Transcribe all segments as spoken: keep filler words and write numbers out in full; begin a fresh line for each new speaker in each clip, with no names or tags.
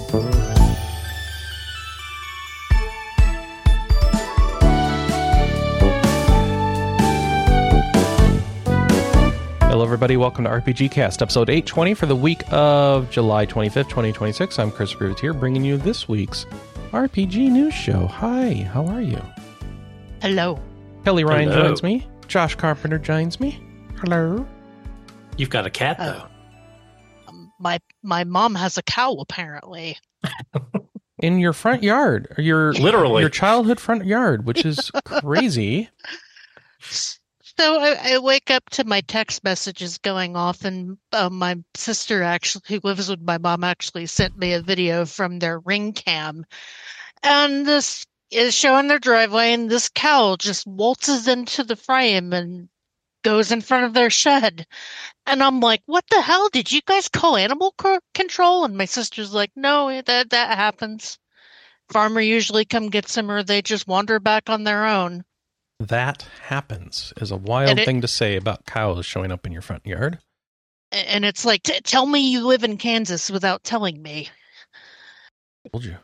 Hello, everybody. Welcome to R P G Cast, episode eight twenty for the week of July twenty-fifth, twenty twenty-six. I'm Chris Groot here, bringing you this week's R P G news show. Hi, how are you?
Hello.
Kelly Ryan
Hello.
joins me. Josh Carpenter joins me. Hello.
You've got a cat, though.
Oh. Um, my my mom has a cow, apparently.
In your front yard, or your
Literally.
your childhood front yard, which is crazy.
So I, I wake up to my text messages going off, and uh, my sister, actually, who lives with my mom, actually sent me a video from their Ring Cam. And this is showing their driveway, and this cow just waltzes into the frame and goes in front of their shed. And I'm like, what the hell? Did you guys call animal co- control? And my sister's like, no, that, that happens. Farmer usually come gets them, or they just wander back on their own.
That happens is a wild
it,
thing to say about cows showing up in your front yard.
And it's like, t- tell me you live in Kansas without telling me.
Told you.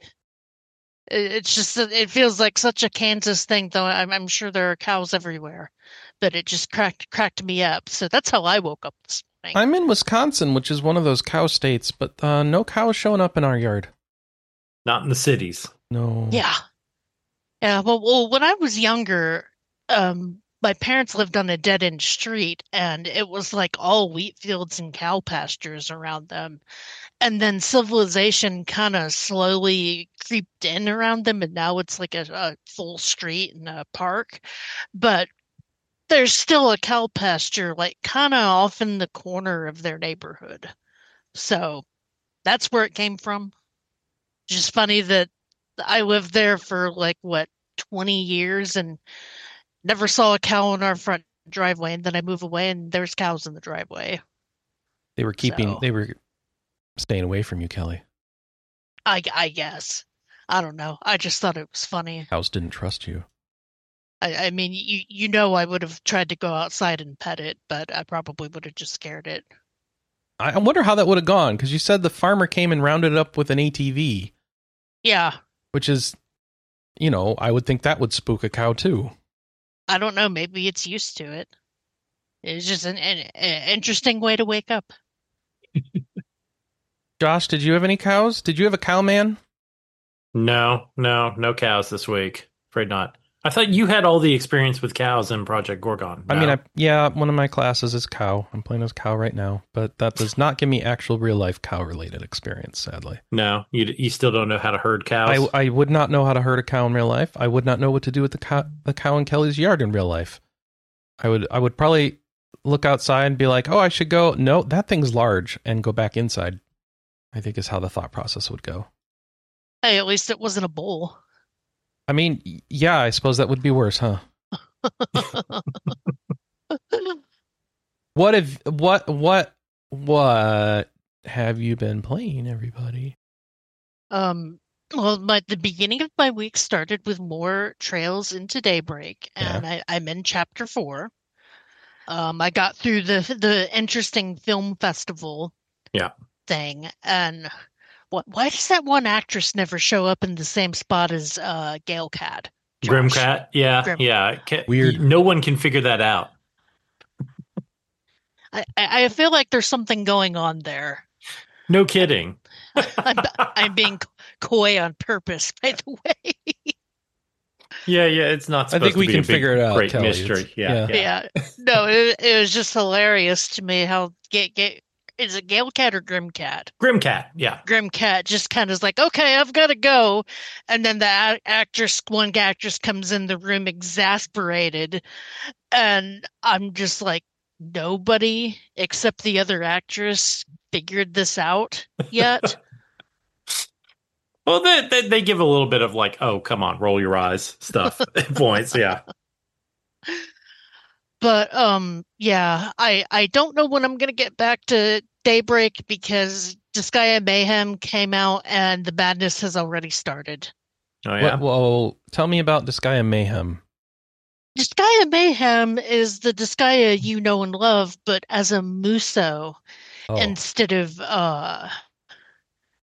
It's just, it feels like such a Kansas thing, though I'm, I'm sure there are cows everywhere. But it just cracked cracked me up. So that's how I woke up this morning.
I'm in Wisconsin, which is one of those cow states, but uh, no cows showing up in our yard.
Not in the cities.
No.
Yeah. Yeah, well, well, when I was younger, um, my parents lived on a dead-end street, and it was like all wheat fields and cow pastures around them. And then civilization kind of slowly creeped in around them, and now it's like a, a full street and a park. But there's still a cow pasture, like kind of off in the corner of their neighborhood. So that's where it came from. Just funny that I lived there for like, what, twenty years and never saw a cow in our front driveway. And then I move away and there's cows in the driveway.
They were keeping,
So-
they were staying away from you, Kelly.
I, I guess. I don't know. I just thought it was funny.
Cows didn't trust you.
I, I mean, you, you know, I would have tried to go outside and pet it, but I probably would have just scared it.
I I wonder how that would have gone, because you said the farmer came and rounded it up with an A T V,
Yeah.
which is, you know, I would think that would spook a cow too.
I don't know. Maybe it's used to it. It's just an, an, an interesting way to wake up.
Josh, did you have any cows? Did you have a cow man?
No, no, no cows this week. Afraid not. I thought you had all the experience with cows in Project Gorgon.
I mean,
No.
I, yeah, one of my classes is cow. I'm playing as cow right now, but that does not give me actual real life cow related experience, sadly.
no, you you still don't know how to herd cows.
I, I would not know how to herd a cow in real life. I would not know what to do with the cow, the cow in Kelly's yard in real life. I would I would probably look outside and be like, oh, I should go. No, that thing's large, and go back inside, I think is how the thought process would go.
Hey, at least it wasn't a bull.
I mean, y- yeah, I suppose that would be worse, huh? What if, what, what, what have you been playing, everybody?
Um, well, my the beginning of my week started with more Trails into Daybreak, and I, I'm in chapter four. Um, I got through the the interesting film festival
Yeah.
thing, and what? Why does that one actress never show up in the same spot as uh, Gail Cat?
Grimcat, yeah,
Grim-
yeah. Ca-
Weird.
No one can figure that out.
I, I I feel like there's something going on there.
No kidding.
I'm, I'm being coy on purpose, by the way.
Yeah, yeah. It's not.
I
Supposed
think we
to be
can
a big,
figure it out,
Great
Kelly.
mystery.
It's-
Yeah,
yeah.
yeah.
Yeah, no, it, it was just hilarious to me how Ga- Ga- is it Gail Cat or Grim Cat?
Grimcat. Yeah.
Grim Cat just kind of is like, okay, I've got to go, and then the a- actress, one actress, comes in the room exasperated, and I'm just like, nobody except the other actress figured this out yet.
Well, they, they they give a little bit of like, oh, come on, roll your eyes stuff points. Yeah.
But um, yeah, I I don't know when I'm gonna get back to Daybreak because Disgaea Mayhem came out and the madness has already started.
Oh yeah.
What, well, tell me about Disgaea Mayhem.
Disgaea Mayhem is the Disgaea you know and love, but as a Muso
Oh,
instead of uh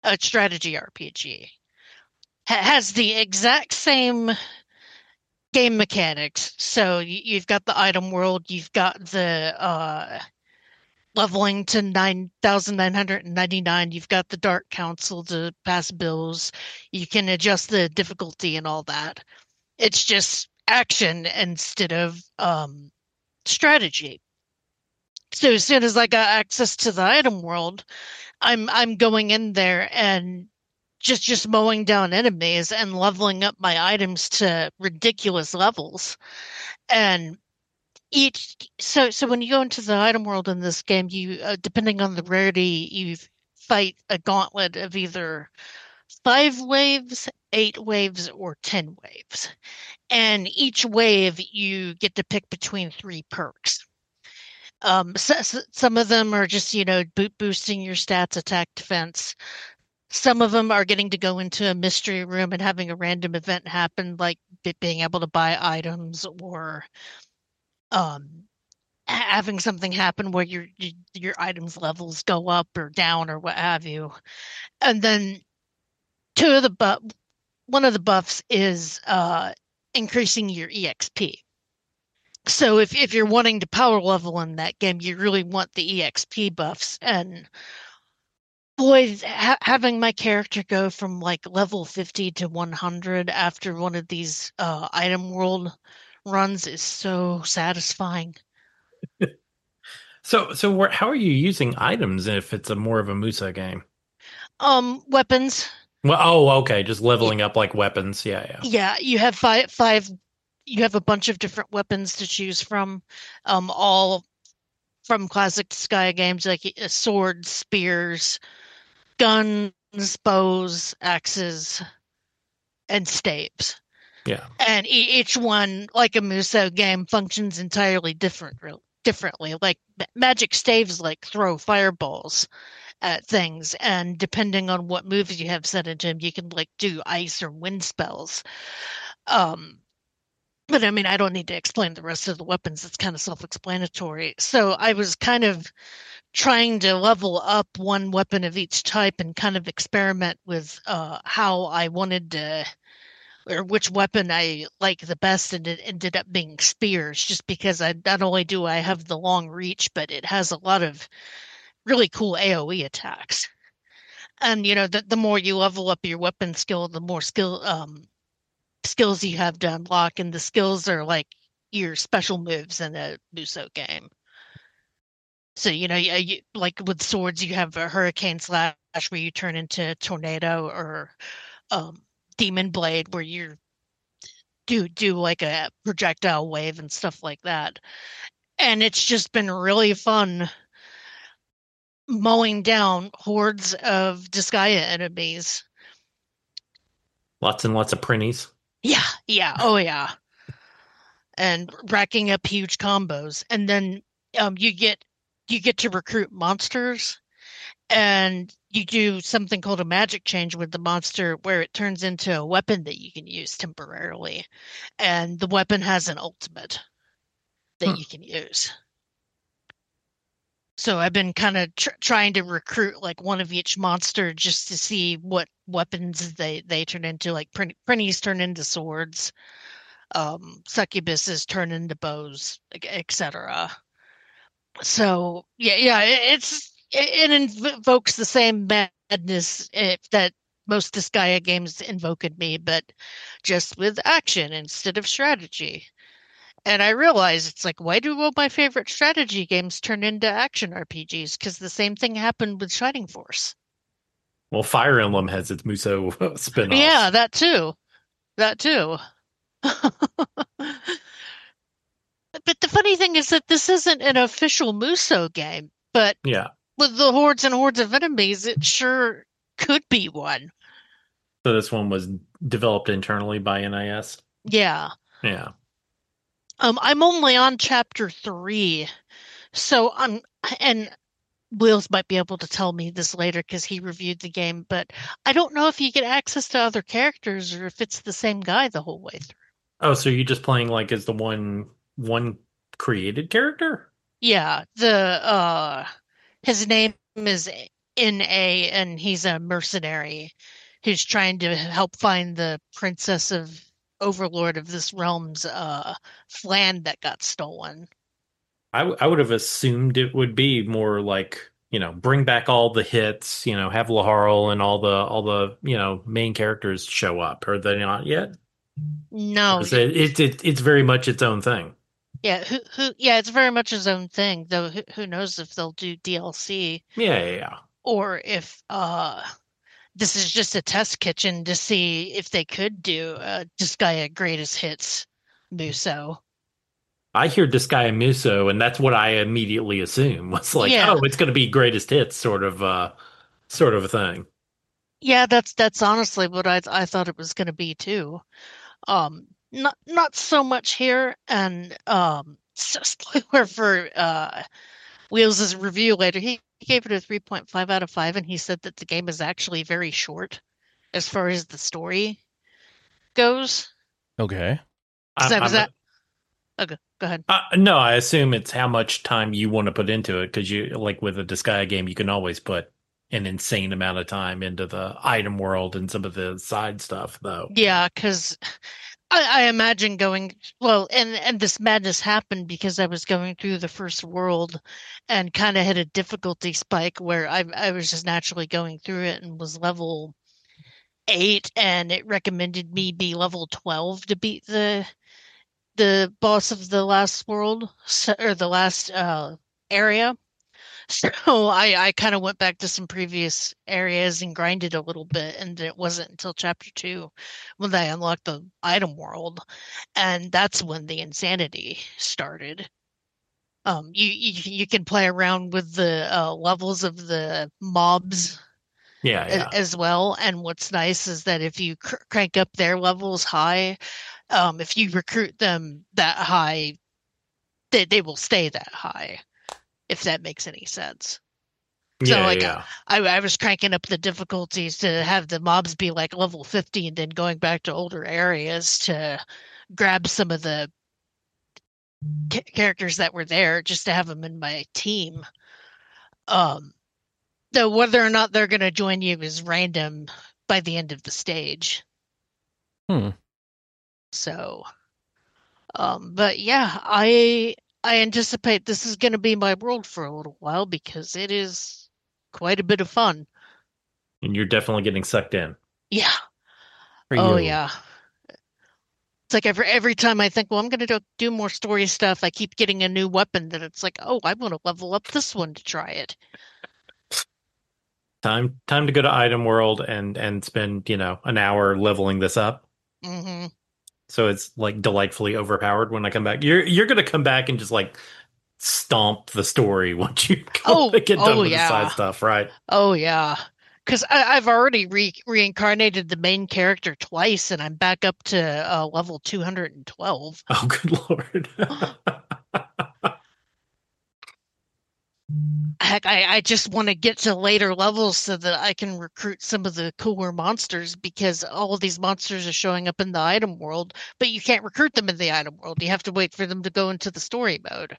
a strategy R P G. Ha has the exact same game mechanics. So you've got the item world, you've got the uh, leveling to nine thousand nine hundred ninety-nine, you've got the Dark Council to pass bills, you can adjust the difficulty and all that. It's just action instead of um, strategy. So as soon as I got access to the item world, I'm I'm going in there and just just mowing down enemies and leveling up my items to ridiculous levels. And each so so when you go into the item world in this game, you uh, depending on the rarity, you fight a gauntlet of either five waves, eight waves, or ten waves. And each wave you get to pick between three perks. Um, so, so some of them are just, you know, boot boosting your stats, attack, defense. Some of them are getting to go into a mystery room and having a random event happen, like being able to buy items or um, having something happen where your your items levels go up or down or what have you. And then two of the buff, one of the buffs is uh, increasing your E X P. So if if you're wanting to power level in that game, you really want the E X P buffs. And boy, ha having my character go from like level fifty to one hundred after one of these uh, item world runs is so satisfying.
So, so where, how are you using items if it's a more of a Musa game?
Um, weapons.
Well, oh, okay, just leveling up like weapons. Yeah, yeah.
Yeah, you have five five you have a bunch of different weapons to choose from, um, all from classic Disgaea games like uh, swords, spears, guns, bows, axes, and staves.
Yeah.
And e each one, like a Musou game, functions entirely different, differently. Like magic staves, like throw fireballs at things, and depending on what moves you have set into them, you can like do ice or wind spells. Um, but I mean, I don't need to explain the rest of the weapons. It's kind of self-explanatory. So I was kind of trying to level up one weapon of each type and kind of experiment with uh, how I wanted to, or which weapon I like the best, and it ended up being spears, just because I not only do I have the long reach, but it has a lot of really cool AoE attacks. And you know, the the more you level up your weapon skill, the more skill um skills you have to unlock, and the skills are like your special moves in a Musou game. So, you know, you, you, like with swords, you have a Hurricane Slash where you turn into Tornado, or um, Demon Blade where you do do like a projectile wave and stuff like that. And it's just been really fun mowing down hordes of Disgaea enemies.
Lots and lots of printies.
Yeah, yeah, oh yeah. And racking up huge combos. And then um, you get you get to recruit monsters, and you do something called a magic change with the monster where it turns into a weapon that you can use temporarily. And the weapon has an ultimate that hmm. you can use. So I've been kind of tr trying to recruit like one of each monster just to see what weapons they, they turn into. Like Prin Prinnies turn into swords, um, succubuses turn into bows, et cetera. So yeah, yeah, it's it, it invokes the same madness that most Disgaea games invoke in me, but just with action instead of strategy. And I realize it's like, why do all my favorite strategy games turn into action R P Gs? Because the same thing happened with Shining Force.
Well, Fire Emblem has its Musou spin-off.
Yeah, that too. That too. But the funny thing is that this isn't an official Musou game, but
yeah,
with the hordes and hordes of enemies, it sure could be one.
So this one was developed internally by N I S?
Yeah.
Yeah.
Um, I'm only on chapter three, so I'm, and Wills might be able to tell me this later because he reviewed the game, but I don't know if you get access to other characters or if it's the same guy the whole way through.
Oh, so you're just playing like as the one one created character?
Yeah, the uh, his name is in A, and he's a mercenary who's trying to help find the princess of overlord of this realm's uh land that got stolen.
I, w- I would have assumed it would be more like, you know, bring back all the hits, you know, have Laharl and all the all the, you know, main characters show up. Are they not yet? Or
No,
is it, it, it it's very much its own thing.
yeah, who who yeah, it's very much his own thing, though who, who knows if they'll do D L C
Yeah, yeah, yeah.
or if uh this is just a test kitchen to see if they could do uh Disgaea Greatest Hits Muso.
I hear Disgaea Muso, and that's what I immediately assume was like,
Yeah.
oh, it's going to be greatest hits sort of uh sort of a thing.
Yeah, that's that's honestly what I I thought it was going to be too. Um, not not so much here, and um, so spoiler for uh Wheels' review later. He, he gave it a three point five out of five, and he said that the game is actually very short as far as the story goes.
Okay.
Because
I,
I was
I'm
at okay, go ahead.
uh, no, I assume it's how much time you want to put into it because you like with a Disgaea game, you can always put an insane amount of time into the item world and some of the side stuff, though.
Yeah, because I, I imagine going well, and and this madness happened because I was going through the first world, and kind of hit a difficulty spike where I I was just naturally going through it and was level eight, and it recommended me be level twelve to beat the the boss of the last world so, or the last uh area. So I I kind of went back to some previous areas and grinded a little bit, and it wasn't until chapter two when I unlocked the item world, and that's when the insanity started. Um, you you, you can play around with the uh, levels of the mobs
Yeah,
a-
yeah,
as well, and what's nice is that if you cr crank up their levels high, um, if you recruit them that high, they they will stay that high, if that makes any sense. So
yeah,
like I,
yeah.
I was cranking up the difficulties to have the mobs be like level fifty and then going back to older areas to grab some of the ca characters that were there just to have them in my team. Um, though whether or not they're going to join you is random by the end of the stage.
Hmm.
So, um, but yeah, I I anticipate this is going to be my world for a little while because it is quite a bit of fun.
And you're definitely getting sucked in.
Yeah.
For
Oh
you.
yeah. It's like every every time I think, well, I'm gonna do, do more story stuff, I keep getting a new weapon that it's like, oh, I want to level up this one to try it.
Time time to go to item world and and spend, you know, an hour leveling this up.
Hmm.
So it's like delightfully overpowered when I come back. You're you're gonna come back and just like stomp the story once you go
Oh,
get done
oh
with the side
yeah,
stuff, right?
oh yeah. Because I've already re reincarnated the main character twice, and I'm back up to uh, level two hundred twelve.
Oh, good Lord.
Heck, I, I just want to get to later levels so that I can recruit some of the cooler monsters because all of these monsters are showing up in the item world, but you can't recruit them in the item world. You have to wait for them to go into the story mode.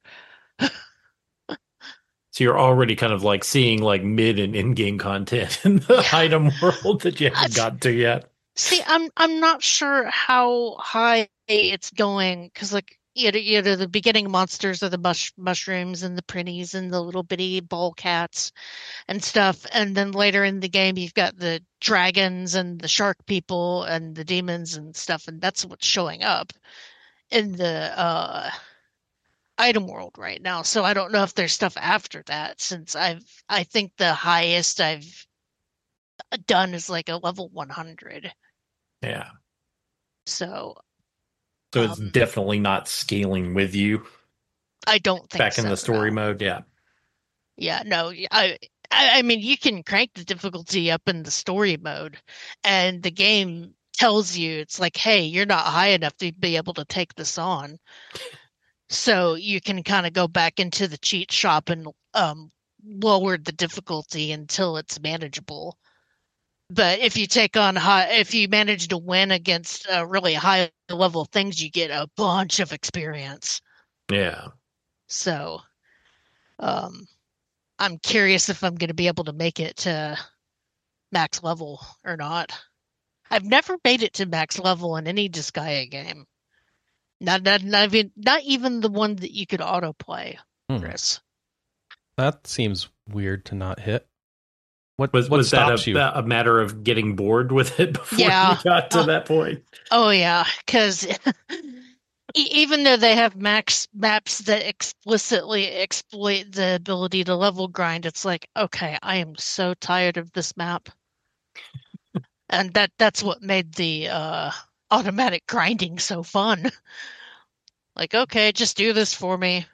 So you're already kind of like seeing like mid and in-game content in the
Yeah.
item world that you haven't
That's-
gotten to yet.
See, I'm I'm not sure how high it's going because like you know, you know the beginning monsters are the mush mushrooms and the prinnies and the little bitty ball cats and stuff, and then later in the game you've got the dragons and the shark people and the demons and stuff, and that's what's showing up in the uh item world right now. So I don't know if there's stuff after that since I've I think the highest I've done is like a level one hundred.
Yeah.
So
So it's
um
definitely not scaling with you
I don't think
back in
so,
the story
no.
mode. Yeah.
Yeah, no. I I I mean you can crank the difficulty up in the story mode and the game tells you it's like, hey, you're not high enough to be able to take this on. So you can kind of go back into the cheat shop and um lower the difficulty until it's manageable. But if you take on high, if you manage to win against uh, really high level things, you get a bunch of experience.
Yeah.
So, um, I'm curious if I'm going to be able to make it to max level or not. I've never made it to max level in any Disgaea game. Not, not, not even, not even the one that you could autoplay,
Hmm.
Chris.
That seems weird to not hit. What
Was
what
was that
stops
a,
you?
a matter of getting bored with it before
Yeah.
you got to
Oh.
that point?
Oh yeah, because even though they have max maps that explicitly exploit the ability to level grind, it's like, okay, I am so tired of this map. And that that's what made the uh, automatic grinding so fun. Like, okay, just do this for me.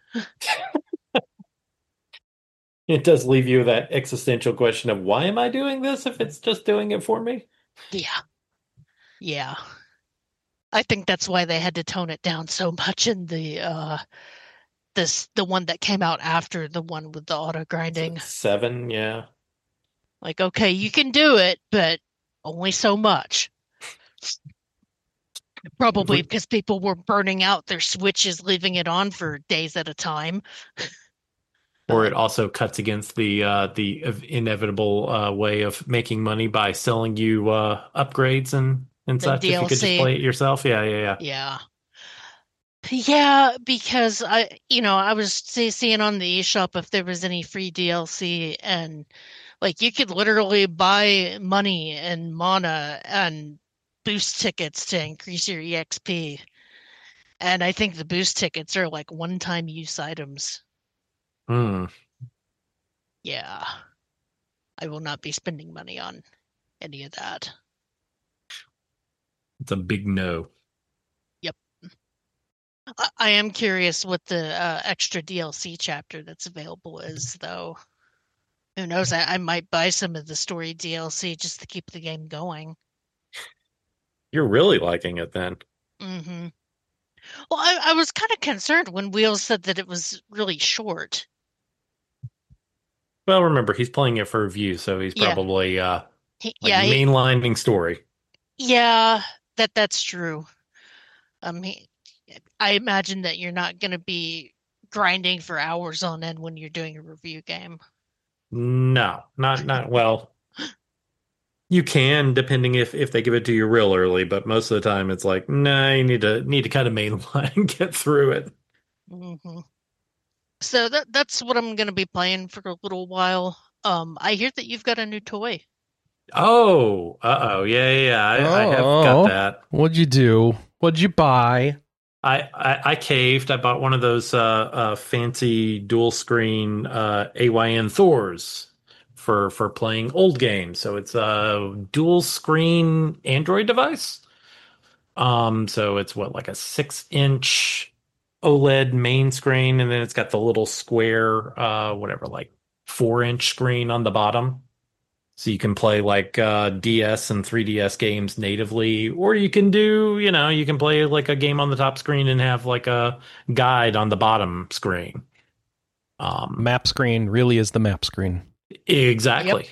It does leave you that existential question of why am I doing this if it's just doing it for me?
Yeah. Yeah. I think that's why they had to tone it down so much in the uh this the one that came out after the one with the auto grinding.
Seven, yeah.
Like, okay, you can do it, but only so much. Probably because people were burning out their switches, leaving it on for days at a time.
Or
But
it also cuts against the uh, the inevitable uh, way of making money by selling you uh, upgrades and and
the
such. If you could just
D L C,
play it yourself, yeah, yeah, yeah.
yeah. Yeah, because I, you know, I was see, seeing on the eShop if there was any free D L C, and like you could literally buy money and mana and boost tickets to increase your E X P. And I think the boost tickets are like one-time use items.
Hmm.
Yeah, I will not be spending money on any of that.
It's a big no.
Yep. I, I am curious what the uh, extra D L C chapter that's available is, though. Who knows? I, I might buy some of the story D L C just to keep the game going.
You're really liking it then.
hmm Well, I, I was kind of concerned when Wheels said that it was really short.
Well, remember, he's playing it for review, so he's
Yeah.
probably uh,
He,
like
yeah, he,
mainlining story.
yeah, that that's true. Um, he, I imagine that you're not going to be grinding for hours on end when you're doing a review game.
No, not not well. You can, depending if if they give it to you real early, but most of the time it's like, nah, you need to need to kind of mainline and get through it.
hmm So that that's what I'm going to be playing for a little while. Um, I hear that you've got a new toy.
Oh, uh-oh, yeah, yeah, yeah. I, I have got
Oh,
that.
what'd you do? What'd you buy?
I, I I caved. I bought one of those uh, uh fancy dual screen uh A Y N Thors for for playing old games. So it's a dual screen Android device. Um, so it's what, like a six inch OLED main screen, and then it's got the little square, uh, whatever, like four inch screen on the bottom. So you can play like uh, D S and three D S games natively, or you can do, you know, you can play like a game on the top screen and have like a guide on the bottom screen. Um,
Map screen really is the map screen.
exactly.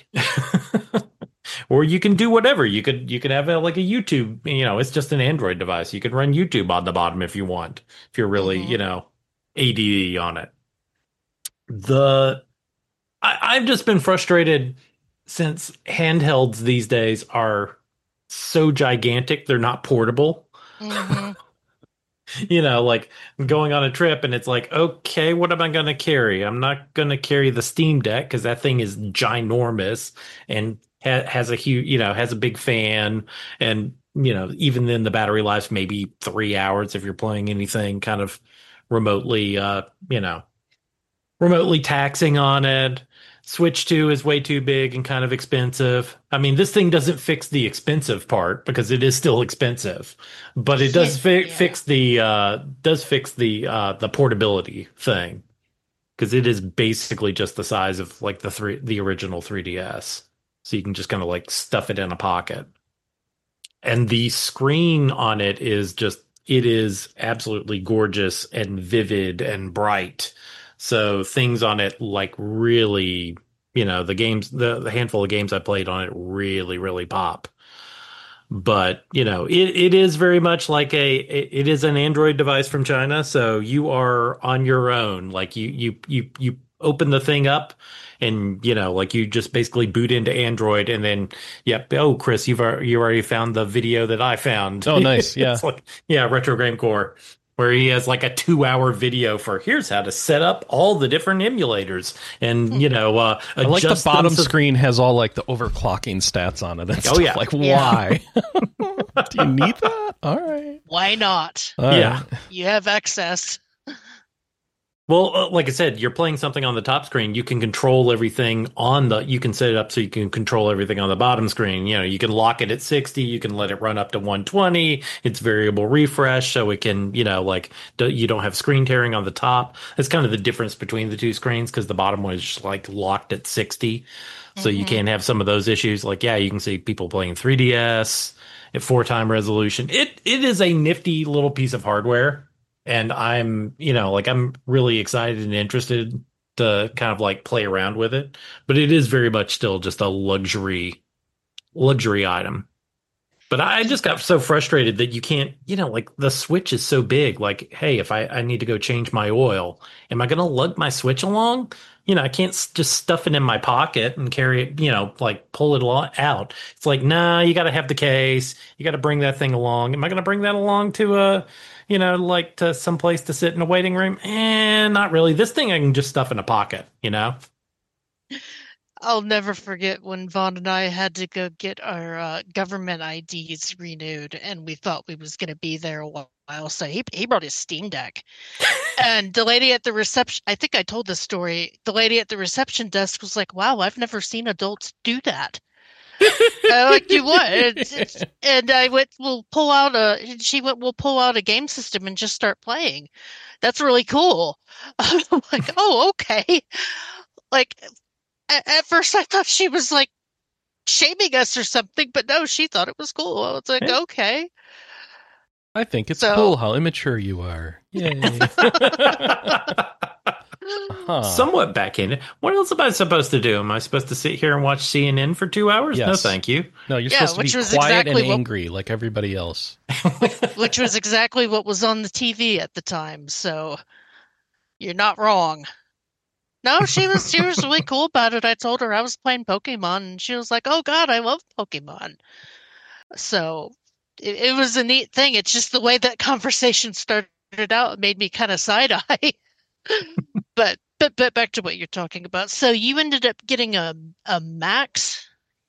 Or you can do whatever. You could you could have a, like a YouTube, you know, it's just an Android device. You could run YouTube on the bottom if you want, if you're really,
Mhm.
you know, A D D on it. The I, I've just been frustrated since handhelds these days are so gigantic, they're not portable.
hmm
You know, like going on a trip and it's like, okay, what am I going to carry? I'm not going to carry the Steam Deck because that thing is ginormous and ha has a huge, you know, has a big fan. And, you know, even then the battery life's maybe three hours if you're playing anything kind of remotely, uh, you know, remotely taxing on it. Switch two is way too big and kind of expensive. I mean, this thing doesn't fix the expensive part because it is still expensive, but it does fi
Yeah.
fix the uh does fix the uh the portability thing because it is basically just the size of like the three the original three D S. So you can just kind of like stuff it in a pocket. And the screen on it is just it is absolutely gorgeous and vivid and bright. So things on it like really, you know, the games, the, the handful of games I played on it really, really pop. But, you know, it, it is very much like a, it is an Android device from China. So you are on your own. Like you, you, you, you open the thing up and, you know, like you just basically boot into Android and then, yep. Oh, Chris, you've al- you already found the video that I found.
Oh, nice. Yeah.
It's like, yeah, Retro Game Core, where he has like a two hour video for here's how to set up all the different emulators and, you know, uh,
I like the
adjust them
bottom
so-
screen has all like the overclocking stats on it and
Oh,
stuff.
yeah.
Like,
Yeah.
why? Do you need that? All right.
Why not?
All
Yeah.
right.
You have access.
Well, uh, like I said, you're playing something on the top screen. You can control everything on the, you can set it up so you can control everything on the bottom screen. You know, you can lock it at sixty. You can let it run up to one twenty. It's variable refresh. So it can, you know, like do, you don't have screen tearing on the top. That's kind of the difference between the two screens because the bottom one is just like locked at sixty. So you
Mhm.
can't have some of those issues. Like, yeah, you can see people playing three D S at four time resolution. It, it is a nifty little piece of hardware. And I'm, you know, like I'm really excited and interested to kind of like play around with it, but it is very much still just a luxury, luxury item. But I just got so frustrated that you can't, you know, like the Switch is so big. Like, hey, if I, I need to go change my oil, am I going to lug my Switch along? You know, I can't s- just stuff it in my pocket and carry it, you know, like pull it lo- out. It's like, nah, you got to have the case. You got to bring that thing along. Am I going to bring that along to a, you know, like to some place to sit in a waiting room? Eh, not really. This thing I can just stuff in a pocket, you know?
I'll never forget when Vaughn and I had to go get our uh, government I Ds renewed, and we thought we was going to be there a while. So he he brought his Steam Deck, and the lady at the reception, I think I told this story. The lady at the reception desk was like, "Wow, I've never seen adults do that." I'm like, "You what?" And, it's- and I went, "We'll pull out a." She went, "We'll pull out a game system and just start playing." That's really cool. I'm like, "Oh, okay." Like at, at first, I thought she was like shaming us or something, but no, she thought it was cool. I was like,
Yeah.
okay.
I think it's
So-
cool how immature you are. Yay. Huh.
Somewhat backhanded. What else am I supposed to do? Am I supposed to sit here and watch C N N for two hours? No,
Yes.
thank you.
No, you're
Yeah,
supposed
which
to be
was
quiet
exactly
and
what-
angry like everybody else.
Which was exactly what was on the T V at the time. So you're not wrong. No, she was she was really cool about it. I told her I was playing Pokemon, and she was like, "Oh God, I love Pokemon." So it, it was a neat thing. It's just the way that conversation started out it made me kind of side eye. but but but back to what you're talking about. So you ended up getting a a Max.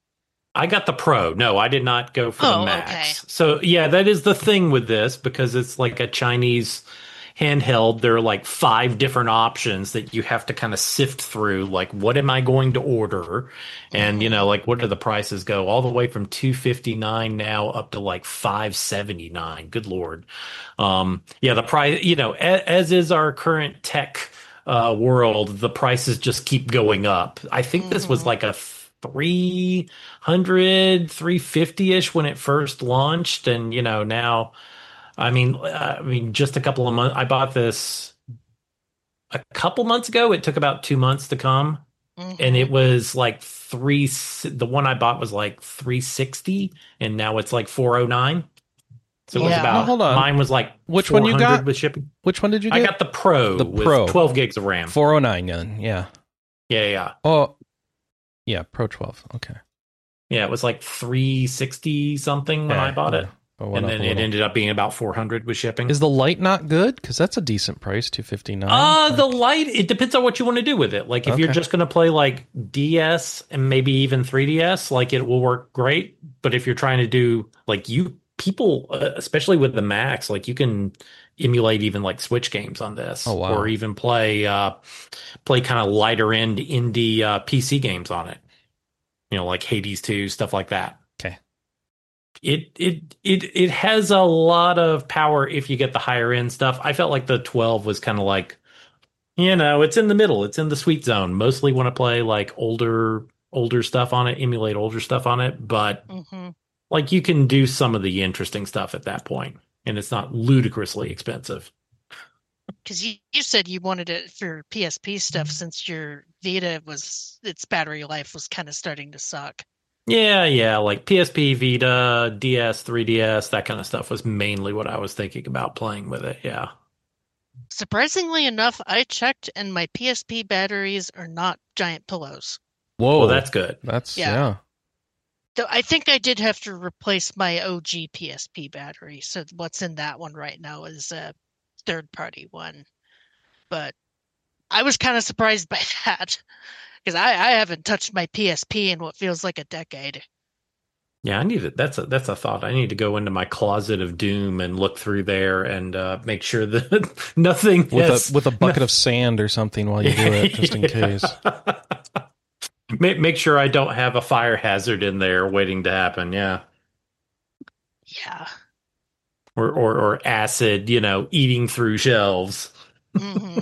I got the Pro. No, I did not go for
Oh,
the Max.
okay.
So yeah, that is the thing with this because it's like a Chinese handheld. There are like five different options that you have to kind of sift through. Like, what am I going to order? And you know, like, what do the prices go? All the way from two fifty nine now up to like five seventy nine. Good lord. Um, yeah, the price. You know, as, as is our current tech uh, world, the prices just keep going up. I think this was
Mhm.
like a three hundred, three fifty ish when it first launched. And, you know, now, I mean, I mean, just a couple of months, I bought this a couple months ago. It took about two months to come and
Mhm.
it was like three, the one I bought was like three sixty and now it's like four oh nine. So it was
Yeah.
about,
Well, hold on.
mine was like
Which one you
four hundred
got?
with shipping.
Which one did you
I
get?
got the Pro
The
with
Pro.
twelve gigs of RAM.
four oh nine then. Yeah.
Yeah, yeah.
Oh, yeah. Pro twelve. Okay.
Yeah, it was like three sixty something when
Yeah,
I bought
yeah.
it.
Oh, went
And
up
then
a
it
little.
ended up being about four hundred with shipping.
Is the light not good? Because that's a decent price, two fifty nine.
Uh, the light, it depends on what you want to do with it. Like, if you're
Okay.
just going to play like D S and maybe even three D S, like it will work great. But if you're trying to do like you people, uh, especially with the Max, like you can emulate even like Switch games on this,
Oh, wow.
or even play uh, play kind of lighter end indie uh, P C games on it. You know, like Hades two, stuff like that.
Okay.
It it it it has a lot of power if you get the higher end stuff. I felt like the twelve was kind of like, you know, it's in the middle. It's in the sweet zone. Mostly want to play like older older stuff on it, emulate older stuff on it, but
Mhm.
like you can do some of the interesting stuff at that point, and it's not ludicrously expensive.
Because you, you said you wanted it for P S P stuff since your Vita was its battery life was kind of starting to suck.
Yeah, yeah, like P S P, Vita, D S, three D S, that kind of stuff was mainly what I was thinking about playing with it. Yeah.
surprisingly enough, I checked and my P S P batteries are not giant pillows.
Whoa,
Well, that's good.
That's
Yeah.
yeah.
Though I think I did have to replace my O G P S P battery. So what's in that one right now is a third party one. But I was kind of surprised by that because I, I haven't touched my P S P in what feels like a decade.
Yeah, I need it. That's a that's a thought. I need to go into my closet of doom and look through there and uh, make sure that nothing
With
has,
a with a bucket of sand or something while you do it, just in
Yeah.
case.
Make make sure I don't have a fire hazard in there waiting to happen. Yeah,
Yeah.
or or or acid, you know, eating through shelves.
hmm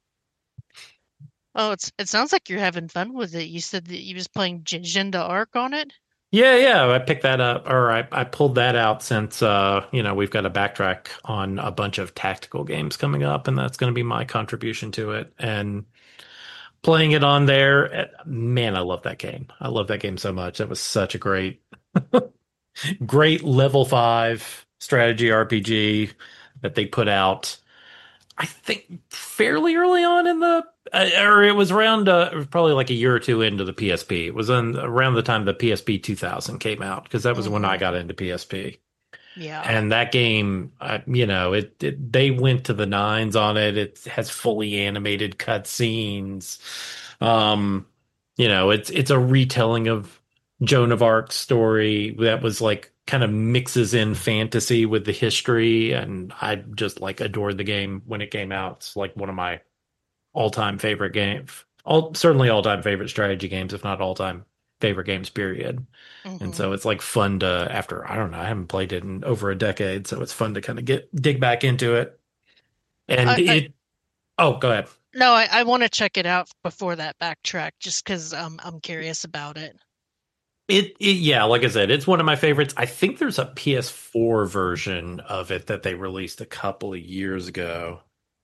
Oh, it's it sounds like you're having fun with it. You said that you was playing Agenda Arc on it.
Yeah, yeah, I picked that up, or I, I pulled that out since uh, you know, we've got a backtrack on a bunch of tactical games coming up, and that's going to be my contribution to it. And playing it on there, eh, man, I love that game. I love that game so much. That was such a great, great level five strategy R P G that they put out. I think fairly early on in the, uh, or it was around, uh, it was probably like a year or two into the P S P. It was on, around the time the P S P two thousand came out, because that was when I
Mhm.
got into P S P.
Yeah.
And that game, uh, you know, it, it they went to the nines on it. It has fully animated cutscenes. Um, you know, it's it's a retelling of Joan of Arc's story that was like kind of mixes in fantasy with the history, and I just like adored the game when it came out. It's like one of my all-time favorite games. All certainly all-time favorite strategy games, if not all-time favorite games, period. And
Mhm.
so it's like fun to, after, I don't know, I haven't played it in over a decade, so it's fun to kind of get dig back into it. And
I, I,
it, oh, go ahead.
no, I, I want to check it out before that backtrack, just because um, I'm curious about it.
It, it, yeah, like I said, it's one of my favorites. I think there's a P S four version of it that they released a couple of years ago.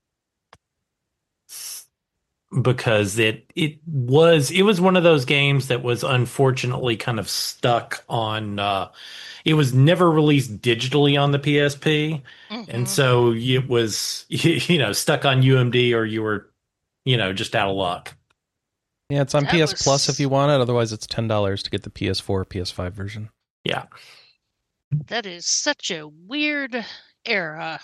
Because it it was it was one of those games that was unfortunately kind of stuck on uh it was never released digitally on the P S P, and
Mhm.
so it was you know stuck on U M D, or you were you know just out of luck.
Yeah, it's on
That
P S
was-
Plus if you want it. Otherwise, it's ten dollars to get the P S four or P S five version.
Yeah.
That is such a weird era.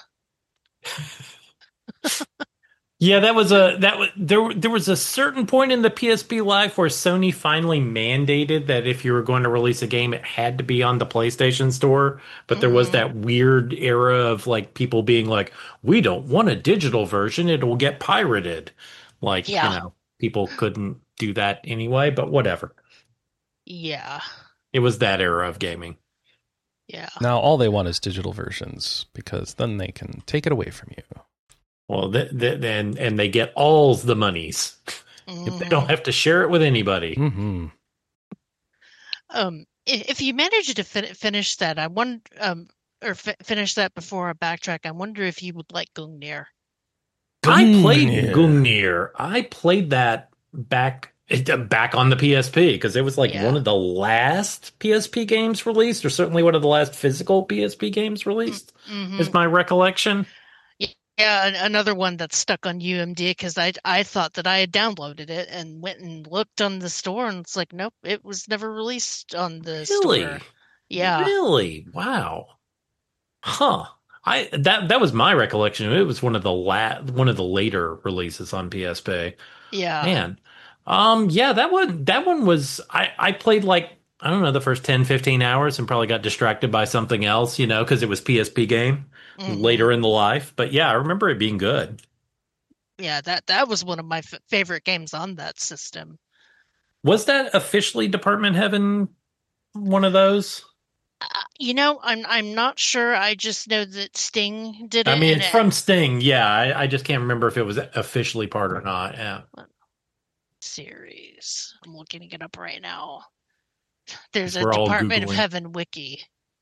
Yeah, that was a that was there. There was a certain point in the P S P life where Sony finally mandated that if you were going to release a game, it had to be on the PlayStation Store. But there was
Mhm.
that weird era of like people being like, "We don't want a digital version; it will get pirated." Like
Yeah.
you know, people couldn't do that anyway. But whatever.
Yeah.
It was that era of gaming.
Yeah.
Now all they want is digital versions because then they can take it away from you.
Well, th- th- and and they get all the monies if they
Mhm.
don't have to share it with anybody.
Mm-hmm.
Um, i- if you manage to fin- finish that, I wonder, um, or fi- finish that before a backtrack, I wonder if you would like Gungnir.
I played
Gungnir.
Gungnir. I played that back back on the P S P because it was like
Yeah.
one of the last P S P games released, or certainly one of the last physical P S P games released,
Mhm.
is my recollection.
Yeah, an- another one that's stuck on U M D because I I thought that I had downloaded it and went and looked on the store and it's like, nope, it was never released on the
Really?
store. Yeah.
Really? Wow. Huh. I that that was my recollection. It was one of the la- one of the later releases on P S P.
Yeah.
Man. Um yeah, that one that one was I I played like I don't know the first ten fifteen hours and probably got distracted by something else, you know, because it was P S P game
Mhm.
later in the life. But yeah, I remember it being good.
Yeah, that that was one of my f- favorite games on that system.
Was that officially Department Heaven one of those?
Uh, you know, I'm I'm not sure. I just know that Sting did it.
I mean,
and
it's
it-
from Sting. Yeah, I, I just can't remember if it was officially part or not. Yeah.
series. I'm looking it up right now. There's a
We're all
Department of
Googling.
Heaven wiki.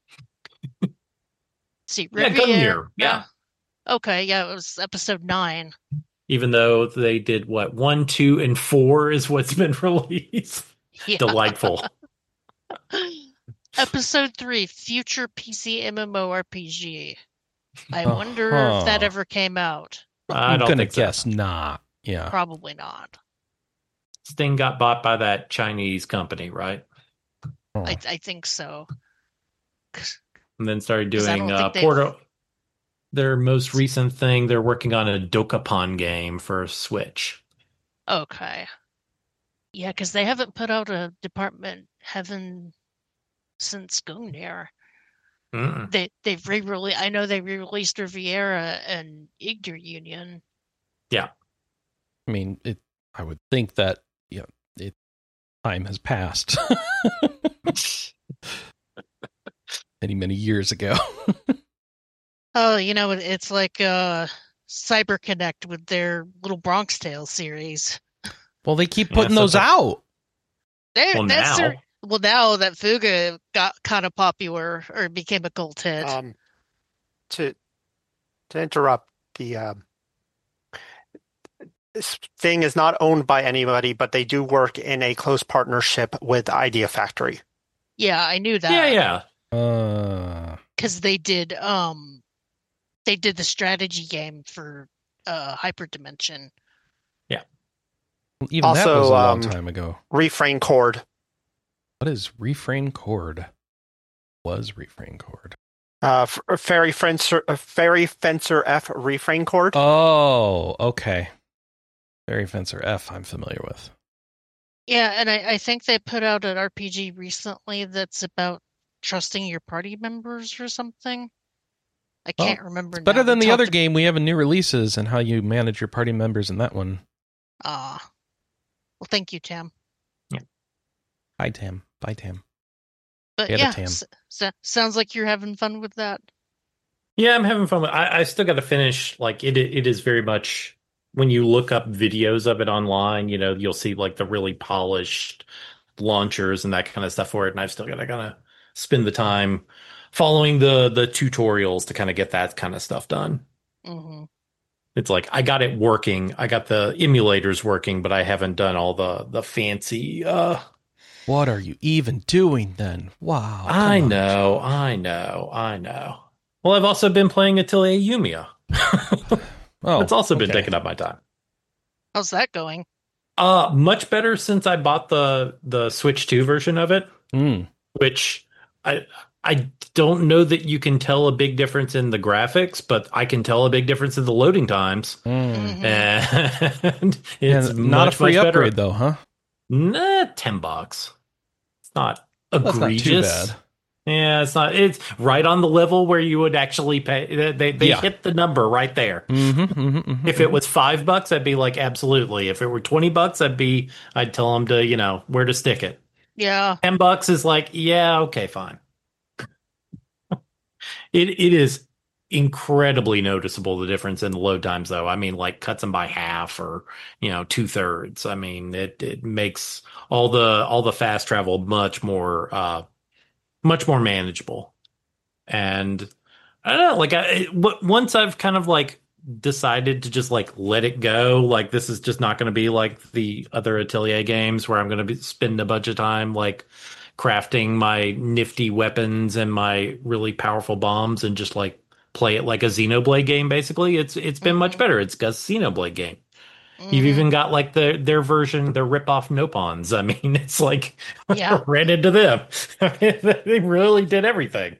See,
Yeah,
Riviera.
Gungnir. Yeah.
Okay, yeah, it was episode nine.
Even though they did what one, two, and four is what's been released.
Yeah.
Delightful.
Episode three, future P C MMORPG. I
Uh-huh.
wonder if that ever came out.
I
I'm
don't
gonna
think so.
guess not. Yeah.
Probably not.
Sting got bought by that Chinese company, right?
Oh.
I I think so.
And then started
'Cause I
doing
don't
uh,
think they've-
Portal. Their most recent thing, they're working on a Dokapon game for Switch.
Okay. Yeah, because they haven't put out a Department Heaven since Gungnir.
Mm-mm.
They they've re-released. I know they re-released Riviera and Igdir Union.
Yeah.
I mean, it. I would think that yeah, it time has passed many many years ago.
Oh, you know, it- it's like uh CyberConnect with their little Bronx Tale series.
Well, they keep
Yeah,
putting those
sometimes-
out.
They're,
Well,
that's
now.
their, well, now that Fuga got kind of popular or became a cult hit.
Um, to to interrupt, the um, this thing is not owned by anybody, but they do work in a close partnership with Idea Factory.
Yeah, I knew that.
Yeah, yeah.
Uh,
Because they did um they did the strategy game for uh Hyperdimension.
even that
Also,
was a long
um,
time ago.
Refrain Chord.
What is refrain chord? Was refrain chord?
Uh, F- Fairy Fencer, uh, Fairy Fencer F Refrain Chord.
Oh, okay. Fairy Fencer F, I'm familiar with.
Yeah, and I, I think they put out an R P G recently that's about trusting your party members or something. I
Well,
can't remember
It's better
now.
than
We
the other
talked
game we have in new releases and how you manage your party members in that one.
Ah. Well, thank you, Tam.
Hi, Tam. Bye, Tam.
But
Yeah, the
yeah,
Tam.
s- s- sounds like you're having fun with that.
Yeah, I'm having fun with I, I still got to finish. Like, it, it is very much, when you look up videos of it online, you know, you'll see like the really polished launchers and that kind of stuff for it. And I've still got to kind of spend the time following the the tutorials to kind of get that kind of stuff done.
hmm
It's like I got it working. I got the emulators working, but I haven't done all the the fancy uh
What are you even doing then? Wow. come
I
on.
know, I know, I know. Well, I've also been playing Atelier Yumiya.
Oh,
It's also been
okay.
taking up my time.
How's that going?
Uh much better since I bought the the Switch two version of it,
Mm.
which I I don't know that you can tell a big difference in the graphics, but I can tell a big difference in the loading times.
Mm.
Mhm.
And it's
And not
much,
a free
much better.
upgrade, though, huh?
Nah, ten bucks. It's not
That's not too
egregious.
bad.
Yeah, it's not. It's right on the level where you would actually pay. They they, they
Yeah.
hit the number right there.
Mm-hmm, mm-hmm, mm-hmm,
If it was five bucks, I'd be like, absolutely. If it were twenty bucks, I'd be, I'd tell them to, you know, where to stick it.
Yeah.
Ten bucks is like, yeah, okay, fine. It it is incredibly noticeable, the difference in the load times, though. I mean, like cuts them by half or, you know, two thirds. I mean, it it makes all the all the fast travel much more uh much more manageable. And I don't know, like I it, w- once I've kind of like decided to just like let it go, like this is just not going to be like the other Atelier games where I'm going to be spending a bunch of time like crafting my nifty weapons and my really powerful bombs and just like play it like a Xenoblade game. Basically, it's it's been much
Mhm.
better. It's a Xenoblade game. You've
Mhm.
even got like the their version, their rip-off Nopons. I mean, it's like
Yeah.
ran into them. I mean, they really did everything.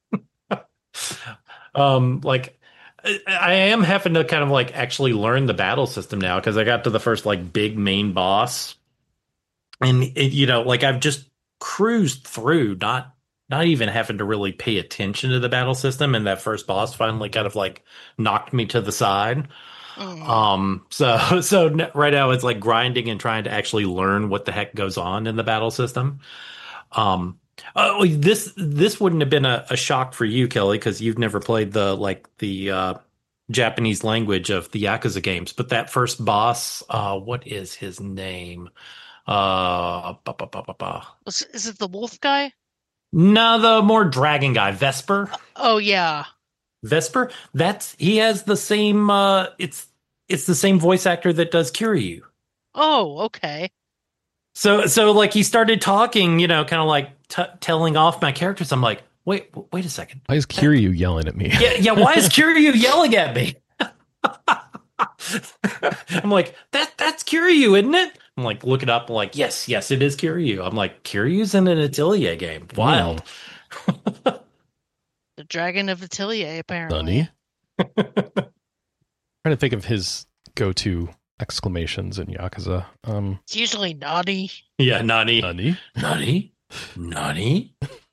um, like I, I am having to kind of like actually learn the battle system now because I got to the first like big main boss, and it, you know, like I've just cruised through, not not even having to really pay attention to the battle system, and that first boss finally kind of like knocked me to the side.
Mhm.
Um, so, so n- right now it's like grinding and trying to actually learn what the heck goes on in the battle system. Um, oh, this, this wouldn't have been a, a shock for you, Kelly, because you've never played the, like the, uh, Japanese language of the Yakuza games, but that first boss, uh, what is his name? Uh, ba, ba, ba, ba, ba.
Was- Is it the wolf guy?
No, the more dragon guy, Vesper.
Oh, yeah.
Vesper, that's he has the same uh it's it's the same voice actor that does Kiryu.
Oh, okay.
So so like he started talking, you know, kind of like t- telling off my characters. I'm like, "Wait, w- wait a second.
Why is Kiryu yelling at me?
Yeah, yeah, why is Kiryu yelling at me?" I'm like, that that's Kiryu, isn't it? I'm like, look it up. I'm like, yes, yes, it is Kiryu. I'm like, Kiryu's in an Atelier game. Wild.
Mm.
The Dragon of Atelier, apparently.
Nani? Trying to think of his go-to exclamations in Yakuza. Um,
It's usually naughty.
Yeah, Nani.
Nani?
Nani? Nani?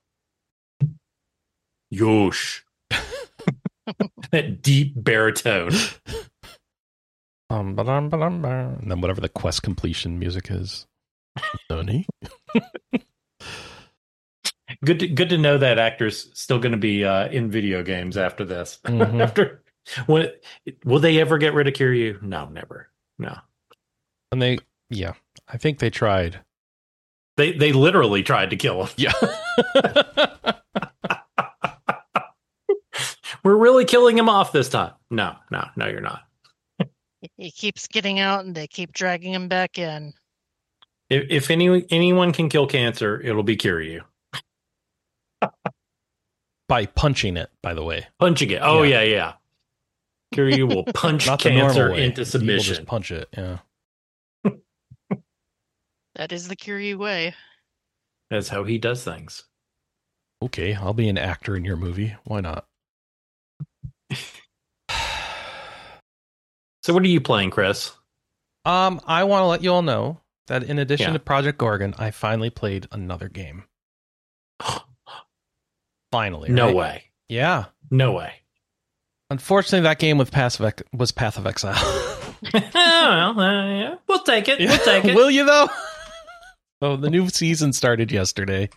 Yosh. That deep baritone.
Um, ba-dum, ba-dum, ba. And then whatever the quest completion music is. Nani?
Good to, good to know that actor's still going to be uh, in video games after this.
Mhm.
After when will they ever get rid of Kiryu? No, never. No.
And they, yeah, I think they tried.
They they literally tried to kill him.
Yeah.
We're really killing him off this time. No, no, no, you're not.
He keeps getting out and they keep dragging him back in.
If, if any anyone can kill cancer, it'll be Kiryu.
By punching it, by the way.
Punching it. Oh,
Yeah.
yeah, yeah. Kiryu will punch
Not the normal
cancer
way.
into
He will
submission.
just punch it, yeah.
That is the Kiryu way.
That's how he does things.
Okay, I'll be an actor in your movie. Why not?
So what are you playing, Chris?
Um, I want to let you all know that in addition
Yeah.
to Project Gorgon, I finally played another game. Finally,
No
right?
way.
Yeah.
No way.
Unfortunately, that game with Path of Ex- was Path of Exile.
well, uh, yeah. We'll take it. We'll take it.
Will you though? So the new season started yesterday,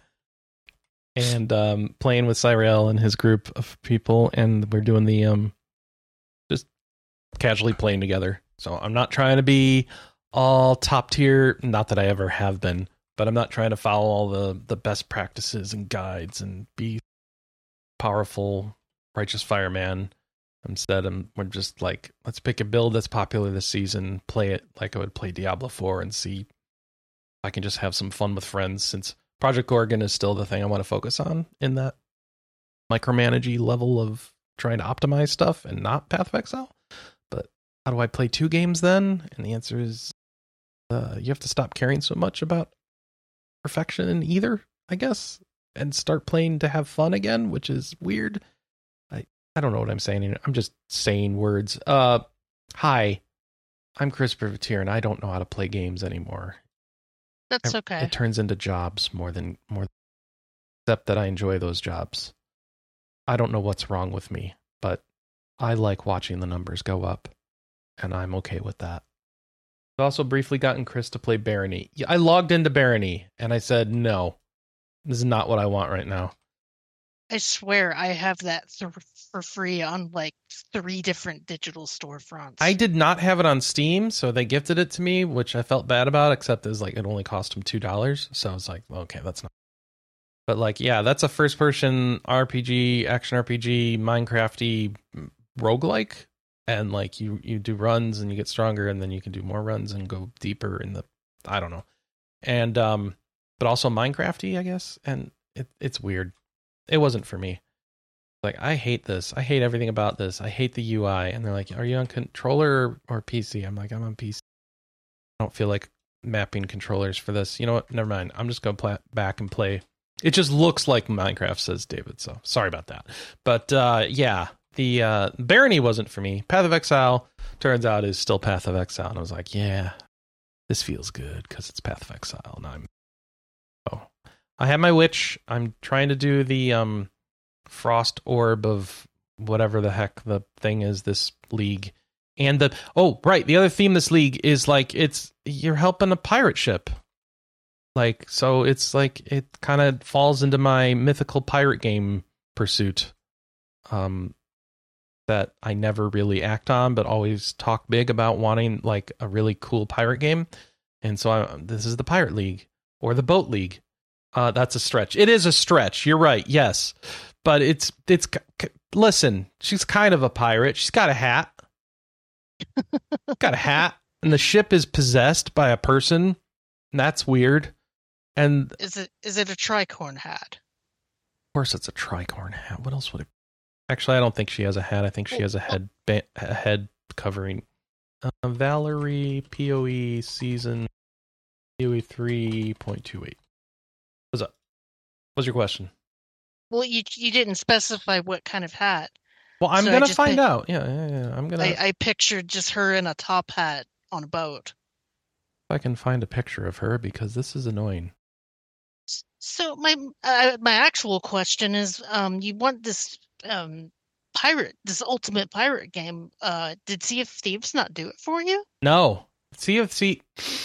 and um, playing with Cyrell and his group of people, and we're doing the um, just casually playing together. So I'm not trying to be all top tier. Not that I ever have been, but I'm not trying to follow all the the best practices and guides and be powerful, righteous fireman. Instead, I'm, we're just like, let's pick a build that's popular this season, play it like I would play Diablo four, and see if I can just have some fun with friends, since Project Gorgon is still the thing I want to focus on in that micromanagey level of trying to optimize stuff and not Path of Exile. But how do I play two games then? And the answer is uh, you have to stop caring so much about perfection in either, I guess, and start playing to have fun again, which is weird. I don't know what I'm saying. I'm just saying words. Uh, hi, I'm Chris Privateer, and I don't know how to play games anymore.
That's
I-
okay.
It turns into jobs more than more, except that I enjoy those jobs. I don't know what's wrong with me, but I like watching the numbers go up, and I'm okay with that. I've also briefly gotten Chris to play Barony. Yeah, I logged into Barony, and I said, no, this is not what I want right now.
I swear I have that th- for free on like three different digital storefronts.
I did not have it on Steam, so they gifted it to me, which I felt bad about, except it was like it only cost them two dollars. So I was like, okay, that's not. But like, yeah, that's a first-person R P G, action R P G, Minecrafty roguelike, and like you you do runs and you get stronger, and then you can do more runs and go deeper in the, I don't know, and um, but also Minecrafty, I guess, and it it's weird. It wasn't for me. Like, I hate this. I hate everything about this. I hate the U I. And they're like, are you on controller or, or P C? I'm like, I'm on P C. I don't feel like mapping controllers for this. You know what? Never mind. I'm just going to play back and play. It just looks like Minecraft, says David. So sorry about that. But uh, yeah, the uh, Barony wasn't for me. Path of Exile, turns out, is still Path of Exile. And I was like, yeah, this feels good because it's Path of Exile. And I'm, oh, I have my witch. I'm trying to do the um, Frost Orb of whatever the heck the thing is this league. And the, oh, right, the other theme this league is like, it's, you're helping a pirate ship. Like, so it's like, it kind of falls into my mythical pirate game pursuit um, that I never really act on, but always talk big about wanting like a really cool pirate game. And so I, this is the Pirate League or the Boat League. Uh, that's a stretch. It is a stretch. You're right. Yes. But it's, it's, listen, she's kind of a pirate. She's got a hat. got a hat. And the ship is possessed by a person. And that's weird. And
Is it is it a tricorn hat?
of course it's a tricorn hat. What else would it? Actually, I don't think she has a hat. I think she has a head, ba- a head covering. Uh, Valerie P O E season P O E three point two eight. What's up? What's your question?
Well, you you didn't specify what kind of hat.
Well, I'm
So I
gonna
just
find
pick-
out. Yeah, yeah, yeah. I'm gonna.
I, I pictured just her in a top hat on a boat.
If I can find a picture of her because this is annoying.
So my uh, my actual question is, um, you want this um pirate, this ultimate pirate game? Uh, did Sea of Thieves not do it for you?
No, Sea of Sea.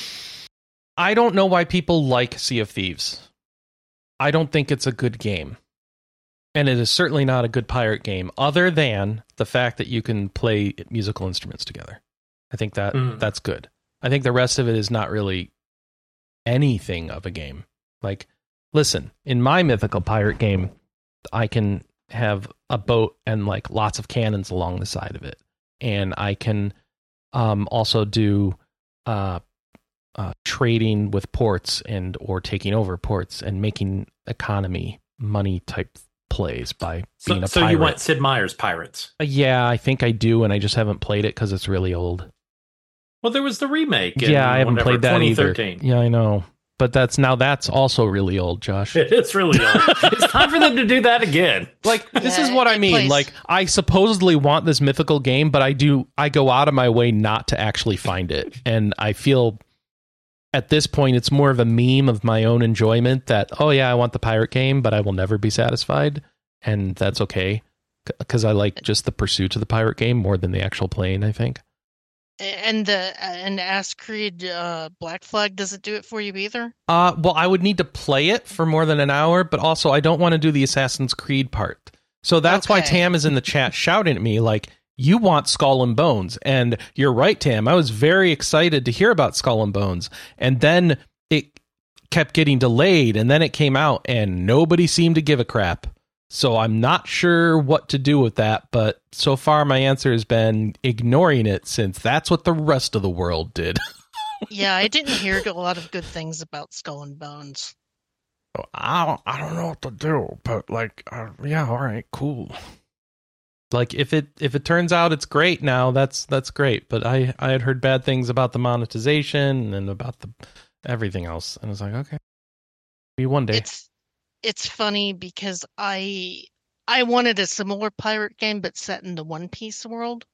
I don't know why people like Sea of Thieves. I don't think it's a good game, and it is certainly not a good pirate game. Other than the fact that you can play musical instruments together, I think that
Mm.
that's good. I think the rest of it is not really anything of a game. Like, listen, in my mythical pirate game, I can have a boat and like lots of cannons along the side of it, and I can um, also do uh, uh, trading with ports and or taking over ports and making economy money type plays by being
So,
a
so
pirate.
you want Sid Meier's Pirates?
Uh, yeah, I think I do, and I just haven't played it because it's really old.
Well, there was the remake. In
Yeah, I haven't
whatever,
played that either.
twenty thirteen.
Yeah, I know, but that's now that's also really old, Josh.
It's really old. It's time for them to do that again.
Like, this
Yeah,
is what I
it
mean.
plays-
Like, I supposedly want this mythical game, but I do I go out of my way not to actually find it, and I feel at this point it's more of a meme of my own enjoyment that, oh yeah, I want the pirate game, but I will never be satisfied, and that's okay because I like just the pursuit of the pirate game more than the actual playing, I think.
And the and Ass Creed uh, Black Flag doesn't do it for you either.
Uh, well, I would need to play it for more than an hour, but also I don't want to do the Assassin's Creed part. So that's why
Okay.
Tam is in the chat shouting at me like, you want Skull and Bones. And you're right, Tam. I was very excited to hear about Skull and Bones. And then it kept getting delayed, and then it came out, and nobody seemed to give a crap. So I'm not sure what to do with that, but so far my answer has been ignoring it since that's what the rest of the world did.
Yeah, I didn't hear a lot of good things about Skull and Bones.
I don't, I don't know what to do, but like, uh, yeah, all right, cool. Like, if it if it turns out it's great now, that's that's great. But I I had heard bad things about the monetization and about the everything else, and I was like, okay, maybe one day.
It's it's funny because I I wanted a similar pirate game but set in the One Piece world.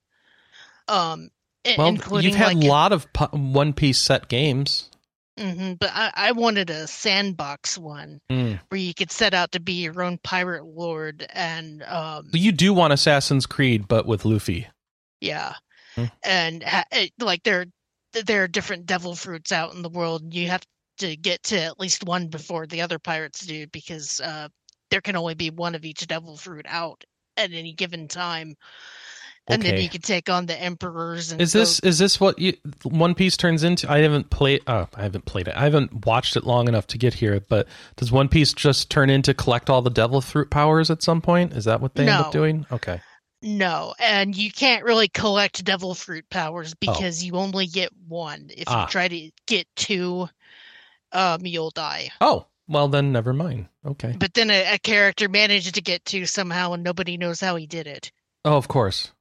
Um, i-
Well,
including
you've had
like
a lot of pu- One Piece set games.
hmm but I, I wanted a sandbox one
Mm.
where you could set out to be your own pirate lord and um
So you do want Assassin's Creed, but with Luffy.
yeah,
Hmm.
and ha- it, like there there are different devil fruits out in the world. And you have to get to at least one before the other pirates do because uh there can only be one of each devil fruit out at any given time. And then
Okay.
you can take on the emperors. And
Is
go-
this is this what you, One Piece turns into? I haven't played. Oh, I haven't played it. I haven't watched it long enough to get here. But does One Piece just turn into collect all the devil fruit powers at some point? Is that what they end up
No.
doing? Okay.
No, and you can't really collect devil fruit powers because you only get one. If
Ah.
you try to get two, um, you'll die.
Oh, well then, never mind. Okay.
But then a, a character managed to get two somehow, and nobody knows how he did it.
Oh, of course.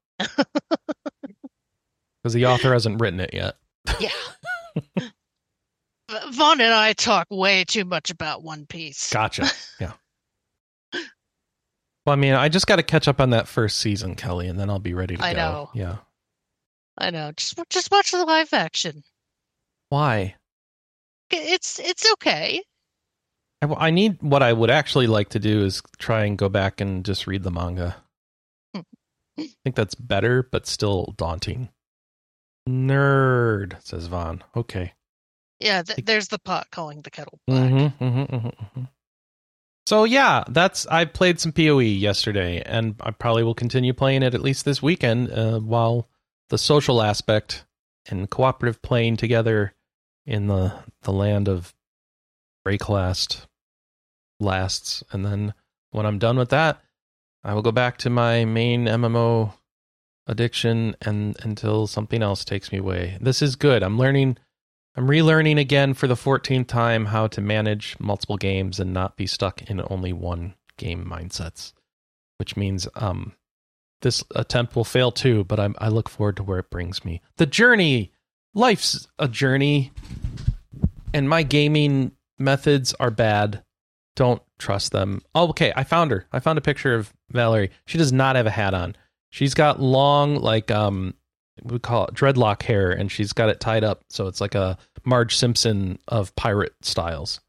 Because the author hasn't written it yet.
Yeah. V- Vaughn and I talk way too much about One Piece.
Gotcha. Yeah. Well, I mean, I just got to catch up on that first season, Kelly, and then I'll be ready to
I
go.
know.
Yeah.
I know. Just just watch the live action.
Why?
It's it's okay.
I, I need what I would actually like to do is try and go back and just read the manga. I think that's better, but still daunting. Nerd, says Vaughn. Okay.
Yeah, th- there's the pot calling the kettle black.
Mm-hmm, mm-hmm, mm-hmm, mm-hmm. So yeah, that's I played some P O E yesterday, and I probably will continue playing it at least this weekend. Uh, while the social aspect and cooperative playing together in the the land of Breaklast lasts, and then when I'm done with that, I will go back to my main M M O addiction and until something else takes me away. This is good. I'm learning. I'm relearning again for the fourteenth time how to manage multiple games and not be stuck in only one game mindsets, which means um, this attempt will fail too, but I'm, I look forward to where it brings me. The journey, life's a journey, and my gaming methods are bad. Don't trust them. Oh, okay, I found her. I found a picture of Valerie. She does not have a hat on. She's got long, like, um, we call it dreadlock hair, and she's got it tied up, so it's like a Marge Simpson of pirate styles.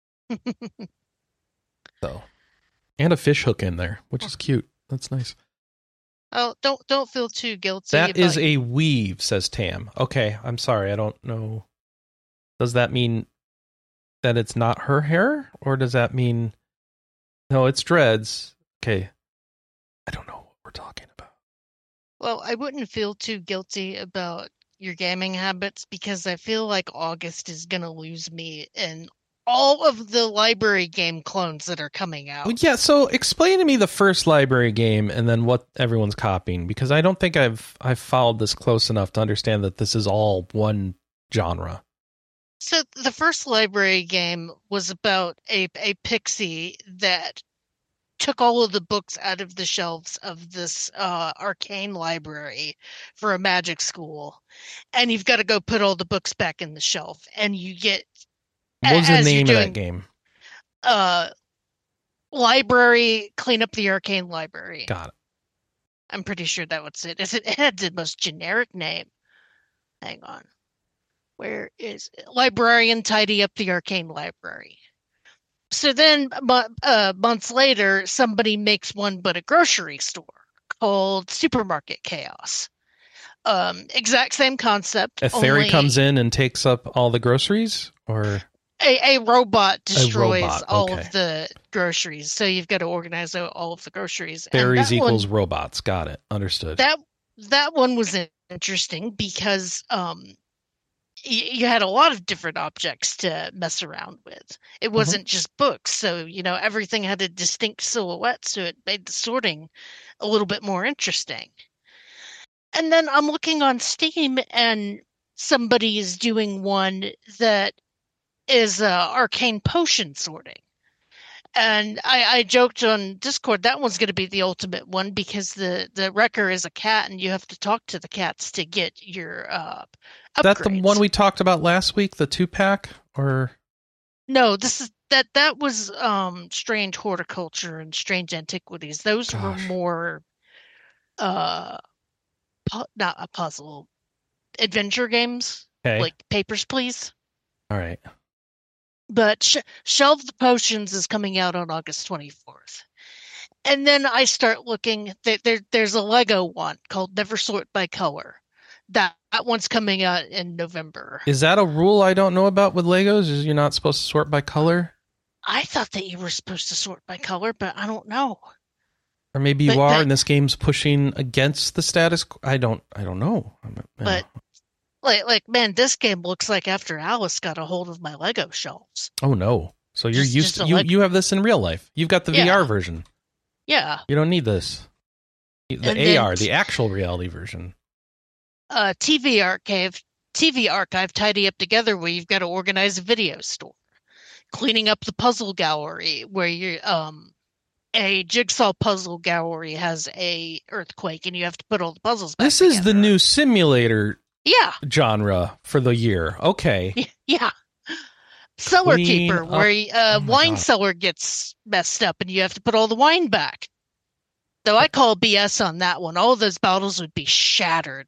So, and a fish hook in there, which is cute. That's nice.
Oh, don't don't feel too guilty.
That
about
is a weave, says Tam. Okay, I'm sorry. I don't know. Does that mean that it's not her hair? Or does that mean... No, it's dreads. Okay. I don't know what we're talking about.
Well, I wouldn't feel too guilty about your gaming habits because I feel like August is going to lose me in all of the library game clones that are coming out.
Well, yeah, so explain to me the first library game and then what everyone's copying, because I don't think I've I've followed this close enough to understand that this is all one genre.
So the first library game was about a a pixie that took all of the books out of the shelves of this uh, arcane library for a magic school, and you've got to go put all the books back in the shelf, and you get...
What was the
as
name
you're
of
doing,
that game?
Uh, library, clean up the arcane library.
Got it.
I'm pretty sure that was it. Is it? It had the most generic name. Hang on. Where is it? Librarian, tidy up the arcane library. So then, uh, months later, somebody makes one but a grocery store called Supermarket Chaos. Um, exact same concept.
A fairy
only
comes in and takes up all the groceries, or
a, a robot destroys
robot,
all
okay.
of the groceries. So you've got to organize all of the groceries. And
fairies
that one-
equals robots. Got it. Understood.
That that one was interesting because um, y- you had a lot of different objects to mess around with. It wasn't just books, so you know everything had a distinct silhouette, so it made the sorting a little bit more interesting. And then I'm looking on Steam, and somebody is doing one that is uh, arcane potion sorting. And I, I joked on Discord that one's going to be the ultimate one because the, the wrecker is a cat and you have to talk to the cats to get your uh, upgrades.
That the one we talked about last week, the two pack, or
No, this is that that was um, Strange Horticulture and Strange Antiquities. Those
Gosh.
were more uh, pu- not a puzzle adventure games,
okay,
like Papers, Please.
all right.
But Sh- Shelve the Potions is coming out on August twenty-fourth. And then I start looking, there, there, there's a Lego one called Never Sort by Color. That, that one's coming out in November.
Is that a rule I don't know about with Legos? Is you're not supposed to sort by color?
I thought that you were supposed to sort by color, but I don't know.
Or maybe you
But-
are,
but-
and this game's pushing against the status quo. I don't. I don't know. I'm-
But like, like, man, this game looks like after Alice got a hold of my Lego shelves.
oh no. So you're
Just-
used
just
to
a
you.
leg-
You have this in real life. You've got the
Yeah.
V R version.
Yeah.
You don't need this. The
And
A
then-
R, the actual reality version.
Uh, T V archive, T V archive tidy up together where you've got to organize a video store. Cleaning up the puzzle gallery where you um a jigsaw puzzle gallery has a earthquake and you have to put all the puzzles back
This is the
together.
new simulator
Yeah.
genre for the year. Okay.
Yeah. Cellar
Clean
keeper
up-
where y- uh,
Oh my
wine
God.
cellar gets messed up and you have to put all the wine back. Though I call B S on that one. All of those bottles would be shattered.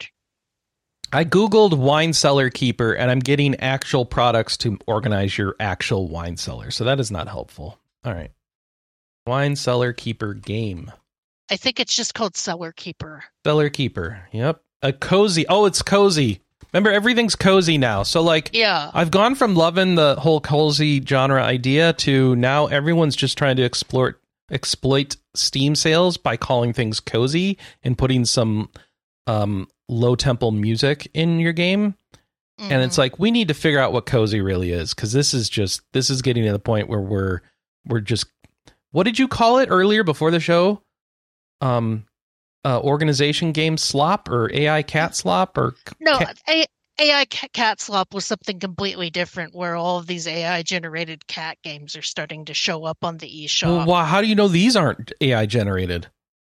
I Googled wine cellar keeper, and I'm getting actual products to organize your actual wine cellar. So that is not helpful. All right. Wine cellar keeper game.
I think it's just called cellar keeper.
Cellar keeper. Yep. A cozy. Oh, it's cozy. Remember, everything's cozy now. So, like,
Yeah.
I've gone from loving the whole cozy genre idea to now everyone's just trying to explore, exploit Steam sales by calling things cozy and putting some um, low tempo music in your game. And it's
Mhm.
like, we need to figure out what cozy really is, because this is just this is getting to the point where we're we're just, what did you call it earlier before the show? Um, uh, organization game slop, or A I cat slop, or
No,
ca-
A- AI ca- cat slop was something completely different where all of these A I generated cat games are starting to show up on the eShop.
well, why, how do you know these aren't A I generated?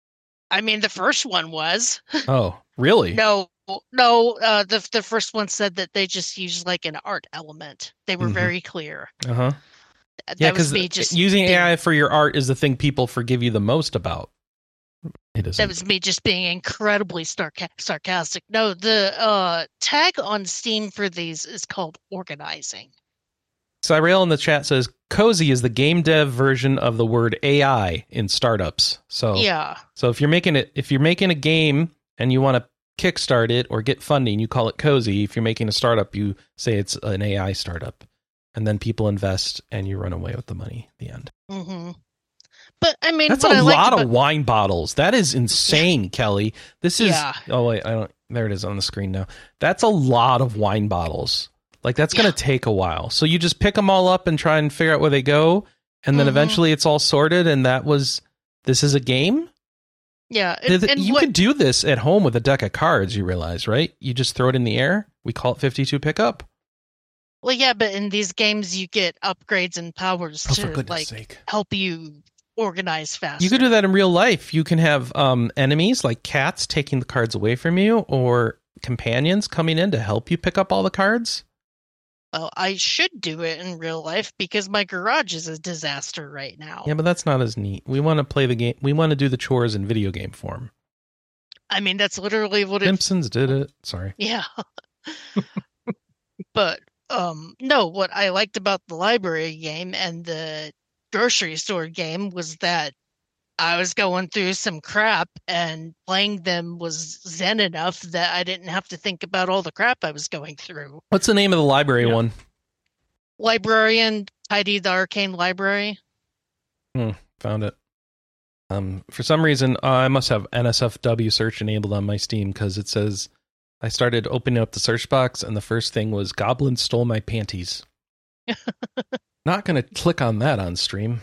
I mean, the first one was.
Oh, really?
No, no. Uh, the the first one said that they just used like an art element. They were
Mhm.
very clear.
Uh huh.
That
Yeah,
was
because
me just
using
being-
A I for your art is the thing people forgive you the most about. It isn't.
That was me just being incredibly sarca- sarcastic. No, the uh, tag on Steam for these is called organizing.
Cyril in the chat says cozy is the game dev version of the word A I in startups. So
Yeah.
so if you're making it if you're making a game and you want to kickstart it or get funding, you call it cozy. If you're making a startup, you say it's an A I startup. And then people invest and you run away with the money at the end.
hmm But I mean,
That's
what
a
I liked
lot
about-
of wine bottles. That is insane, Kelly. This is
Yeah.
oh wait, I don't there it is on the screen now. That's a lot of wine bottles. Like that's
Yeah.
going to take a while. So you just pick them all up and try and figure out where they go, and then
Mhm.
eventually it's all sorted. And that was this is a game.
Yeah,
Th-
and,
th-
and
you
what,
could do this at home with a deck of cards. You realize, right? You just throw it in the air. We call it fifty-two pickup.
well, yeah, but in these games you get upgrades and powers
Oh, for
to
goodness
like
sake!
help you organize faster.
You could do that in real life. You can have um, enemies like cats taking the cards away from you, or companions coming in to help you pick up all the cards.
Well, I should do it in real life because my garage is a disaster right now.
Yeah, but that's not as neat. We want to play the game. We want to do the chores in video game form.
I mean, that's literally what it.
Simpsons did it. Sorry.
Yeah. But um, no, what I liked about the library game and the grocery store game was that I was going through some crap and playing them was zen enough that I didn't have to think about all the crap I was going through.
What's the name of the library
Yeah.
one?
Librarian, Tidy the Arcane Library.
Found it. Um, for some reason, uh, I must have N S F W search enabled on my Steam because it says I started opening up the search box and the first thing was "Goblin stole my panties." Not going to click on that on stream.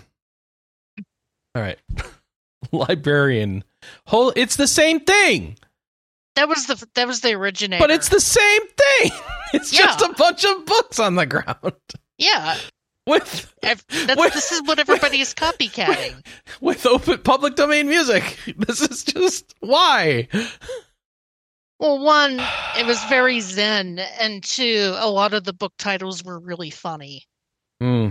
All right, librarian. Whole, it's the same thing,
That was the that was the originator.
but it's the same thing. It's just
Yeah.
a bunch of books on the ground
yeah.
with
ev- That's,
Wait,
this is what everybody is copycatting.
with open public domain music. This is just why.
Well, one, it was very zen, and two, a lot of the book titles were really funny.
Hmm.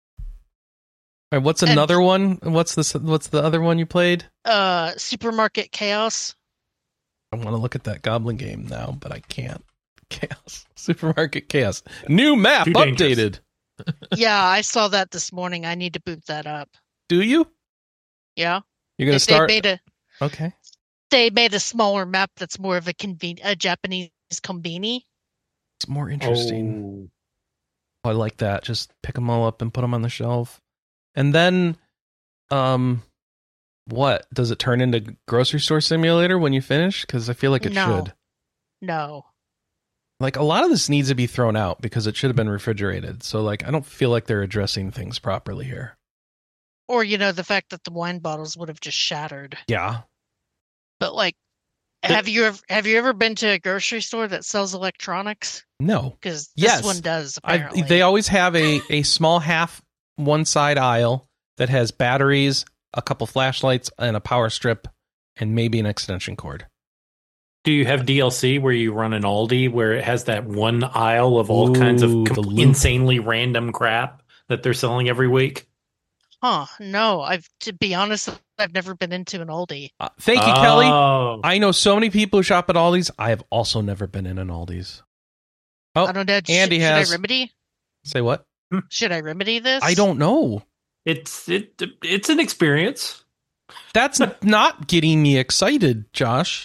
All right, what's
And-
another one? What's this? What's the other one you played?
Uh, Supermarket Chaos.
I want to look at that Goblin game now, but I can't. Chaos, Supermarket Chaos, new map
Too dangerous.
updated.
Yeah, I saw that this morning. I need to boot that up.
Do you?
Yeah,
You're gonna
they,
start?
they made a
Okay.
they made a smaller map that's more of a conven- a Japanese kombini.
It's more interesting.
Oh,
I like that. Just pick them all up and put them on the shelf, and then, um, what does it turn into? Grocery store simulator when you finish? Because I feel like it
No.
should.
No,
Like a lot of this needs to be thrown out because it should have been refrigerated. So like I don't feel like they're addressing things properly here.
or you know the fact that the wine bottles would have just shattered.
Yeah.
But like,
But-
have you ever have you ever been to a grocery store that sells electronics?
No.
Because this
Yes.
one does.
I,
Apparently,
they always have a, a small half one side aisle that has batteries, a couple flashlights, and a power strip, and maybe an extension cord.
do you have D L C where you run an Aldi where it has that one aisle of all kinds of
Ooh,
com-
the loop.
insanely random crap that they're selling every week?
Huh? No, I've to be honest, I've never been into an Aldi.
Uh, thank you, Kelly.
Oh.
I know so many people who shop at Aldi's. I have also never been in an Aldi's. Oh,
I don't know.
Andy
should,
has-
should I remedy?
Say what?
Should I remedy this?
I don't know.
It's it it's an experience.
That's not getting me excited, Josh.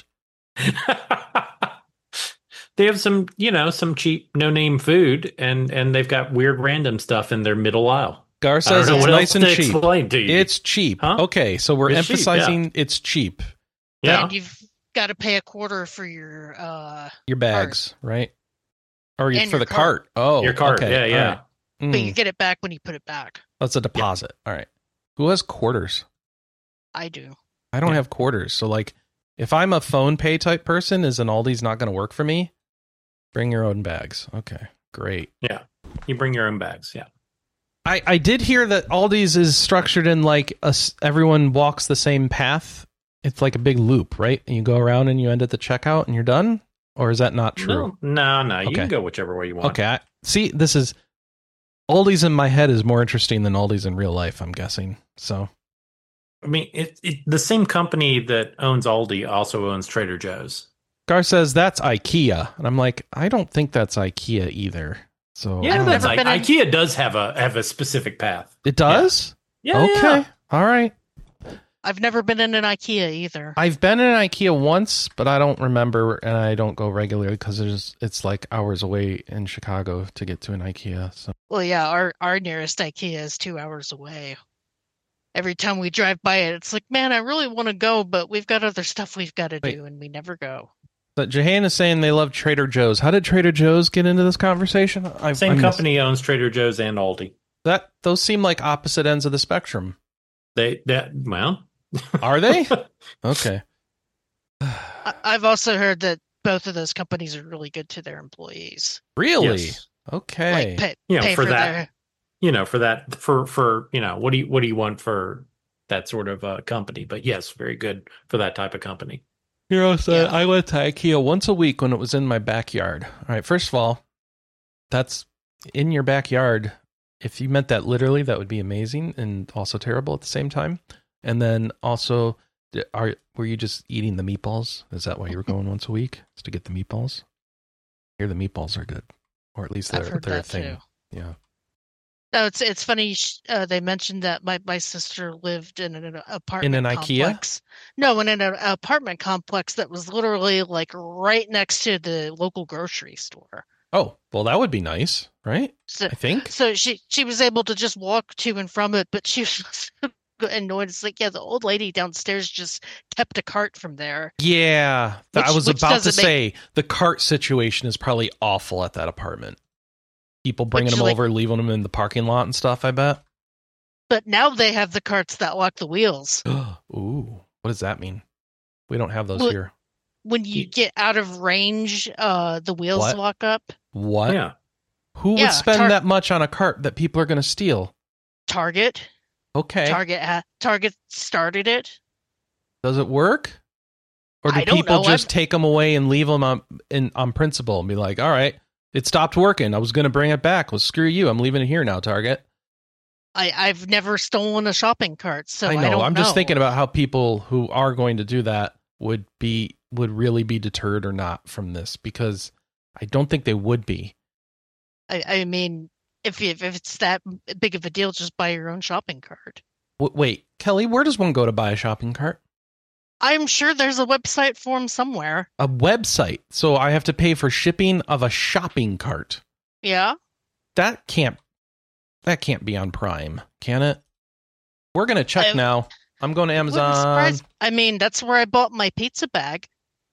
They have some, you know, some cheap no-name food, and and they've got weird random stuff in their middle aisle.
Gar
I
says
don't know
it's
what
nice
else
and
to
cheap.
explain to you.
It's cheap.
Huh?
Okay, so we're
It's cheap,
emphasizing it's cheap.
yeah.
And you've got to pay a quarter for your uh,
Your bags, right? Or you,
And
for
your
the
cart.
cart. Oh,
Your cart,
okay,
yeah,
all
yeah.
right. Mm,
but you get it back when you put it back.
that's a deposit. All right. Who has quarters?
I do.
I don't
Yeah.
have quarters. So, like, if I'm a phone pay type person, is an Aldi's not going to work for me? Bring your own bags. Okay, great.
Yeah. You bring your own bags. Yeah.
I, I did hear that Aldi's is structured in like a s everyone walks the same path it's like a big loop, right? And you go around and you end at the checkout and you're done? Or is that not true?
No, no, no. You
Okay.
can go whichever way you want.
Okay. I, see, this is Aldi's in my head is more interesting than Aldi's in real life, I'm guessing. So,
I mean, it, it, the same company that owns Aldi also owns Trader Joe's.
Gar says that's IKEA. And I'm like, I don't think that's IKEA either. So
Yeah,
I've
that's
never
like
been in-
IKEA does have a have a specific path.
it does?
Yeah,
okay.
yeah.
All right.
I've never been in an IKEA either.
I've been in IKEA once, but I don't remember, and I don't go regularly because it's it's like hours away in Chicago to get to an IKEA. So
Well, yeah, our our nearest IKEA is two hours away. Every time we drive by it, it's like, man, I really want to go, but we've got other stuff we've got to
Wait.
do, and we never go.
but Jahan is saying they love Trader Joe's. How did Trader Joe's get into this conversation? I,
Same
I missed-
company owns Trader Joe's and Aldi.
That those seem like opposite ends of the spectrum.
They that well,
Are they? Okay.
I, I've also heard that both of those companies are really good to their employees.
Really?
Yes.
Okay.
Like pay,
You know,
pay
for
for,
that-
their
You know, for that for for you know, what do you what do you want for that sort of uh, company? But yes, very good for that type of company.
Hero said,
Yeah.
I went to IKEA once a week when it was in my backyard. All right, first of all, that's in your backyard. If you meant that literally, that would be amazing and also terrible at the same time. And then also, d- are were you just eating the meatballs? Is that why you were going once a week? Is to get the meatballs? Here, the meatballs are good, or at least
I've
they're
heard
they're a
that
thing.
too.
Yeah.
No, it's it's funny. sh- Uh, they mentioned that my, my sister lived in an apartment
In an IKEA?
complex. No, in an apartment complex that was literally like right next to the local grocery store.
Oh, well, that would be nice, right?
So
I think.
so she she was able to just walk to and from it, but she was annoyed. It's like, yeah, the old lady downstairs just kept a cart from there.
Yeah, th- I
Which-
was
which
about to
doesn't make-
say the cart situation is probably awful at that apartment. People bringing
Which,
them
like-
over, leaving them in the parking lot and stuff. I bet.
But now they have the carts that lock the wheels.
Ooh, what does that mean? We don't have those
Well,
here.
When you
Ye-
get out of range, uh, the wheels
What?
lock up.
What?
Yeah.
Who
Yeah,
would spend
tar-
that much on a cart that people are going to steal?
Target.
Okay,
Target ha- Target started it.
does it work? Or do
I don't
people
know.
just
I've-
take them away and leave them on in on principle and be like, "All right, it stopped working. I was going to bring it back. Well, screw you. I'm leaving it here now, Target."
I I've never stolen a shopping cart, so I,
I know.
don't
I'm
know.
just thinking about how people who are going to do that would be would really be deterred or not from this, because I don't think they would be.
I, I mean, if if if it's that big of a deal, just buy your own shopping cart.
W- wait, Kelly, where does one go to buy a shopping cart?
I'm sure there's a website for them somewhere.
A website. So I have to pay for shipping of a shopping cart.
Yeah.
That can't that can't be on Prime, can it? We're going to check
I-
now. I'm going to
Wouldn't
Amazon.
surprise- I mean, that's where I bought my pizza bag.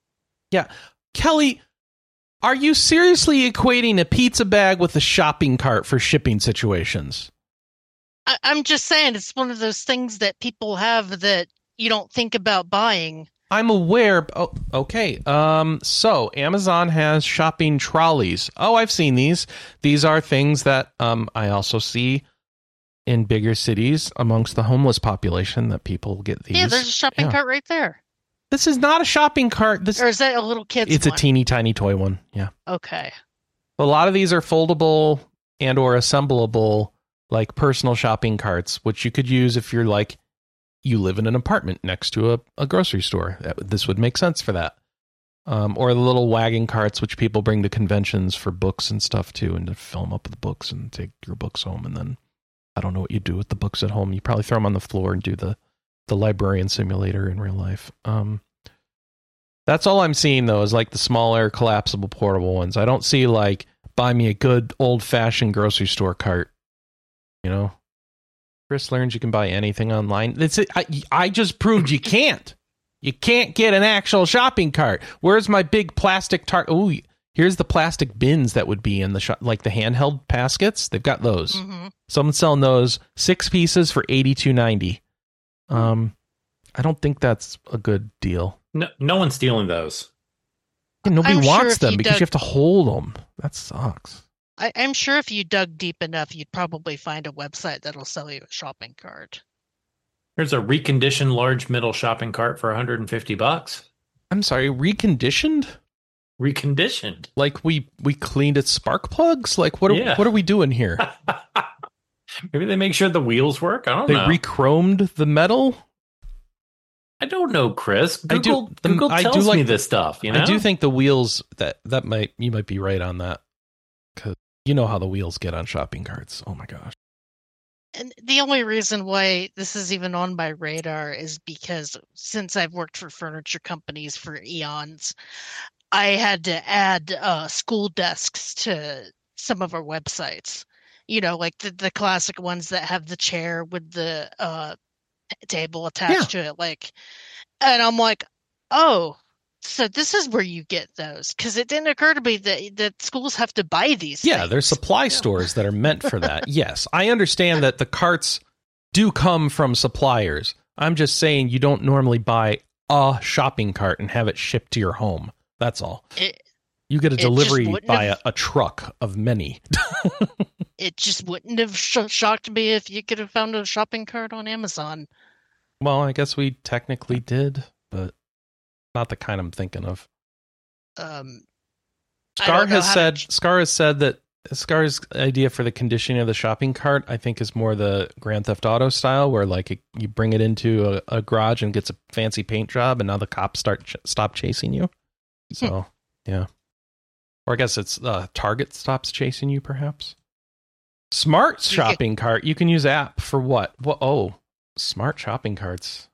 Kelly, are you seriously equating a pizza bag with a shopping cart for shipping situations?
I, I'm just saying, it's one of those things that people have that you don't think about buying.
I'm aware. Oh, okay. Um, so Amazon has shopping trolleys. Oh, I've seen these. These are things that um, I also see in bigger cities amongst the homeless population, that people get these.
Yeah, there's a shopping
Yeah.
cart right there.
This is not a shopping cart. This
Or is that a little kid's
it's a
one?
teeny tiny toy one. Yeah.
Okay.
A lot of these are foldable and or assemblable, like personal shopping carts, which you could use if you're like, you live in an apartment next to a, a grocery store. That, this would make sense for that. Um, or the little wagon carts, which people bring to conventions for books and stuff too, and to fill them up with books and take your books home. And then I don't know what you do with the books at home. You probably throw them on the floor and do the, the librarian simulator in real life. Um, that's all I'm seeing though, is like the smaller collapsible portable ones. I don't see like, buy me a good old fashioned grocery store cart. You know, Chris learns you can buy anything online. That's it. I, I just proved you can't. You can't get an actual shopping cart. Where's my big plastic tar? Oh, here's the plastic bins that would be in the shop, like the handheld baskets. They've got those.
hmm
Someone's selling those six pieces for eighty-two ninety. Um, I don't think that's a good deal.
No, no one's stealing those.
And nobody
I'm sure
wants
if
them
you
because
dug-
you have to hold them. That sucks.
I, I'm sure if you dug deep enough, you'd probably find a website that'll sell you a shopping cart.
There's a reconditioned large middle shopping cart for one hundred fifty bucks.
I'm sorry, reconditioned?
Reconditioned.
Like we we cleaned its spark plugs? Like what are,
Yeah.
what are we doing here?
Maybe they make sure the wheels work. I don't
They
know.
re-chromed the metal?
I don't know, Chris.
I
Google,
do- the-
Google
I do
tells
like
me
the-
this stuff. You know,
I do think the wheels that that might you might be right on that. Cuz you know how the wheels get on shopping carts. Oh my gosh.
And the only reason why this is even on my radar is because since I've worked for furniture companies for eons, I had to add uh, school desks to some of our websites. You know, like the, the classic ones that have the chair with the uh, table attached to it. Like, and I'm like, oh, so this is where you get those, because it didn't occur to me that that schools have to buy these.
Yeah,
things.
there's supply stores that are meant for that. Yes, I understand that the carts do come from suppliers. I'm just saying you don't normally buy a shopping cart and have it shipped to your home. That's all.
It,
You get a
it just
delivery
wouldn't
by
have-
a, a truck of many.
it just wouldn't have sh- shocked me if you could have found a shopping cart on Amazon.
Well, I guess we technically did, but not the kind I'm thinking of.
Um, I
Scar
don't know
has
how
said
to-
Scar has said that Scar's idea for the conditioning of the shopping cart, I think, is more the Grand Theft Auto style, where like it, you bring it into a, a garage and gets a fancy paint job, and now the cops start ch- stop chasing you. So yeah, or I guess it's uh, Target stops chasing you, perhaps. Smart
You get-
shopping cart. You can use app for what? What? Oh, smart shopping carts.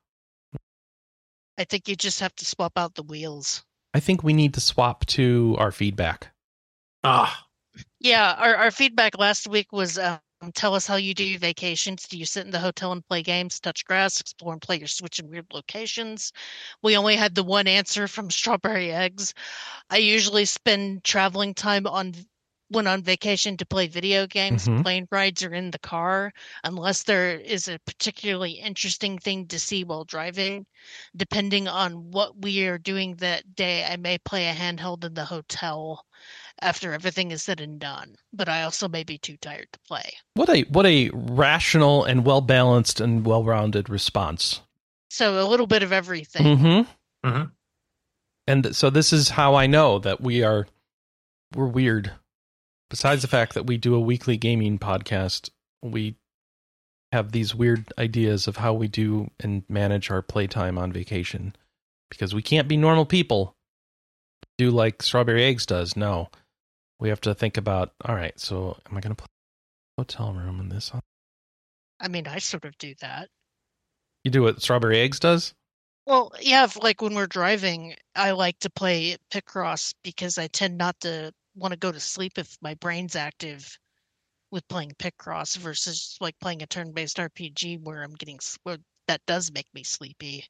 I think you just have to swap out the wheels.
I think we need to swap to our feedback.
ah,
Yeah, our, our feedback last week was um, tell us how you do your vacations. Do you sit in the hotel and play games, touch grass, explore and play your Switch in weird locations? We only had the one answer from Strawberry Eggs. I usually spend traveling time on when on vacation to play video games,
Mhm.
plane rides, or in the car, unless there is a particularly interesting thing to see while driving. Depending on what we are doing that day, I may play a handheld in the hotel after everything is said and done, but I also may be too tired to play.
What a what a rational and well balanced and well rounded response.
So a little bit of everything.
Mm-hmm.
Mhm.
And so this is how I know that we are we're weird. Besides the fact that we do a weekly gaming podcast, we have these weird ideas of how we do and manage our playtime on vacation. Because we can't be normal people. Do like Strawberry Eggs does. No. We have to think about, all right, so am I going to play hotel room in this?
I mean, I sort of do that.
You do what Strawberry Eggs does?
Well, yeah, if, like when we're driving, I like to play Picross because I tend not to want to go to sleep if my brain's active with playing Picross versus like playing a turn-based R P G where I'm getting s- where that does make me sleepy.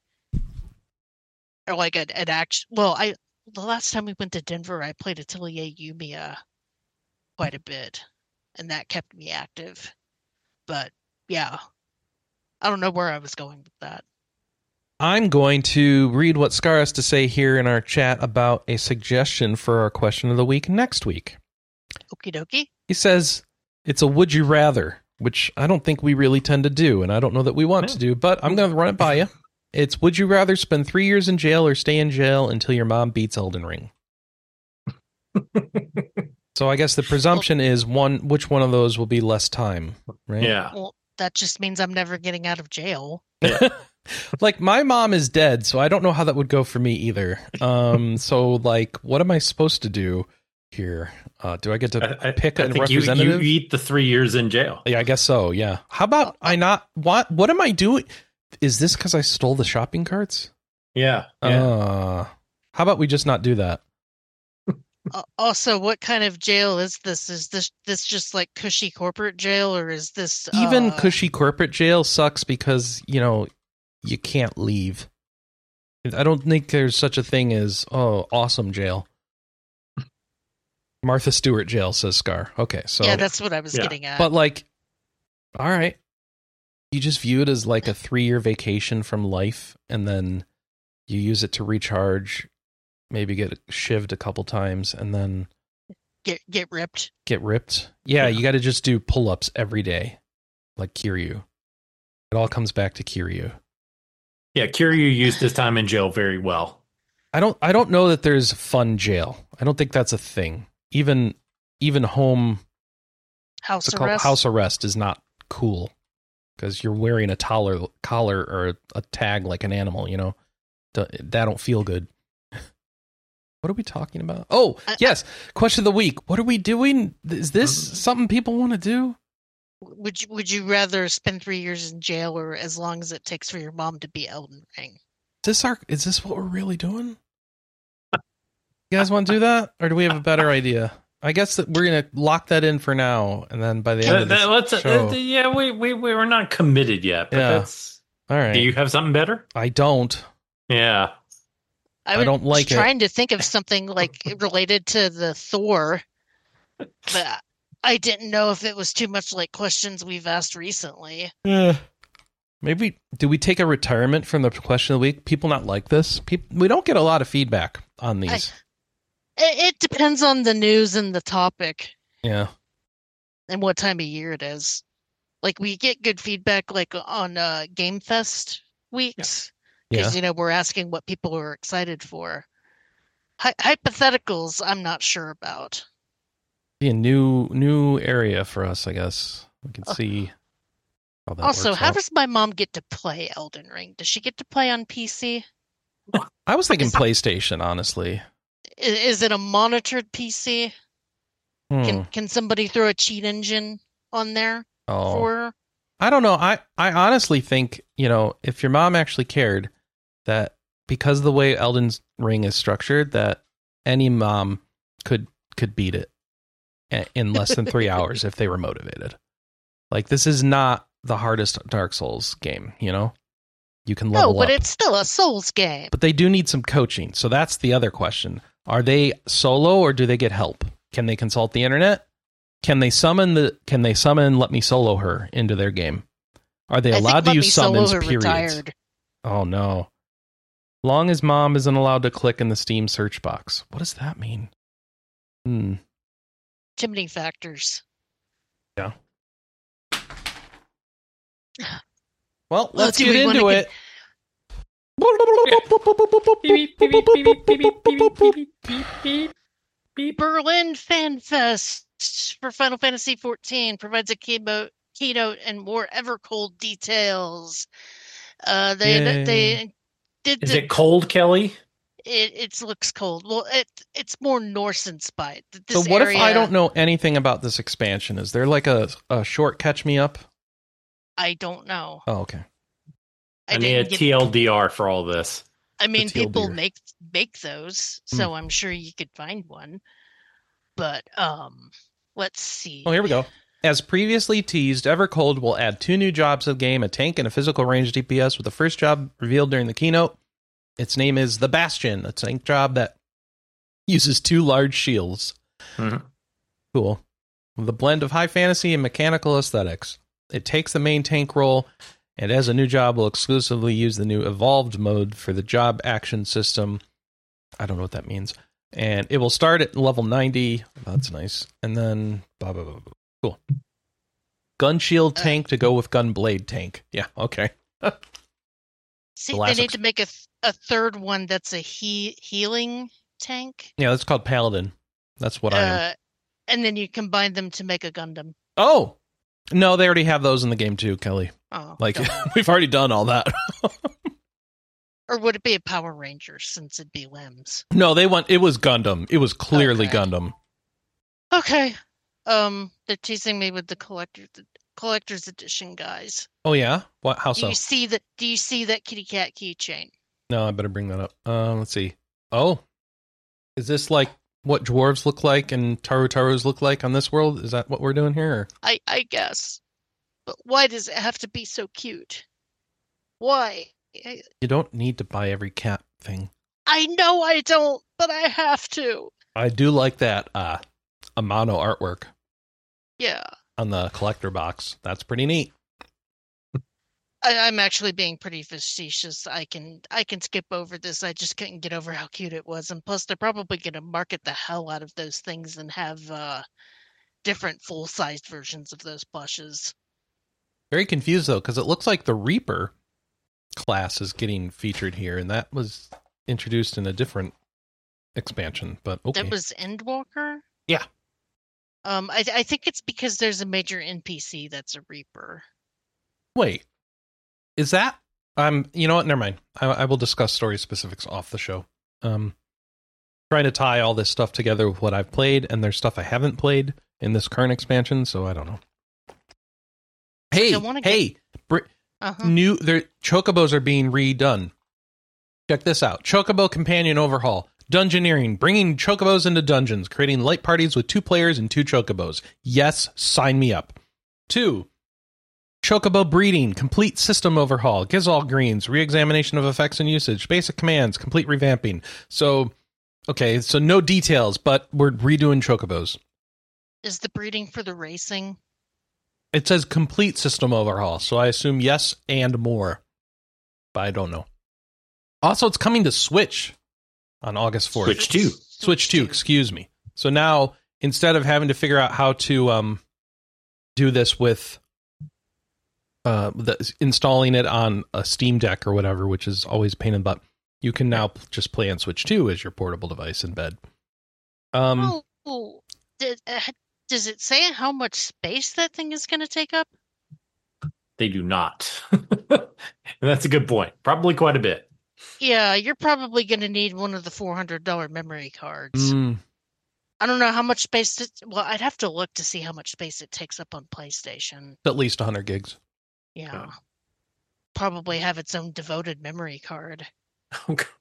Or like an, an action. Well, I the last time we went to Denver, I played Atelier Yumiya quite a bit, and that kept me active. But yeah, I don't know where I was going with that.
I'm going to read what Scar has to say here in our chat about a suggestion for our question of the week next week.
Okie dokie.
He says it's a would you rather, which I don't think we really tend to do, and I don't know that we want
Yeah.
to do, but I'm going to run it by you. It's would you rather spend three years in jail or stay in jail until your mom beats Elden Ring? So I guess the presumption is one, which one of those will be less time, right?
yeah.
Well, that just means I'm never getting out of jail.
Like my mom is dead, so I don't know how that would go for me either. Um, so like, what am I supposed to do here? Uh, do I get to
I, I,
pick
I
a
think you,
representative?
you eat the three years in jail.
Yeah, I guess so. Yeah. How about I not? What? What am I doing? Is this because I stole the shopping carts?
Yeah. yeah.
Uh, how about we just not do that?
Uh, also, what kind of jail is this? Is this this just like cushy corporate jail, or is this
Even
uh,
cushy corporate jail sucks because you know you can't leave. I don't think there's such a thing as oh awesome jail. Martha Stewart jail, says Scar. Okay, so
Yeah, that's what I was
Yeah.
getting at.
but like, all right, you just view it as like a three-year vacation from life, and then you use it to recharge, maybe get shivved a couple times, and then
get get ripped.
get ripped. Yeah,
Yeah.
you got to just do pull-ups every day, like Kiryu. It all comes back to Kiryu.
Yeah, Kiryu used his time in jail very well.
I don't I don't know that there's fun jail. I don't think that's a thing. Even even home
House
what's it called?
arrest.
House arrest is not cool because you're wearing a collar collar or a tag like an animal, you know. That don't feel good. What are we talking about? Oh,
I,
yes. Question of the week. What are we doing? Is this something people want to do?
Would you Would you rather spend three years in jail, or as long as it takes for your mom to be Elden Ring?
Is this our? Is this what we're really doing? You guys want to do that, or do we have a better idea? I guess that we're gonna lock that in for now, and then by the end
Uh,
of this
that- let's, uh,
show,
uh, yeah, we we we were not committed yet. But
Yeah.
that's.
all right.
Do you have something better?
I don't.
Yeah.
I,
I
was
don't like it.
trying to think of something like related to the Thor, but I didn't know if it was too much like questions we've asked recently.
Yeah. Maybe do we take a retirement from the question of the week? People not like this. People, we don't get a lot of feedback on these.
It, it depends on the news and the topic
yeah.
and what time of year it is. Like we get good feedback like on uh, Game Fest weeks because
Yeah.
you know we're asking what people are excited for. Hy- hypotheticals, I'm not sure about.
Be a new new area for us, I guess. We can see how that
Also,
works
how
out.
does my mom get to play Elden Ring? Does she get to play on P C?
I was thinking
is it-
PlayStation, honestly.
I- Is it a monitored P C?
Hmm.
Can Can somebody throw a cheat engine on there
oh.
for her?
I don't know. I, I honestly think, you know, if your mom actually cared, that because of the way Elden Ring is structured, that any mom could could beat it a- in less than three hours if they were motivated. Like, this is not the hardest Dark Souls game, you know? You can level
No, but
up.
it's still a Souls game.
But they do need some coaching. So that's the other question. Are they solo or do they get help? Can they consult the internet? Can they summon the can they summon Let Me Solo Her into their game? Are they
I think
allowed to
Let Me
use
Solo
summons
Her
periods?
retired.
Oh no. Long as mom isn't allowed to click in the Steam search box. What does that mean? Hmm.
Too many factors.
Yeah. Well,
Well,
let's
do
get
we wanna
into
get-
it.
Berlin Fan Fest for Final Fantasy fourteen provides a keynote, keynote and more Evercold details. Uh, they
Yay.
they did
Is
the,
it cold, Kelly?
it. It looks cold. Well, it it's more Norse inspired.
So
This
what
area,
if I don't know anything about this expansion? Is there like a, a short catch me up?
I don't know.
Oh, okay.
I, need a
didn't get-
T L D R for all this.
I mean,
teal
people
deer.
make make those, so I'm sure you could find one. But um, let's see.
Oh, here we go. As previously teased, Evercold will add two new jobs of game, a tank and a physical range D P S, with the first job revealed during the keynote. Its name is the Bastion, a tank job that uses two large shields.
Mhm.
Cool. With a blend of high fantasy and mechanical aesthetics. It takes the main tank role, and as a new job will exclusively use the new evolved mode for the job action system. I don't know what that means. And it will start at level ninety. That's nice. And then blah, blah, blah, blah. Cool. Gun shield
Uh,
tank to go with gun blade tank. Yeah, okay.
See,
the
they
last
need
ex-
to make a th- a third one that's a he- healing tank.
Yeah, that's called Paladin. That's what I am.
Uh, and then you combine them to make a Gundam.
Oh! No, they already have those in the game too, Kelly.
Oh,
Like,
God.
we've already done all that.
Or would it be a Power Ranger since it'd be limbs?
No, they want, it was Gundam. It was clearly
Okay.
Gundam.
Okay. Um, they're teasing me with the collector the collector's edition, guys.
Oh, yeah? What? How
Do
so?
you see that? Do you see that kitty cat keychain?
No, I better bring that up. Uh, let's see. Oh, is this like what dwarves look like and Taru-Tarus look like on this world? Is that what we're doing here? Or?
I I guess. But why does it have to be so cute? Why? I,
You don't need to buy every cat thing.
I know I don't, but I have to.
I do like that uh, Amano artwork
Yeah.
on the collector box. That's pretty neat.
I, I'm actually being pretty facetious. I can I can skip over this. I just couldn't get over how cute it was, and plus they're probably going to market the hell out of those things and have uh, different full-sized versions of those plushes.
Very confused though, because it looks like the Reaper class is getting featured here, and that was introduced in a different expansion. But okay,
That was Endwalker?
Yeah.
Um, I, I think it's because there's a major N P C that's a Reaper.
wait, is that? Um, you know what? Never mind. I, I will discuss story specifics off the show. Um, trying to tie all this stuff together with what I've played, and there's stuff I haven't played in this current expansion, so I don't know. Hey,
I wanna
hey,
get-
Br-
Uh-huh.
new their chocobos are being redone. Check this out: Chocobo Companion Overhaul, Dungeoneering, bringing chocobos into dungeons, creating light parties with two players and two chocobos. Yes, sign me up. Two, Chocobo Breeding, complete system overhaul, Gizal Greens, re-examination of effects and usage, basic commands, complete revamping. So, okay, so no details, but we're redoing chocobos.
Is the breeding for the racing?
It says complete system overhaul, so I assume yes and more, but I don't know. Also, it's coming to Switch on August fourth.
Switch two.
Switch two, excuse me. So now, instead of having to figure out how to um, do this with uh, the, installing it on a Steam Deck or whatever, which is always a pain in the butt, you can now p- just play on Switch two as your portable device in bed. Um,
Oh, did, uh, does it say how much space that thing is going to take up?
They do not. And that's a good point. Probably quite a bit.
Yeah, you're probably going to need one of the four hundred dollars memory cards.
mm,
I don't know how much space. It, well, I'd have to look to see how much space it takes up on PlayStation.
at least one hundred gigs.
Yeah.
Yeah.
Probably have its own devoted memory card.
Oh, God.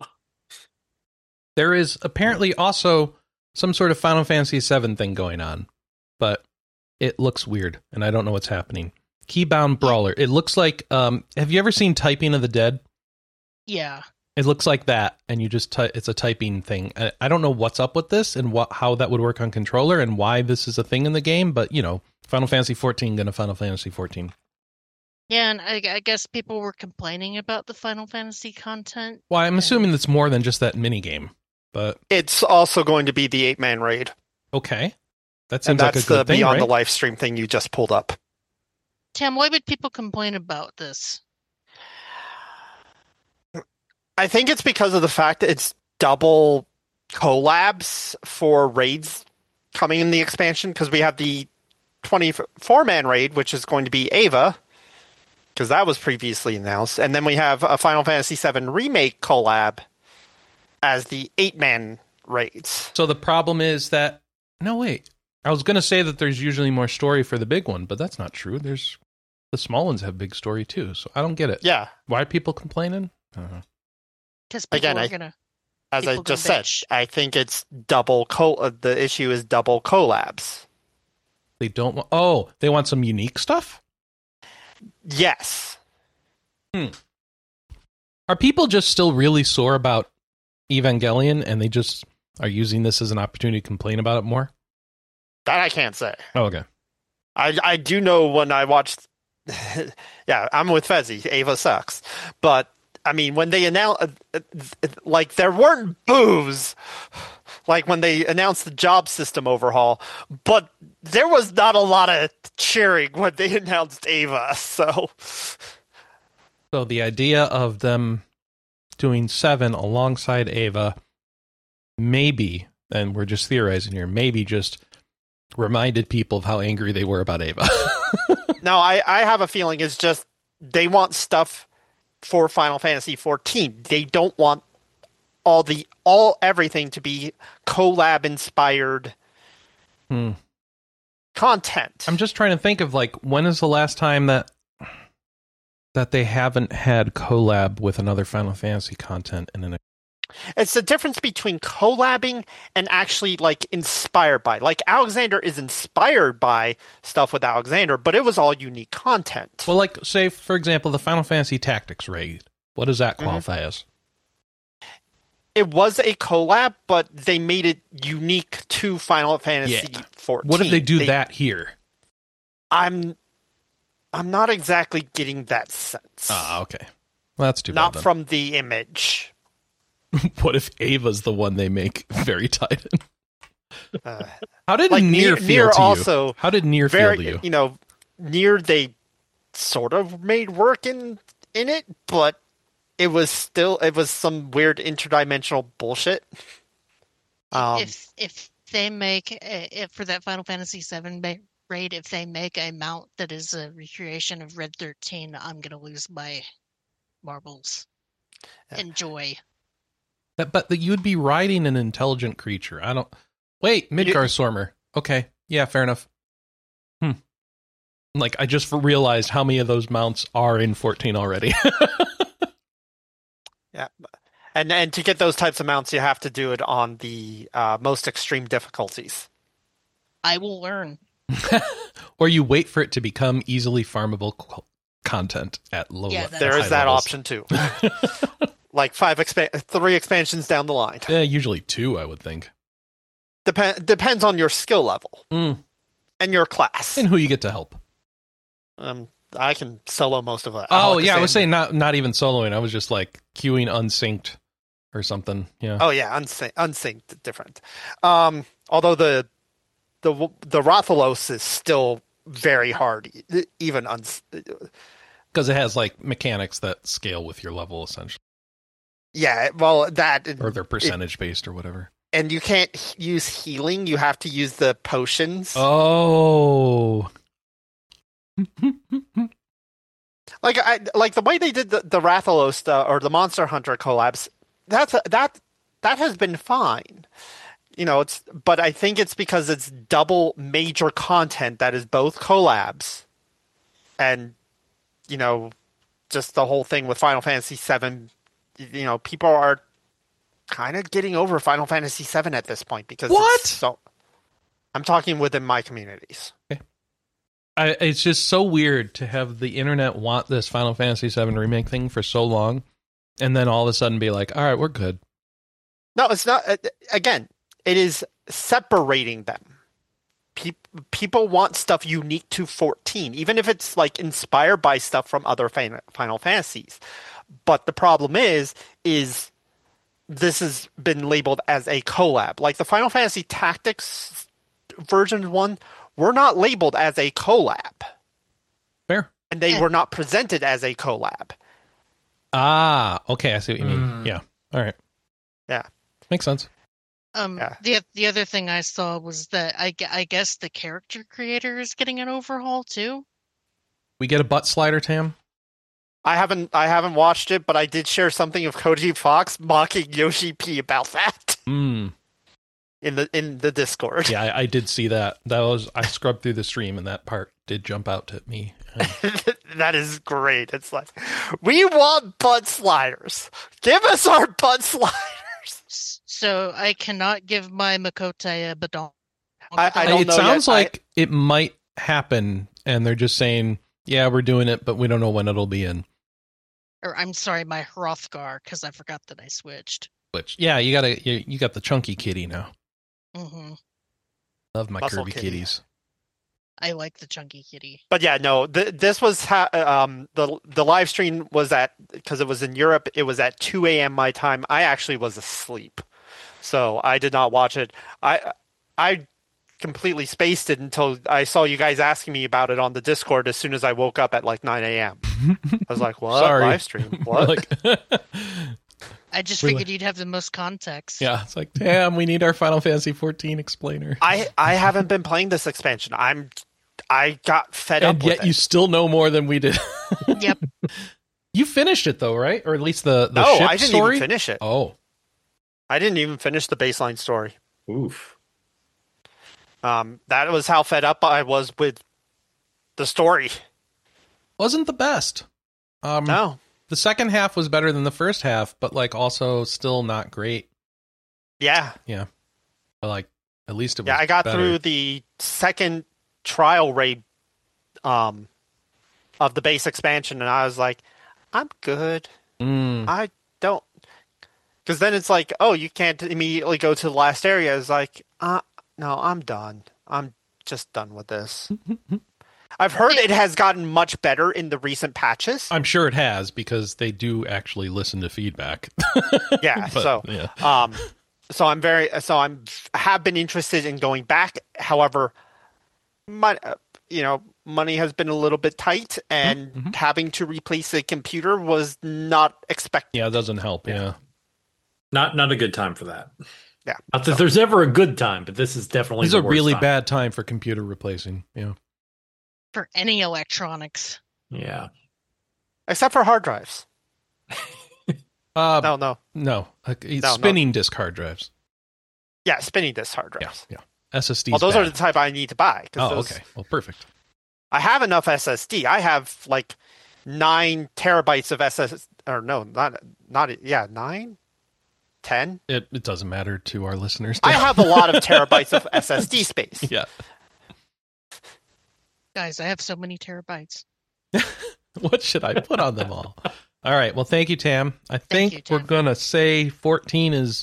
There is apparently also some sort of Final Fantasy seven thing going on, but it looks weird, and I don't know what's happening. Keybound Brawler. It looks like, um, have you ever seen Typing of the Dead?
Yeah.
It looks like that, and you just ty- it's a typing thing. I, I don't know what's up with this and what how that would work on controller and why this is a thing in the game, but you know, Final Fantasy fourteen gonna Final Fantasy fourteen.
Yeah, and I, I guess people were complaining about the Final Fantasy content.
Well, I'm
Yeah.
assuming it's more than just that mini game, but
It's also going to be the eight man raid,
okay, that
and
seems like a
that's the
good thing,
Beyond
right?
the live stream thing you just pulled up.
Tim, why would people complain about this?
I think it's because of the fact that it's double collabs for raids coming in the expansion, because we have the twenty-four man raid, which is going to be Ava, because that was previously announced, and then we have a Final Fantasy seven Remake collab as the eight man raids.
So the problem is that no wait, I was gonna say that there's usually more story for the big one, but that's not true. There's the small ones have big story too, so I don't get it.
Yeah,
Why are people complaining? I don't know.
Because people
Again,
are
I-
gonna.
as I
People
just
gonna
said,
bitch.
I think it's double co- uh, the issue is double collabs.
They don't want. Oh, they want some unique stuff.
Yes.
Are people just still really sore about Evangelion, and they just are using this as an opportunity to complain about it more?
That I can't say.
Oh, okay.
I I do know when I watched. Yeah, I'm with Fezzy. Ava sucks, but I mean when they announced, uh, uh, like there weren't boos, like when they announced the job system overhaul, but there was not a lot of cheering when they announced Ava. So
So the idea of them doing seven alongside Ava, maybe, and we're just theorizing here, maybe just reminded people of how angry they were about Ava.
no, I I have a feeling it's just they want stuff for Final Fantasy fourteen. They don't want all the all everything to be collab inspired
Hmm.
content.
I'm just trying to think of like when is the last time that that they haven't had collab with another Final Fantasy content in an
It's the difference between collabing and actually like inspired by. Like Alexander is inspired by stuff with Alexander, but it was all unique content.
well, like say for example the Final Fantasy Tactics raid. What does that
Mhm.
qualify as?
It was a collab, but they made it unique to Final Fantasy
Yeah.
fourteen.
What if they do that here?
I'm I'm not exactly getting that sense.
Ah, okay. Well, that's too
not
bad.
from the image.
Then. What if Ava's the one they make very tight in?
Uh,
How did
like
Nier
Nier,
feel
Nier
to you?
also
How did Nier
very
feel to you?
know Nier they sort of made work in in it, but it was still it was some weird interdimensional bullshit. Um,
if if they make a, if for that Final Fantasy seven ba- raid, if they make a mount that is a recreation of Red thirteen, I'm gonna lose my marbles
Yeah.
and joy.
That, but that you would be riding an intelligent creature. I don't. Wait, Midgar Stormer. Okay, yeah, fair enough. Hmm. Like I just realized how many of those mounts are in fourteen already.
Yeah, and and to get those types of mounts, you have to do it on the uh, most extreme difficulties.
I will learn.
Or you wait for it to become easily farmable co- content at low.
Yeah,
le-
that's-
There
high
is that
levels.
option too. Like five expa- three expansions down the line.
Yeah, usually two, I would think.
Dep- depends on your skill level
Mm.
and your class.
And who you get to help.
Um, I can solo most of it.
Oh yeah, I was saying not not even soloing. I was just like queuing unsynced or something. Yeah.
Oh yeah, unsync, unsynced, different. Um, although the the the Rathalos is still very hard, e- even uns.
Because it has like mechanics that scale with your level essentially,
Yeah, well that
or they're percentage based or whatever.
and you can't h- use healing. You have to use the potions.
Oh.
Like I like the way they did the the Rathalos uh, or the Monster Hunter collabs. That's a, that that has been fine. You know, it's but I think it's because it's double major content that is both collabs, and you know, just the whole thing with Final Fantasy seven. You know, people are kind of getting over Final Fantasy seven at this point because
What?
It's so I'm talking within my communities.
I, it's just so weird to have the internet want this Final Fantasy seven remake thing for so long, and then all of a sudden be like, "All right, we're good."
No, it's not. uh, Again, it is separating them. Pe- people want stuff unique to fourteen, even if it's like inspired by stuff from other fan- Final Fantasies. But the problem is, is this has been labeled as a collab. Like the Final Fantasy Tactics version one were not labeled as a collab,
Fair.
and they
Yeah.
were not presented as a collab.
Ah, okay, I see what you mean.
Mm.
Yeah. All right.
Yeah.
Makes sense.
Um,
Yeah.
the the other thing I saw was that I, gue- I guess the character creator is getting an overhaul too.
We get a butt slider, Tam.
I haven't I haven't watched it, but I did share something of Koji Fox mocking Yoshi P about that
Mm.
in the in the Discord.
Yeah, I, I did see that. That was I scrubbed through the stream, and that part did jump out to me. And
That is great. It's like, we want butt sliders. Give us our butt sliders.
S- So I cannot give my Makote a badon.
I- I don't
it
know
sounds
yet. I-
like it might happen, and they're just saying, "Yeah, we're doing it, but we don't know when it'll be in."
Or I'm sorry, my Hrothgar, because I forgot that I switched.
Which, yeah, you gotta, you, you got the chunky kitty now.
hmm
Love my
Muscle
curvy
kitty.
kitties.
I like the chunky kitty.
But yeah, no, th- this was ha- um the the live stream was at because it was in Europe. It was at two a.m. my time. I actually was asleep, so I did not watch it. I I completely spaced it until I saw you guys asking me about it on the Discord as soon as I woke up at like nine a.m. I was like, "What
Sorry.
live stream? What?"
Like,
I just
Really?
figured you'd have the most context.
yeah, it's like, damn, we need our Final Fantasy fourteen explainer.
I I haven't been playing this expansion. I'm I got fed
And
up with
yet
it.
you still know more than we did.
Yep.
You finished it though, right? Or at least the, the
no,
ship
I didn't
story?
even finish it.
Oh,
I didn't even finish the baseline story.
Oof.
Um, that was how fed up I was with the story.
wasn't the best. Um,
No,
The second half was better than the first half, but like also still not great.
yeah,
But like at least it was
yeah. I got
better.
through the second trial raid, um, of the base expansion, and I was like, I'm good.
Mm.
I don't, because then it's like, oh, you can't immediately go to the last area. It's like, uh, no, I'm done. I'm just done with this. I've heard it has gotten much better in the recent patches.
I'm sure it has because they do actually listen to feedback.
Yeah,
But,
so
yeah.
um, so I'm very so I'm have been interested in going back. However, my uh, you know, money has been a little bit tight, and
Mhm.
having to replace a computer was not expected.
Yeah, it doesn't help.
Yeah.
Yeah.
Not not a good time for that.
Yeah.
Not that
So-
there's ever a good time, but this is definitely
This is
the
a
worst
really
time.
bad time for computer replacing. Yeah.
For any electronics.
Yeah.
Except for hard drives.
Uh,
No, no.
no. Uh,
no.
spinning disk hard drives.
Yeah, spinning disk hard
Yeah.
drives.
Yeah. S S Ds.
Well, those
bad.
are the type I need to buy. 'Cause
Oh,
those-
okay. Well, perfect.
I have enough S S D. I have like nine terabytes of S S, or no, not not yeah, nine, ten.
It it doesn't matter to our listeners.
I have a lot of terabytes of S S D space.
Yeah.
Guys, I have so many terabytes.
What should I put on them all? All right. Well, thank you, Tam. I think
you,
we're
Tam.
gonna say fourteen is.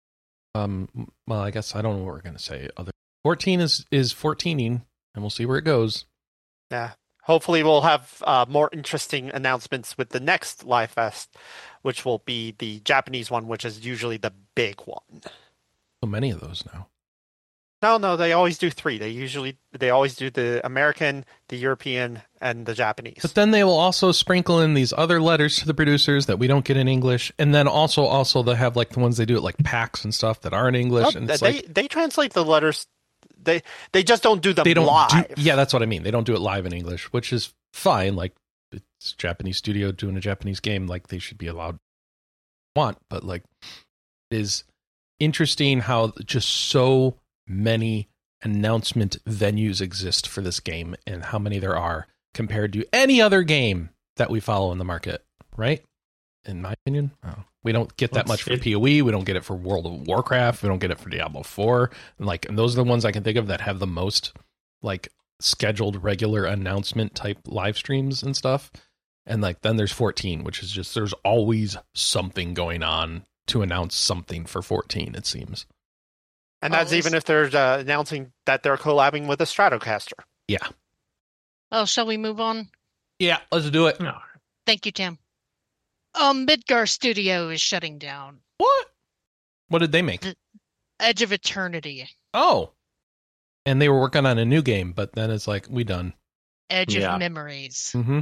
Um. Well, I guess I don't know what we're gonna say. Other fourteen is is fourteening, and we'll see where it goes.
Yeah. Hopefully, we'll have uh, more interesting announcements with the next Live Fest, which will be the Japanese one, which is usually the big one.
So many of those now.
No, no, they always do three. They usually they always do the American, the European, and the Japanese.
But then they will also sprinkle in these other letters to the producers that we don't get in English, and then also also they have like the ones they do at like PAX and stuff that aren't English,
Oh,
and
they
it's like
they translate the letters. They they just don't do them
they don't
live.
do, yeah, that's what I mean. They don't do it live in English, which is fine. Like it's a Japanese studio doing a Japanese game, like they should be allowed to want, but like it is interesting how just so many announcement venues exist for this game and how many there are compared to any other game that we follow in the market, right? In my opinion, oh, we don't get that
Well,
much for
it-
P O E. We don't get it for World of Warcraft. We don't get it for Diablo four. And like, and those are the ones I can think of that have the most like scheduled regular announcement type live streams and stuff. And like, then there's fourteen, which is just there's always something going on to announce something for fourteen. It seems.
And
Oh,
that's even if they're uh, announcing that they're collabing with a Stratocaster.
Yeah,
Oh, shall we move on?
yeah. Let's do it.
No.
Thank you, Tam. Um, Midgar Studio is shutting down.
What? What did they make?
Edge of Eternity.
Oh, and they were working on a new game, but then it's like we done.
Edge
Yeah.
of Memories.
Mm-hmm.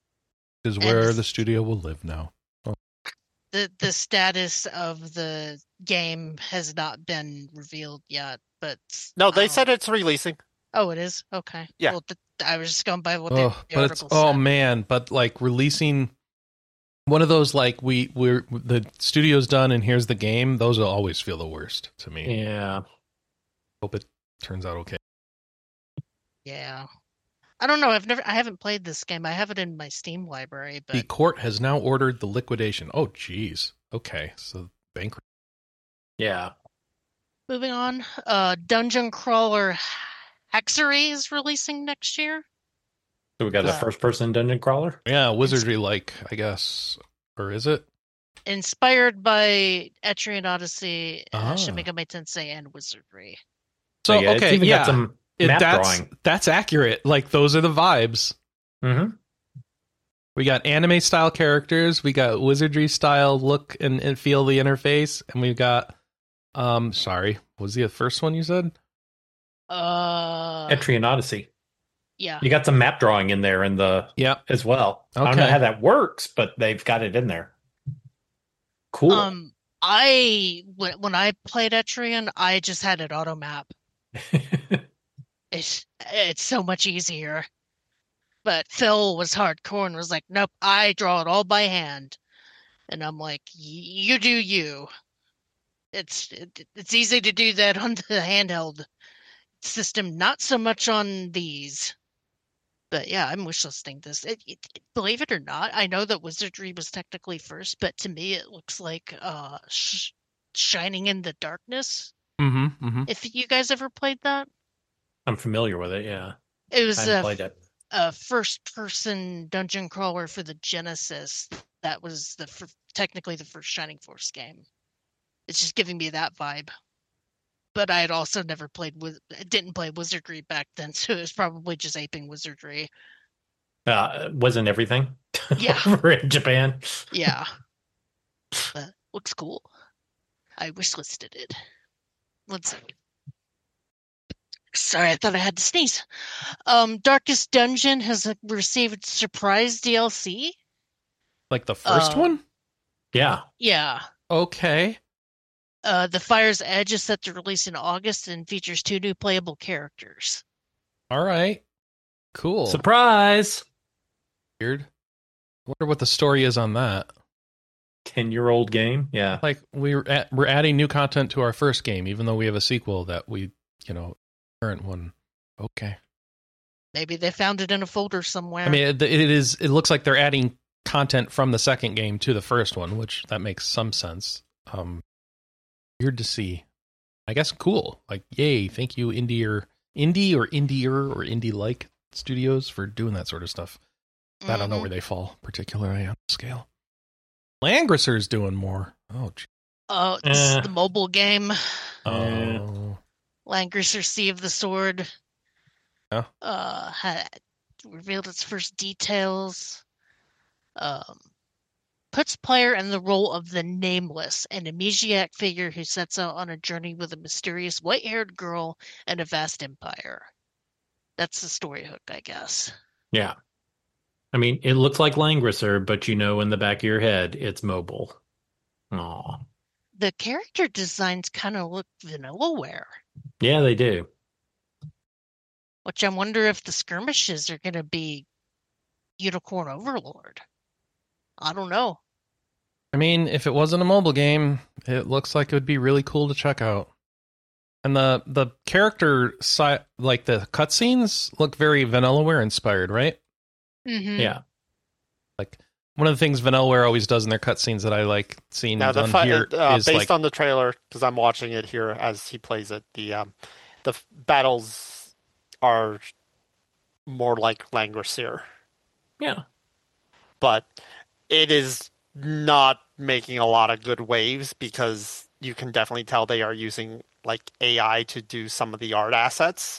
Is
And
where
this-
the studio will live now.
The the status of the game has not been revealed yet, but
No, they
um,
said it's releasing.
Oh, it is? Okay.
Yeah.
Well, th- I was just going by what the,
Oh,
the
but it's
article
oh
said.
man, but like releasing one of those like we we're the studio's done and here's the game. Those will always feel the worst to me.
Yeah.
Hope it turns out okay.
Yeah. I don't know. I've never. I haven't played this game. I have it in my Steam library, but
The court has now ordered the liquidation. Oh, geez. Okay, so bankrupt.
Yeah.
moving on. Uh, Dungeon Crawler Hexery is releasing next year.
So we got a
Uh,
first person dungeon crawler?
Yeah, wizardry like I guess, or is it?
Inspired by Etrian Odyssey,
Ah.
uh, Shin Megami Tensei, and Wizardry.
So
yeah, it's
okay,
even
yeah,
got some
It-
map
that's
drawing.
that's accurate. Like those are the vibes.
Mm-hmm.
We got anime style characters, we got wizardry style look and, and feel the interface, and we've got um sorry, what was the first one you said?
Uh,
Etrian Odyssey.
yeah.
You got some map drawing in there in the
Yep.
as well. I don't know
Okay.
how that works, but they've got it in there. Cool.
Um, I when when I played Etrian, I just had it auto map. It's it's so much easier. But Phil was hardcore and was like, "Nope, I draw it all by hand." And I'm like, "You do you." It's it, it's easy to do that on the handheld system, not so much on these. But yeah, I'm wishlisting this. It, it, it- believe it or not, I know that Wizardry was technically first, but to me it looks like uh, sh- Shining in the Darkness.
Mm-hmm. Mm-hmm.
If you guys ever played that,
I'm familiar with it, yeah.
it
I
was
haven't
a
played it.
a first-person dungeon crawler for the Genesis. That was the fir- technically the first Shining Force game. It's just giving me that vibe. But I had also never played with, didn't play Wizardry back then, so it was probably just aping Wizardry.
Uh, wasn't everything?
Yeah.
Over in Japan.
Yeah, but looks cool. I wish listed it. Let's see. Sorry, I thought I had to sneeze. Um, Darkest Dungeon has uh, received surprise D L C.
Like the first
Uh,
one?
Yeah.
Yeah.
Okay.
Uh, the Fire's Edge is set to release in August and features two new playable characters.
All right. Cool.
Surprise!
Weird. Wonder what the story is on that.
ten-year-old game. Yeah.
Like we're at, we're adding new content to our first game, even though we have a sequel that we, you know, current one. Okay.
Maybe they found it in a folder somewhere.
I mean, it, it is. It looks like they're adding content from the second game to the first one, which that makes some sense. Um, weird to see. I guess cool. Like, yay! Thank you, indie or indie or indier or indie like studios for doing that sort of stuff. Mm-hmm. I don't know where they fall particularly on the scale. Langrisser's doing more. Oh, gee.
Oh, this
Eh.
is the mobile game.
Oh.
Langrisser Sea of the Sword.
Yeah.
Uh, had revealed its first details. Um, puts player in the role of the Nameless, an amnesiac figure who sets out on a journey with a mysterious white-haired girl and a vast empire. That's the story hook, I guess.
Yeah. I mean, it looks like Langrisser, but you know in the back of your head, it's mobile. Aw.
The character designs kind of look Vanillaware.
Yeah, they do.
Which I wonder if the skirmishes are going to be Unicorn Overlord. I don't know.
I mean, if it wasn't a mobile game, it looks like it would be really cool to check out. And the the character side, like the cutscenes, look very Vanillaware inspired, right?
Mm-hmm.
Yeah.
Like one of the things Vanillaware always does in their cutscenes that I like seeing
Now, the
done
fi-
here
uh,
is
based
like,
on the trailer, because I'm watching it here as he plays it, the um, the f- battles are more like Langrisser,
Yeah.
but it is not making a lot of good waves because you can definitely tell they are using like A I to do some of the art assets,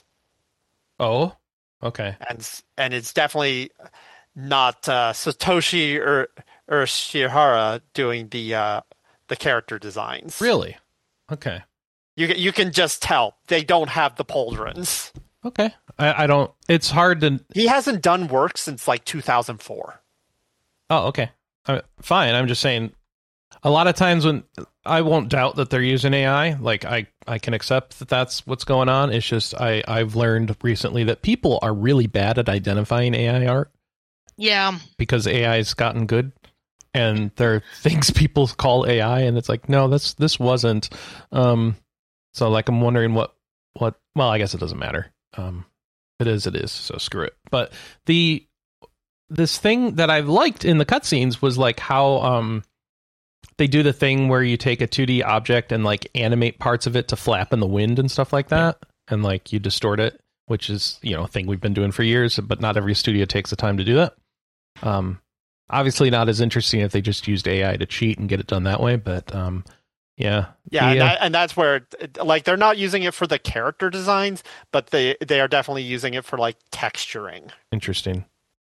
oh, okay,
and and it's definitely not uh, Satoshi or or Shihara doing the uh, the character designs.
really, okay,
You you can just tell they don't have the pauldrons.
okay. I, I don't. It's hard to.
He hasn't done work since like two thousand four.
Oh, okay, uh, fine. I'm just saying. A lot of times when I won't doubt that they're using A I, like I, I can accept that that's what's going on. It's just I, I've learned recently that people are really bad at identifying A I art
Yeah.
because A I has gotten good, and there are things people call A I, and it's like, no, that's this wasn't. Um, so like I'm wondering what what. Well, I guess it doesn't matter. Um, it is, it is. So screw it. But the this thing that I've liked in the cutscenes was like how um. they do the thing where you take a two D object and like animate parts of it to flap in the wind and stuff like that. And like you distort it, which is, you know, a thing we've been doing for years, but not every studio takes the time to do that. Um, obviously not as interesting if they just used A I to cheat and get it done that way. But um, yeah.
Yeah, and,
The, uh,
that, and that's where it- like they're not using it for the character designs, but they they are definitely using it for like texturing.
interesting.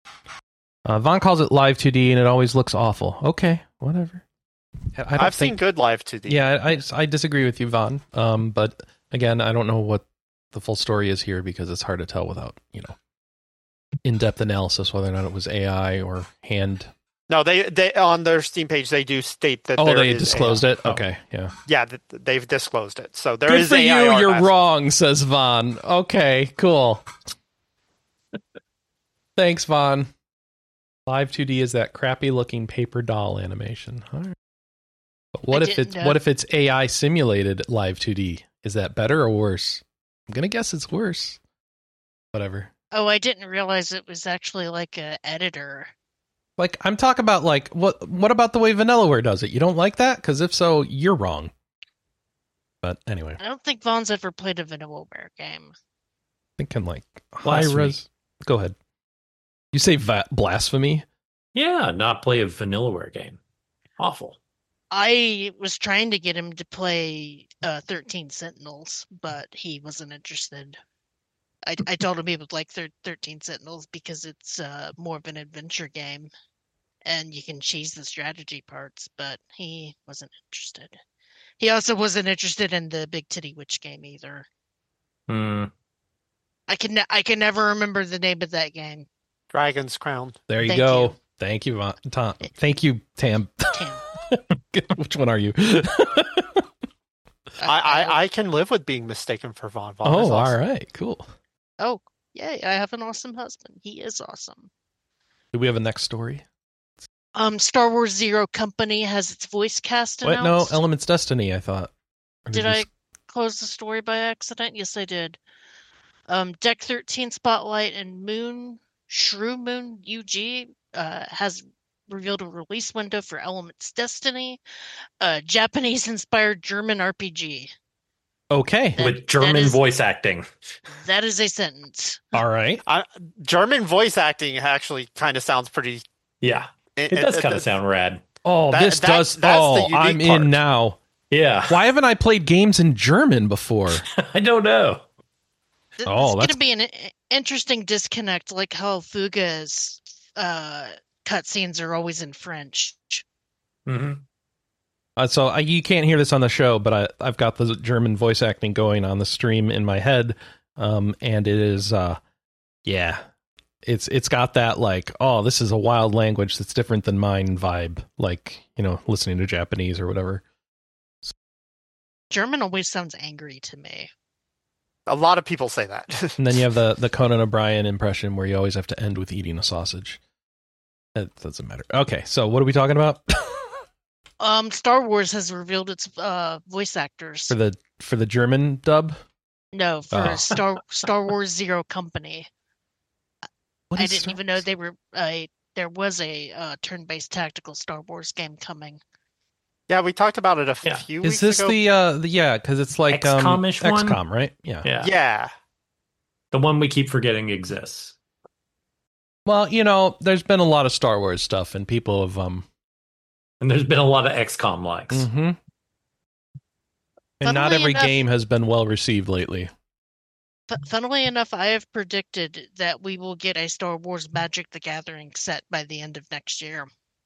Uh, Vaughn calls it live two D and it always looks awful. Okay, whatever. I don't
I've seen
think,
good live two D.
Yeah, I, I disagree with you, Vaughn. Um, but again, I don't know what the full story is here because it's hard to tell without, you know, in-depth analysis whether or not it was A I or hand.
No, they they on their Steam page they do state that.
Oh,
there
they
is
disclosed
A I.
it. Okay, yeah.
Yeah, th- they've disclosed it. So there
Good
is
for
A I
you.
art
You're
assets.
wrong, says Vaughn. Okay, cool. Thanks, Vaughn. Live two D is that crappy-looking paper doll animation. All right. But what
I
if it's
didn't know.
what if it's A I simulated live two D? Is that better or worse? I'm gonna guess it's worse. Whatever.
Oh, I didn't realize it was actually like a editor.
Like I'm talking about like what what about the way Vanillaware does it? You don't like that? Because if so, you're wrong. But anyway,
I don't think Vaughn's ever played a Vanillaware game.
thinking like high
Blasphemy.
res. Go ahead. You say va- blasphemy?
Yeah, not play a Vanillaware game. Awful.
I was trying to get him to play uh, thirteen Sentinels, but he wasn't interested. I, I told him he would like thir- thirteen Sentinels because it's uh, more of an adventure game, and you can cheese the strategy parts, but he wasn't interested. He also wasn't interested in the Big Titty Witch game either.
Hmm.
I can ne- I can never remember the name of that game.
Dragon's Crown.
There you
Thank
go.
you.
Thank you, Von- Tom. Thank you, Tam.
Tam.
Which one are you?
I, I, I can live with being mistaken for Von. Von
Oh,
is awesome.
all right. Cool.
Oh, yay, I have an awesome husband. He is awesome.
Do we have a next story?
Um, Star Wars Zero Company has its voice cast
Wait, no,
announced.
Elements Destiny, I thought. Or
Did
you
I
s-
close the story by accident? Yes, I did. Um, Deck thirteen Spotlight and Moon, Shrew Moon U G uh, has revealed a release window for Elements Destiny, a Japanese-inspired German R P G.
Okay.
That-
With German
that is-
voice acting.
That is a sentence.
All right.
I, German voice acting actually kind of sounds pretty.
Yeah, it does kind of sound rad.
Oh,
That-
this
that-
does.
that's the
Oh,
unique
I'm
part.
in now.
Yeah,
Why haven't I played games in German before?
I don't know.
Th-
Oh,
it's going
that's-
to be an i- interesting disconnect, like how Fuga's uh, cutscenes are always in French.
hmm
Uh, so I, you can't hear this on the show, but I, I've got the German voice acting going on the stream in my head, um, and it is, uh, yeah, it's it's got that like, oh, this is a wild language that's different than mine vibe, like you know, listening to Japanese or whatever.
German always sounds angry to me.
A lot of people say that.
And then you have the the Conan O'Brien impression where you always have to end with eating a sausage. It doesn't matter. Okay, so what are we talking about
Um, Star Wars has revealed its uh, voice actors.
for the for the German dub?
No, for
Oh.
Star Star Wars Zero Company.
What
I
is
didn't
Star-
even know they were. Uh, there was a uh, turn-based tactical Star Wars game coming.
Yeah, we talked about it a
Yeah.
few
Is
weeks
this
ago.
the uh the yeah? Because it's like um,
XCOM-ish one?
X COM, right? Yeah.
Yeah.
Yeah.
The one we keep forgetting exists.
Well, you know, there's been a lot of Star Wars stuff, and people have um.
And there's been a lot of X COM likes.
mhm. And not
Funnily
every
enough-
game has been well received lately.
F- funnily enough, I have predicted that we will get a Star Wars Magic the Gathering set by the end of next year.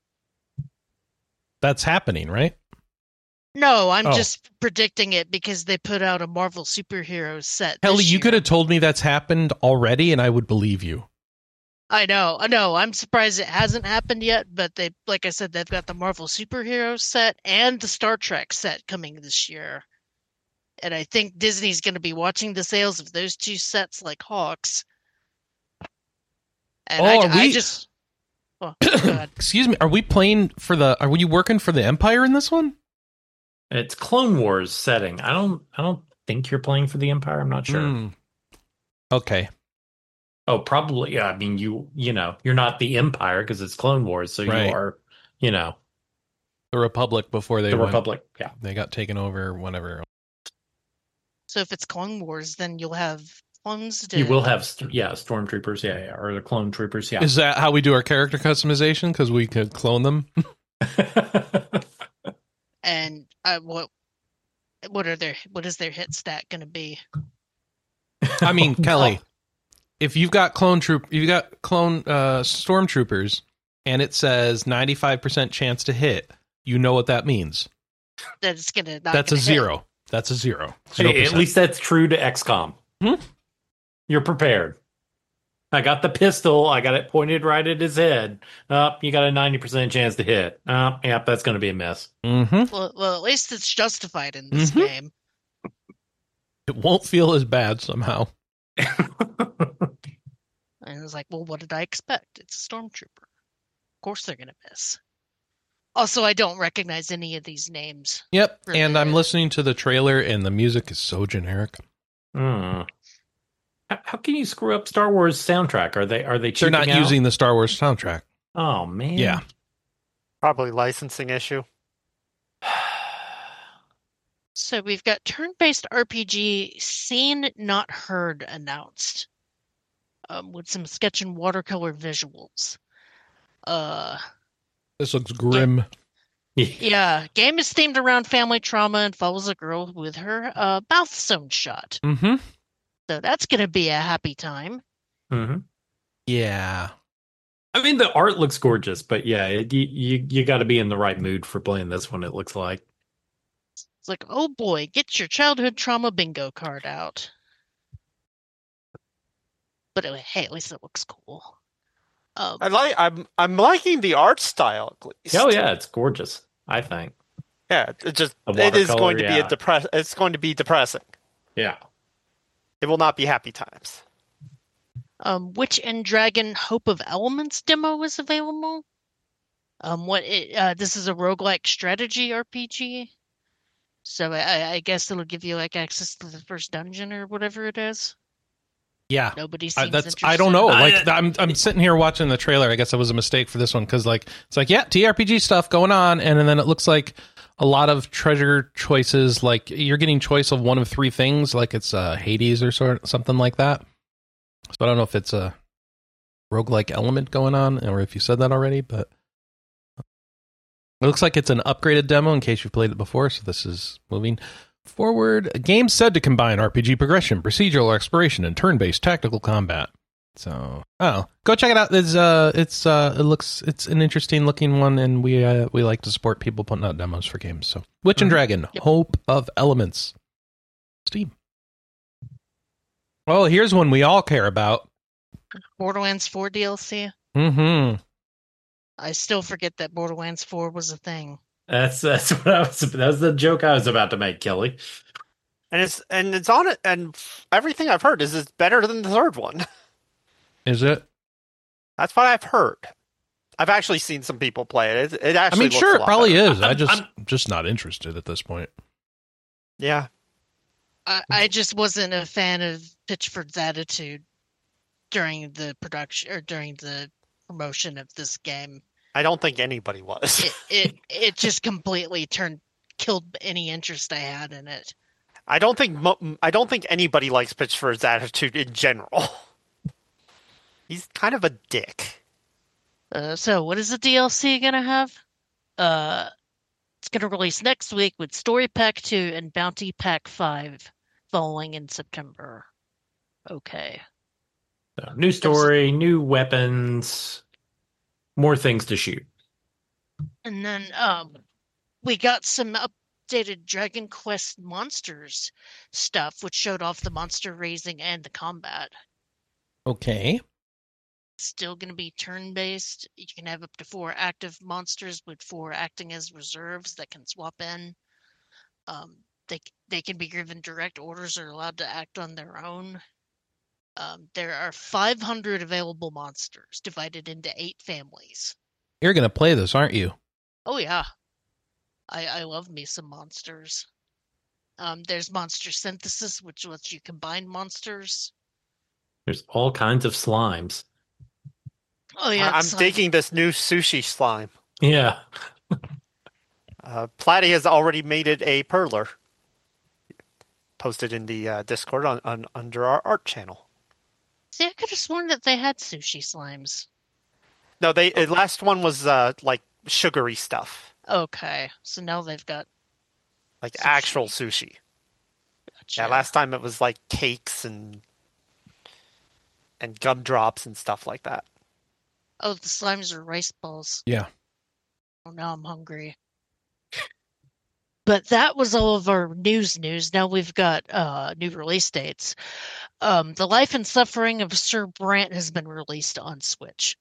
That's happening, right?
No, I'm
Oh.
just predicting it because they put out a Marvel superheroes set.
Kelly,
this
you
year.
could have told me that's happened already, and I would believe you.
I know, I know. I'm surprised it hasn't happened yet, but they, like I said, they've got the Marvel superheroes set and the Star Trek set coming this year. And I think Disney's going to be watching the sales of those two sets like hawks. And
Oh,
I,
are
I
we-
just, oh, go ahead.
Excuse me, are we playing for the? Are you working for the Empire in this one?
It's Clone Wars setting. I don't I don't think you're playing for the Empire. I'm not sure.
Hmm. Okay.
Oh, probably. Yeah, I mean, you you know, you're not the Empire because it's Clone Wars, so
Right.
you are, you know,
The Republic before they
the
went,
Republic. Yeah.
they got taken over. Whenever.
So if it's Clone Wars, then you'll have clones to.
You will have, st- yeah, stormtroopers, yeah, yeah, or the clone troopers, yeah.
Is that how we do our character customization? Because we could clone them.
And uh, what what are their what is their hit stat going to be?
I mean, Kelly, if you've got clone troop, you've got clone uh, stormtroopers, and it says ninety-five percent chance to hit. You know what that means?
That it's going to.
That's a zero. That's a zero.
Hey,
Zero
at
percent.
least that's true to X COM.
Hmm?
You're prepared. I got the pistol. I got it pointed right at his head. Up, you got a ninety percent chance to hit. Uh, yep, that's going to be a miss.
Mm-hmm.
Well, well, at least it's justified in this
Mhm.
game.
It won't feel as bad somehow.
And it's like, well, what did I expect? It's a stormtrooper. Of course they're going to miss. Also, I don't recognize any of these names.
Yep.
Really
And I'm
is.
listening to the trailer, and the music is so generic.
Hmm. How, how can you screw up Star Wars soundtrack? Are they are they
They're not
cheaping out?
using the Star Wars soundtrack.
Oh man.
Yeah.
Probably licensing issue.
So we've got turn-based R P G Seen Not Heard announced, um, with some sketch and watercolor visuals. Uh,
This looks grim.
yeah, game is themed around family trauma and follows a girl with her uh, mouth sewn shut.
Mm-hmm.
So that's going to be a happy time.
hmm
Yeah.
I mean, the art looks gorgeous, but yeah, it, you you, you got to be in the right mood for playing this one. It looks like.
It's like, oh boy, get your childhood trauma bingo card out. But uh, hey, at least it looks cool. Um,
I like. I'm. I'm liking the art style at least.
Oh yeah, it's gorgeous. I think.
Yeah. It just.
The
It is
watercolor,
going to be a
yeah.
depress. It's going to be depressing.
Yeah.
It will not be happy times.
um, Witch and Dragon Hope of Elements demo is available. Um, what it, uh, this is a roguelike strategy R P G. So I, I guess it'll give you like access to the first dungeon or whatever it is.
Yeah.
Nobody
I,
seems
that's
interested.
I don't know.
Uh,
Like I'm I'm sitting here watching the trailer. I guess it was a mistake for this one because like it's like yeah, T R P G stuff going on, and, and then it looks like a lot of treasure choices. Like you're getting choice of one of three things, like it's uh, Hades or sort something like that. So I don't know if it's a roguelike element going on, or if you said that already, but it looks like it's an upgraded demo in case you've played it before. So this is moving forward. A game said to combine R P G progression, procedural exploration, and turn-based tactical combat. So, oh, go check it out. It's uh, it's uh, it looks it's an interesting looking one, and we uh, we like to support people putting out demos for games. So, Witch and Dragon,
Yep.
Hope of Elements, Steam. Well, here's one we all care about.
Borderlands four D L C.
Mm-hmm.
I still forget that Borderlands four was a thing.
That's that's what I was. That was the joke I was about to make, Kelly.
And it's and it's on it. And everything I've heard is it's better than the third one.
Is it?
That's what I've heard. I've actually seen some people play it. It, it
I
actually.
mean,
looks
sure,
a
it
lot
probably
better.
is. I
I'm-
just
I'm-
just not interested at this point.
Yeah.
I, I just wasn't a fan of Pitchford's attitude during the production or during the promotion of this game.
I don't think anybody was.
It it it just completely turned killed any interest I had in it.
I don't think mo- I don't think anybody likes Pitchford's attitude in general. He's kind of a dick.
Uh, so what is the D L C gonna have? Uh, it's gonna release next week with Story Pack two and Bounty Pack five, following in September. Okay.
So, new story, new weapons, more things to shoot.
And then um, we got some updated Dragon Quest Monsters stuff, which showed off the monster raising and the combat.
Okay.
Still going to be turn-based. You can have up to four active monsters with four acting as reserves that can swap in. Um, they they can be given direct orders or allowed to act on their own. Um, there are five hundred available monsters divided into eight families.
You're going to play this, aren't you?
Oh yeah, I I love me some monsters. Um, there's monster synthesis, which lets you combine monsters.
There's all kinds of slimes.
Oh yeah,
I- I'm
it's like-
digging this new sushi slime.
Yeah.
Uh, Platy has already made it a perler. Posted in the uh, Discord on, on under our art channel.
See, I could have sworn that they had sushi slimes.
No, they the last one was uh, like sugary stuff,
Okay, so now they've got.
like
Sushi.
actual sushi.
Gotcha.
Yeah, last time it was like cakes and and gumdrops and stuff like that.
Oh, the slimes are rice balls.
Yeah.
Oh, now I'm hungry. But that was all of our news news. Now we've got uh, new release dates. Um, the Life and Suffering of Sir Brant has been released on Switch.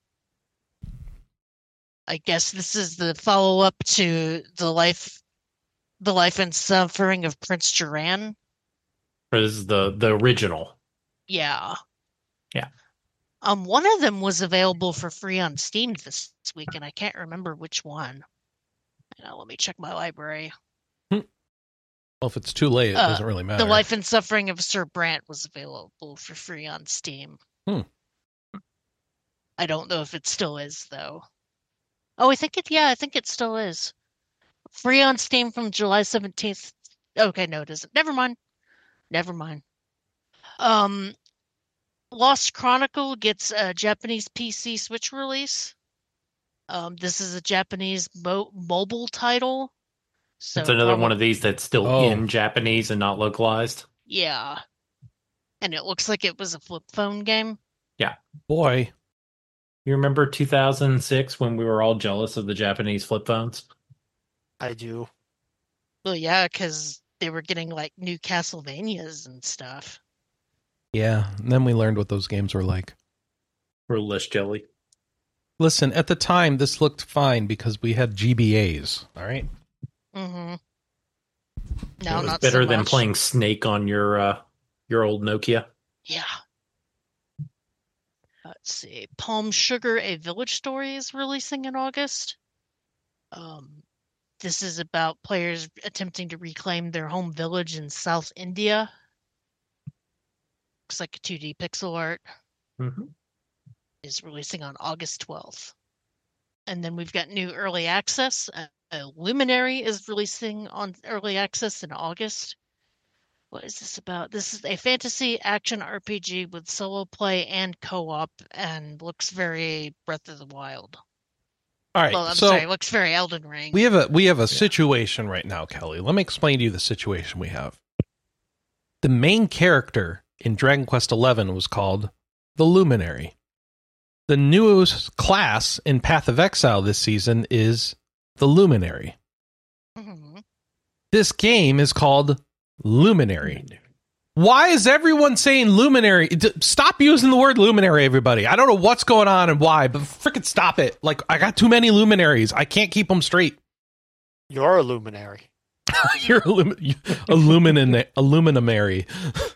I guess this is the follow-up to the life, the Life and Suffering of Prince Duran.
This is the the original.
Yeah.
Yeah.
Um, one of them was available for free on Steam this week, and I can't remember which one. Now, let me check my library.
Well, if it's too late, it
Uh,
doesn't really matter.
The Life and Suffering of Sir Brant was available for free on Steam.
Hmm.
I don't know if it still is, though. Oh, I think it, yeah, I think it still is. Free on Steam from July seventeenth. Okay, no, it isn't. Never mind. Never mind. Um, Lost Chronicle gets a Japanese P C Switch release. Um, this is a Japanese mo- mobile title. So
It's another
probably-
one of these that's still
Oh.
in Japanese and not localized.
Yeah. And it looks like it was a flip phone game.
Boy.
You remember two thousand six when we were all jealous of the Japanese flip phones?
I do.
Well, yeah, because they were getting like new Castlevanias and stuff.
Yeah, and then we learned what those games were like.
Or less jelly.
Listen, at the time, this looked fine because we had G B As, all right?
Mm-hmm.
It
No,
was
not
better
so
than
much.
playing Snake on your uh, your old Nokia.
Yeah. Let's see. Palm Sugar: A Village Story is releasing in August. Um, this is about players attempting to reclaim their home village in South India. Looks like a two D pixel art.
Mm-hmm.
Is releasing on August twelfth. And then we've got new early access. Uh, uh, Luminary is releasing on early access in August. What is this about? This is a fantasy action R P G with solo play and co-op, and looks very Breath of the Wild.
All right,
Well, I'm
so
sorry, looks very Elden Ring.
we have a we have a situation right now, Kelly. Let me explain to you the situation we have. The main character in Dragon Quest eleven was called the Luminary. The newest class in Path of Exile this season is the Luminary.
Mm-hmm.
This game is called Luminary. Why is everyone saying Luminary? D- Stop using the word Luminary, everybody. I don't know what's going on and why, but frickin' stop it. Like, I got too many Luminaries. I can't keep them straight.
You're a luminary.
You're a, lum- a, lumin- a luminary.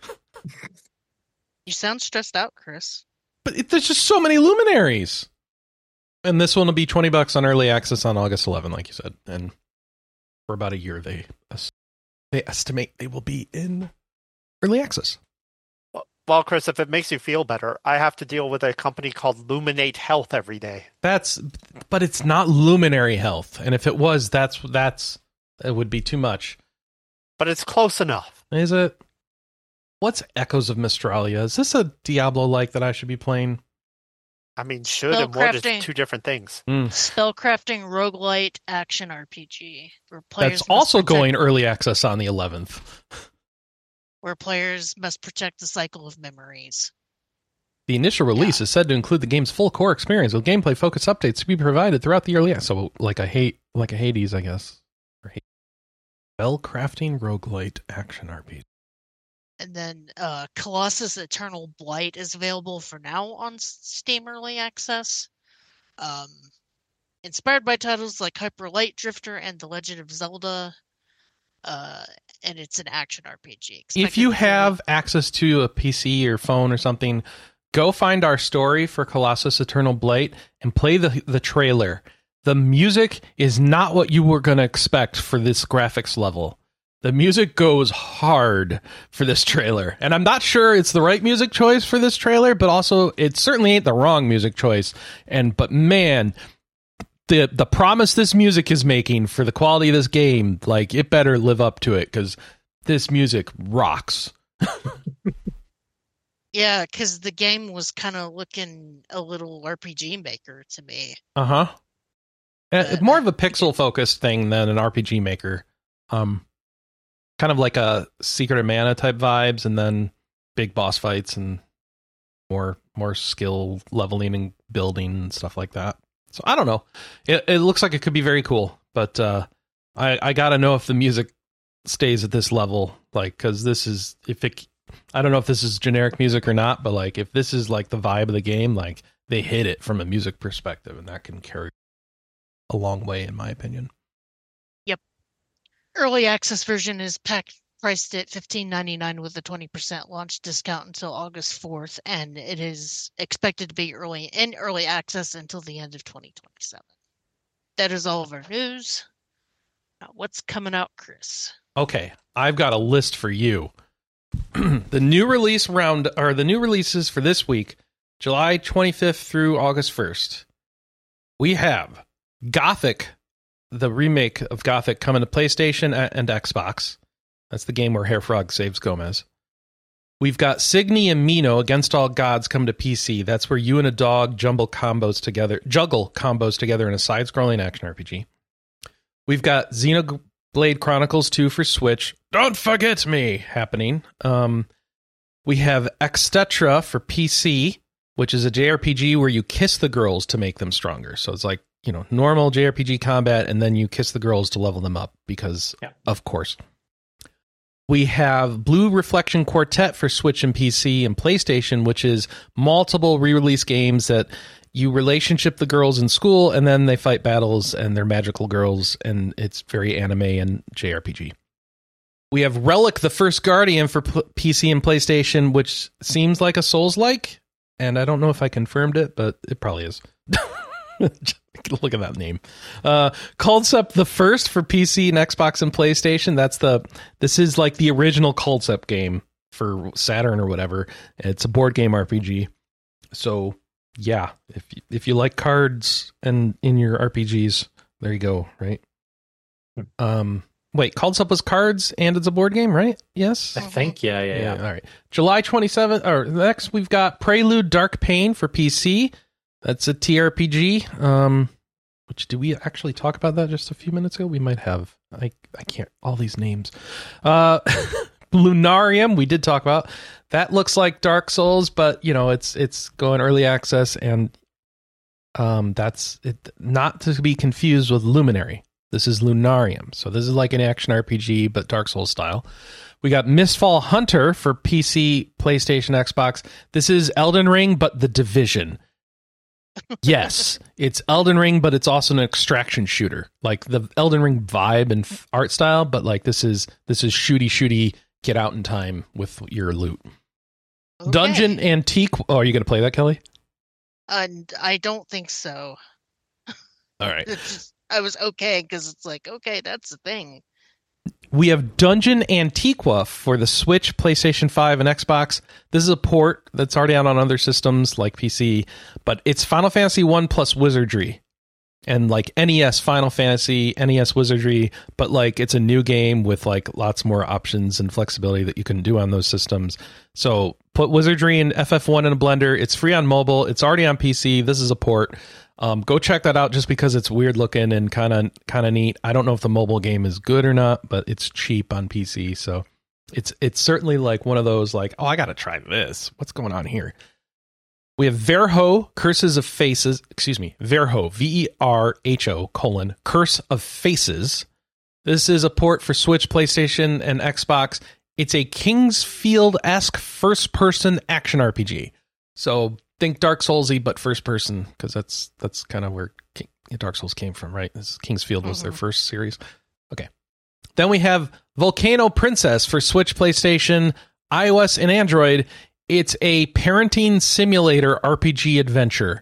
You sound stressed out, Chris.
But it, there's just so many luminaries. And this one will be twenty bucks on early access on August eleventh, like you said. And for about a year, they they estimate they will be in early access.
Well, Chris, if it makes you feel better, I have to deal with a company called Luminate Health every day.
That's, but it's not Luminary Health. And if it was, that's, that's, it would be too much.
But it's close enough.
Is it? What's Echoes of Mistralia? Is this a Diablo-like that I should be playing?
I mean, should and would is
Spellcrafting.
two different things.
Mm.
Spellcrafting roguelite action R P G. Where players
That's
must
also
protect-
going early access on the eleventh.
Where players must protect the cycle of memories.
The initial release
Yeah.
is said to include the game's full core experience with gameplay-focused updates to be provided throughout the early access. So, like a hate, like a Hades, I guess. Or Hades. Spellcrafting roguelite action R P G.
And then uh, Colossus Eternal Blight is available for now on S- Steam Early Access. Um, inspired by titles like Hyper Light Drifter and The Legend of Zelda. Uh, and it's an action R P G.
If
Expected
you
to be
have access to a P C or phone or something, go find our story for Colossus Eternal Blight and play the the trailer. The music is not what you were going to expect for this graphics level. The music goes hard for this trailer. And I'm not sure it's the right music choice for this trailer, but also it certainly ain't the wrong music choice. And but man, the the promise this music is making for the quality of this game, like it better live up to it, because this music rocks.
Yeah, because the game was kind of looking a little R P G Maker to me.
Uh-huh. Uh,
But-
more of a pixel focused thing than an R P G Maker. Um kind of like a Secret of Mana type vibes, and then big boss fights and more more skill leveling and building and stuff like that. So I don't know. It it looks like it could be very cool, but uh I I got to know if the music stays at this level, like, cuz this is if it I don't know if this is generic music or not, but like if this is like the vibe of the game, like they hit it from a music perspective, and that can carry a long way in my opinion.
Early access version is packed, priced at fifteen ninety-nine with a twenty percent launch discount until August fourth, and it is expected to be early in early access until the end of twenty twenty-seven. That is all of our news. Now, what's coming out, Chris?
Okay, I've got a list for you. The new release round, or the new releases for this week, July twenty-fifth through August first. We have Gothic, the remake of Gothic, coming to PlayStation and Xbox. That's the game where Hair Frog saves Gomez. We've got Signy and Mino, Against All Gods, come to P C. That's where you and a dog jumble combos together, juggle combos together in a side-scrolling action R P G. We've got Xenoblade Chronicles two for Switch. Don't forget me happening. Um, we have Extetra for P C, which is a J R P G where you kiss the girls to make them stronger. So it's like, you know, normal J R P G combat, and then you kiss the girls to level them up because,
Yeah.
of course. We have Blue Reflection Quartet for Switch and P C and PlayStation, which is multiple re-release games that you relationship the girls in school, and then they fight battles, and they're magical girls, and it's very anime and J R P G. We have Relic, the First Guardian for P- PC and PlayStation, which seems like a Souls-like, and I don't know if I confirmed it, but it probably is. Look at that name. Uh, Cultsept the First for P C and Xbox and PlayStation. That's the. This is like the original Cultsept game for Saturn or whatever. It's a board game R P G. So yeah, if you, if you like cards and in your R P Gs, there you go. Right. Um. Wait, Cultsept was cards and it's a board game, right? Yes.
I think. Yeah. Yeah. Yeah.
yeah. All right. July twenty-seventh. Or next, we've got Prelude Dark Pain for P C. That's a T R P G. Um, which did we actually talk about that just a few minutes ago? We might have. I I can't. All these names. Uh, Lunarium. We did talk about that. Looks like Dark Souls, but you know it's it's going early access, and um, that's it. Not to be confused with Luminary. This is Lunarium. So this is like an action R P G, but Dark Souls style. We got Mistfall Hunter for P C, PlayStation, Xbox. This is Elden Ring, but The Division. Yes, it's Elden Ring, but it's also an extraction shooter, like the Elden Ring vibe and f- art style. But like this is this is shooty shooty, get out in time with your loot.
Okay.
Dungeon Antique. Oh, are you going to play that, Kelly?
And I don't think so.
All right.
It's just, I was okay because it's like, okay, that's the thing.
We have Dungeon Antiqua for the Switch, PlayStation five, and Xbox. This is a port that's already out on other systems like P C, but it's Final Fantasy one plus Wizardry. And like N E S Final Fantasy, N E S Wizardry, but like it's a new game with like lots more options and flexibility that you can do on those systems. So put Wizardry and F F one in a blender. It's free on mobile. It's already on P C. This is a port. Um, go check that out just because it's weird looking and kind of kind of neat. I don't know if the mobile game is good or not, but it's cheap on P C, so it's it's certainly like one of those like, oh, I got to try this. What's going on here? We have Verho, Curses of Faces, excuse me, Verho, V E R H O, colon, Curse of Faces. This is a port for Switch, PlayStation, and Xbox. It's a Kingsfield-esque first-person action R P G. So think Dark Soulsy, but first person, because that's that's kind of where King, Dark Souls came from, right? This Kingsfield was mm-hmm. their first series. Okay. Then we have Volcano Princess for Switch, PlayStation, iOS, and Android. It's a parenting simulator R P G adventure.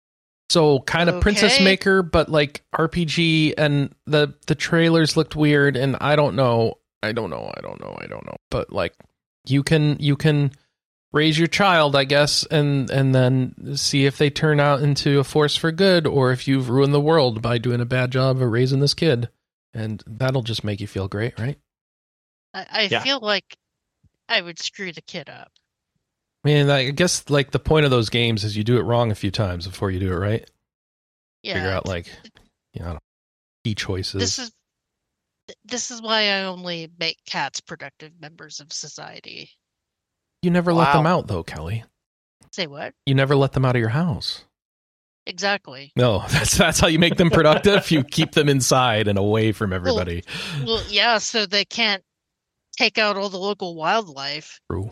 So kind of
okay.
Princess Maker, but like R P G, and the the trailers looked weird, and I don't know. I don't know. I don't know. I don't know. But like you can you can raise your child, I guess, and and then see if they turn out into a force for good, or if you've ruined the world by doing a bad job of raising this kid. And that'll just make you feel great, right?
I, I
Yeah.
feel like I would screw the kid up.
I mean, I guess like the point of those games is you do it wrong a few times before you do it right.
Yeah.
Figure out like, you know, key choices.
This is this is why I only make cats productive members of society.
You never let
Wow.
them out, though, Kelly.
Say what?
You never let them out of your house.
Exactly.
No, that's that's how you make them productive. You keep them inside and away from everybody.
Well, yeah, so they can't take out all the local wildlife.
True.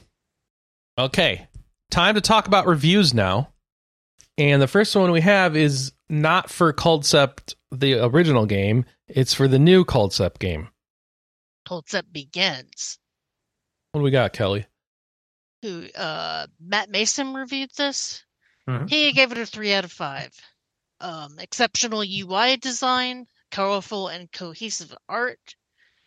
Okay, time to talk about reviews now. And the first one we have is not for Cultsept, the original game. It's for the new Cultsept game.
Cultsept Begins.
What do we got, Kelly?
Who uh Matt Mason reviewed this.
Mhm.
He gave it a three out of five. Um, exceptional U I design, colorful and cohesive art.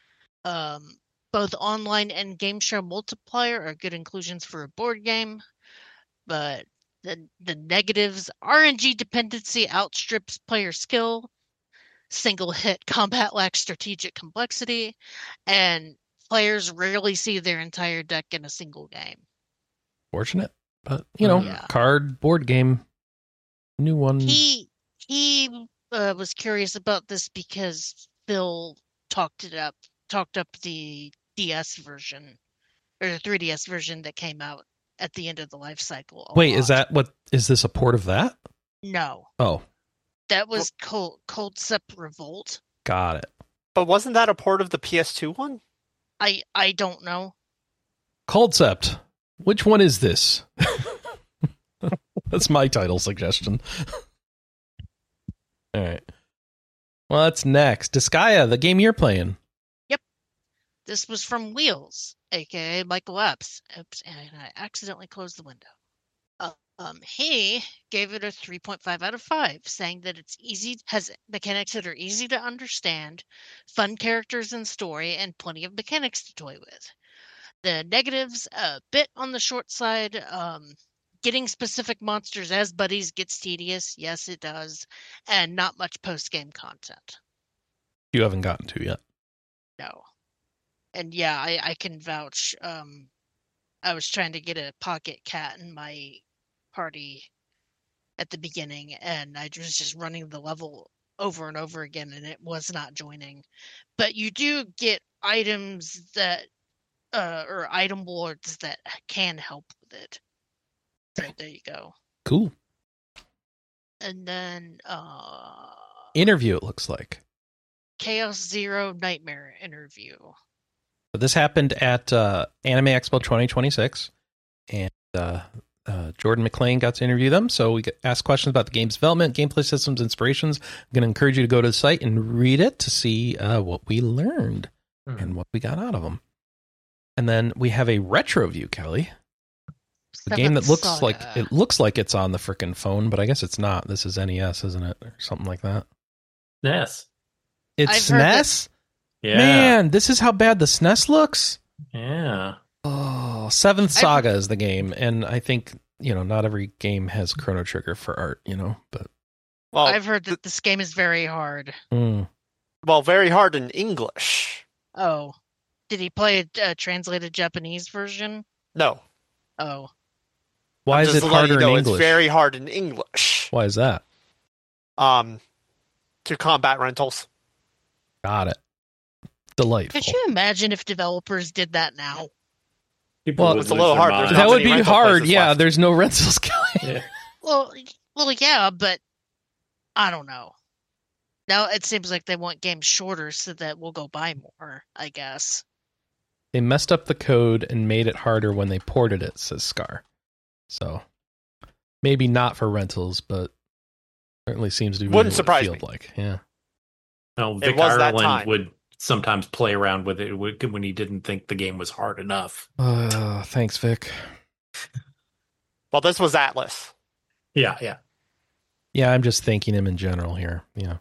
Um, both online and game show multiplayer are good inclusions for a board game, but the the negatives: R N G dependency outstrips player skill, single hit combat lacks strategic complexity, and players rarely see their entire deck in a single game.
Fortunate, but you know,
Yeah.
card board game, new one.
He he uh, was curious about this because Phil talked it up, talked up the D S version or the three D S version that came out at the end of the life cycle. a
Wait, is
lot.
that what? Is this a port of that?
No,
Oh,
that was Cold Cultsept Revolt.
got it.
But wasn't that a port of the P S two one?
I I don't know.
Coldcept. Which one is this? That's my title suggestion. All right. Well, that's next. Disgaea, the game you're playing.
This was from Wheels, aka Michael Epps. Epps, and I accidentally closed the window. Uh, um, he gave it a three point five out of five, saying that it's easy, has mechanics that are easy to understand, fun characters and story, and plenty of mechanics to toy with. The negatives, a bit on the short side. Um, getting specific monsters as buddies gets tedious. Yes, it does. And not much post-game content.
You haven't gotten to yet.
No. And yeah, I, I can vouch. Um, I was trying to get a pocket cat in my party at the beginning, and I was just running the level over and over again, and it was not joining. But you do get items that, uh, or item boards that can help with it. So there you go.
Cool.
And then, uh,
Interview, it looks like.
Chaos Zero Nightmare Interview.
So this happened at uh, Anime Expo twenty twenty-six, and uh, uh, Jordan McLean got to interview them. So we asked questions about the game's development, gameplay systems, inspirations. I'm going to encourage you to go to the site and read it to see uh, what we learned mm-hmm. and what we got out of them. And then we have a retro view, Kelly. The game that looks
Saga.
like it looks like it's on the frickin' phone, but I guess it's not. This is N E S, isn't it, or something like that?
Yes,
it's
I've
S N E S.
That-
yeah,
Man, this is how bad the S N E S looks.
Yeah.
Oh, Seventh Saga I've... is the game, and I think you know not every game has Chrono Trigger for art, you know. But
well, I've heard that this game is very hard.
Mm.
Well, very hard in English.
Oh, did he play a, a translated Japanese version?
No.
Oh.
Why
I'm
is it harder
you know,
in English?
It's very hard in English.
Why is that?
Um, to combat rentals.
Got it. Delightful.
Could you imagine if developers did that now?
People
well,
it's a little hard.
There's
that would be hard. Yeah,
left.
there's no rentals.
Yeah.
Well, well, yeah, but I don't know. Now it seems like they want games shorter so that we'll go buy more, I guess.
They messed up the code and made it harder when they ported it, says Scar. So maybe not for rentals, but certainly seems to be
Wouldn't
what
surprise
it feels
me.
like. Yeah.
No, Vic
it was that
Ireland
time.
would sometimes play around with it when he didn't think the game was hard enough.
Uh, thanks, Vic.
Well, this was Atlas.
Yeah, yeah.
Yeah, I'm just thanking him in general here. Yeah.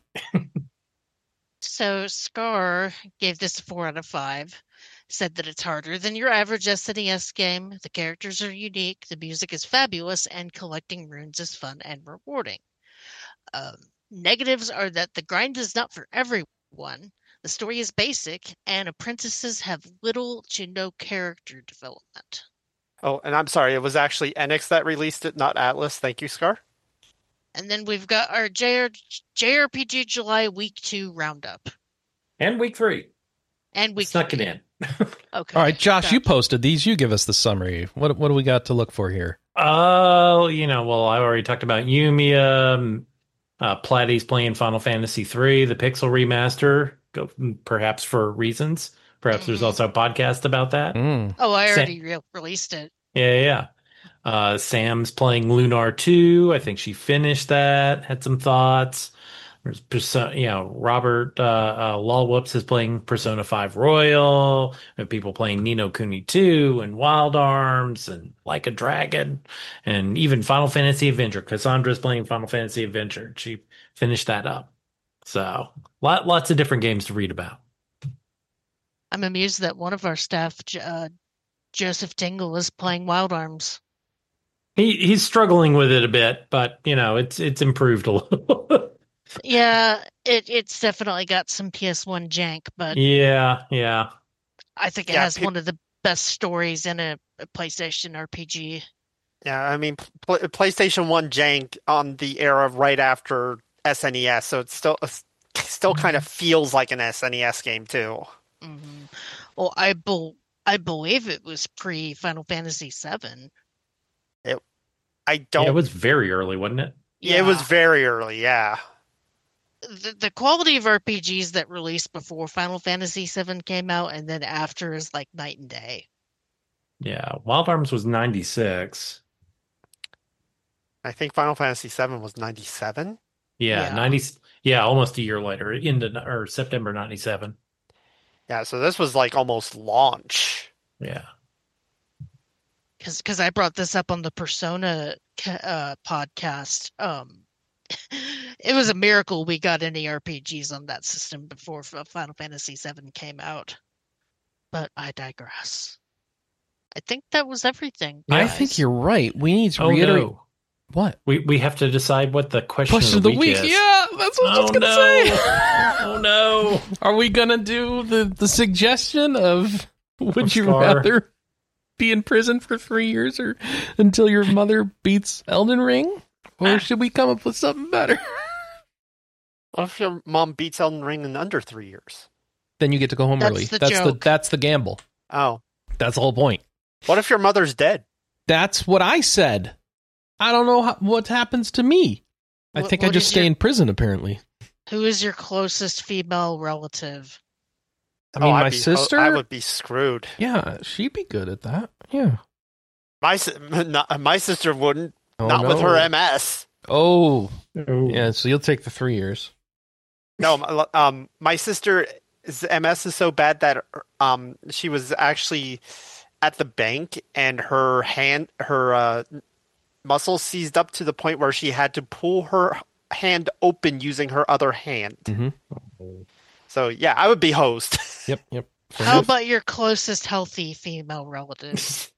So Scar gave this a four out of five. Said that it's harder than your average S N E S game. The characters are unique, the music is fabulous, and collecting runes is fun and rewarding. Um, negatives are that the grind is not for everyone. The story is basic, and apprentices have little to no character development.
Oh, and I'm sorry, it was actually Enix that released it, not Atlas. Thank you, Scar.
And then we've got our J R- J R P G July Week two Roundup.
And week three.
And week
Snuck
three.
it in.
Okay.
All right, Josh,
gotcha.
you posted these. You give us the summary. What what do we got to look for here?
Oh, uh, you know, well, I already talked about Yumiya. Uh, Platy's playing Final Fantasy three, the Pixel remaster, go, perhaps for reasons. Perhaps mm-hmm. there's also a podcast about that.
Mm.
Oh, I already
Sam-
re- released it.
Yeah, yeah. Uh, Sam's playing Lunar two. I think she finished that. Had some thoughts. There's, Perso- you know, Robert uh, uh, Lawwhoops is playing Persona five Royal. We have people playing Ni no Kuni two and Wild Arms and Like a Dragon, and even Final Fantasy Adventure. Cassandra's playing Final Fantasy Adventure. She finished that up. So, lot, lots of different games to read about.
I'm amused that one of our staff, uh, Joseph Tingle, is playing Wild Arms.
He he's struggling with it a bit, but you know, it's it's improved a little.
Yeah, it it's definitely got some P S one jank, but
yeah, yeah.
I think it
Yeah,
has
pe-
one of the best stories in a, a PlayStation R P G.
Yeah, I mean, pl- PlayStation one jank on the era right after S N E S, so it's still it still kind of feels like an S N E S game too.
Mm-hmm. Well, I be- I believe it was pre Final Fantasy seven.
I don't.
Yeah, it was very early, wasn't it?
Yeah, it was very early. Yeah.
the, the quality of R P Gs that released before Final Fantasy seven came out and then after is like night and day.
Yeah, Wild Arms was ninety-six.
I think Final Fantasy seven was ninety-seven.
Yeah,
Yeah.
ninety. Yeah, almost a year later, into or September ninety-seven.
Yeah, so this was like almost launch.
Yeah.
Because because I brought this up on the Persona ca- uh, podcast. Um, it was a miracle we got any R P Gs on that system before F- Final Fantasy seven came out. But I digress. I think that was everything.
I
guys.
think you're right. We need to
Oh
reiterate.
no.
What?
We we have to decide what the question,
Question
of the week, is.
Yeah, that's what I was
Oh
going to
no.
say.
Oh no.
Are we going to do the, the suggestion of would you
Scar.
rather be in prison for three years or until your mother beats Elden Ring? Or should we come up with something better?
What if your mom beats Elden Ring in under three years?
Then you get to go home
That's
early.
the
that's the
joke.
that's the gamble.
Oh.
That's the whole point.
What if your mother's dead?
That's what I said. I don't know how, what happens to me. I
What-
think I
what
just
is
stay
your-
in prison, apparently.
Who is your closest female relative?
I mean,
Oh, I'd
my
be ho-
sister.
I would be screwed.
Yeah, she'd be good at that. Yeah.
My si- not, my sister wouldn't.
Oh,
not with
no.
her M S.
Oh,
Oh.
yeah. So you'll take the three years.
No, m- um, my sister's M S is so bad that um, she was actually at the bank and her hand, her uh, muscles seized up to the point where she had to pull her hand open using her other hand.
Mm-hmm.
So yeah, I would be host.
Yep. Yep. Fair
How
enough.
about your closest healthy female relative?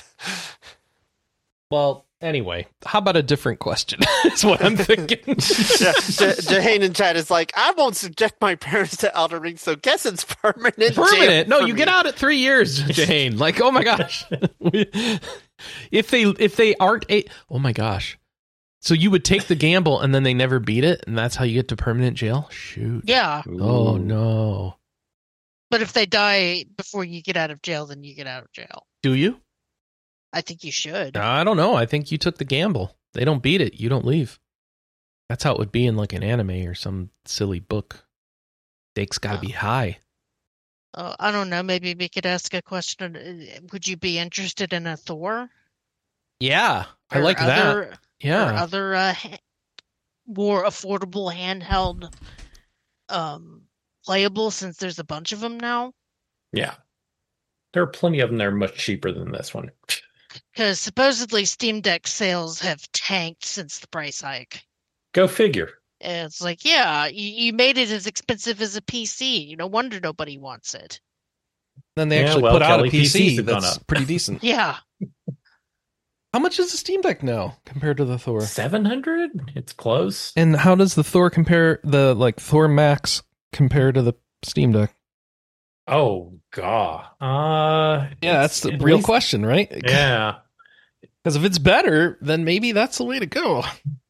Well, anyway, how about a different question? Is what I'm thinking.
Yeah, J- Jahane in chat is like, I won't subject my parents to Elden Ring, so guess it's permanent. jail
Permanent. No,
for
you
me.
get out at three years, Jane. Like, oh my gosh. if they if they aren't a oh my gosh. So you would take the gamble and then they never beat it, and that's how you get to permanent jail? Shoot.
Yeah,
Oh
Ooh.
no.
but if they die before you get out of jail, then you get out of jail.
Do you?
I think you should.
I don't know. I think you took the gamble. They don't beat it. You don't leave. That's how it would be in like an anime or some silly book. Stakes got to
Oh.
be high.
Uh, I don't know. Maybe we could ask a question. uh, Would you be interested in a Thor?
Yeah, I
Or
like that.
other, Or
Yeah.
other uh, ha- more affordable handheld um, playable, since there's a bunch of them now.
Yeah. There are plenty of them that are much cheaper than this one.
Because supposedly Steam Deck sales have tanked since the price hike.
Go figure.
And it's like, yeah, you, you made it as expensive as a P C. No wonder nobody wants it.
Then they
Yeah,
actually
well,
put out
Kelly,
a P C
P Cs have gone
that's
up.
pretty decent.
Yeah.
How much is the Steam Deck now compared to the Thor?
seven hundred? It's close.
And how does the Thor compare the like Thor Max compare to the Steam Deck?
Oh, God. Uh,
Yeah,
it's
that's the
at
real
least-
question, right?
Yeah.
Because if it's better, then maybe that's the way to go.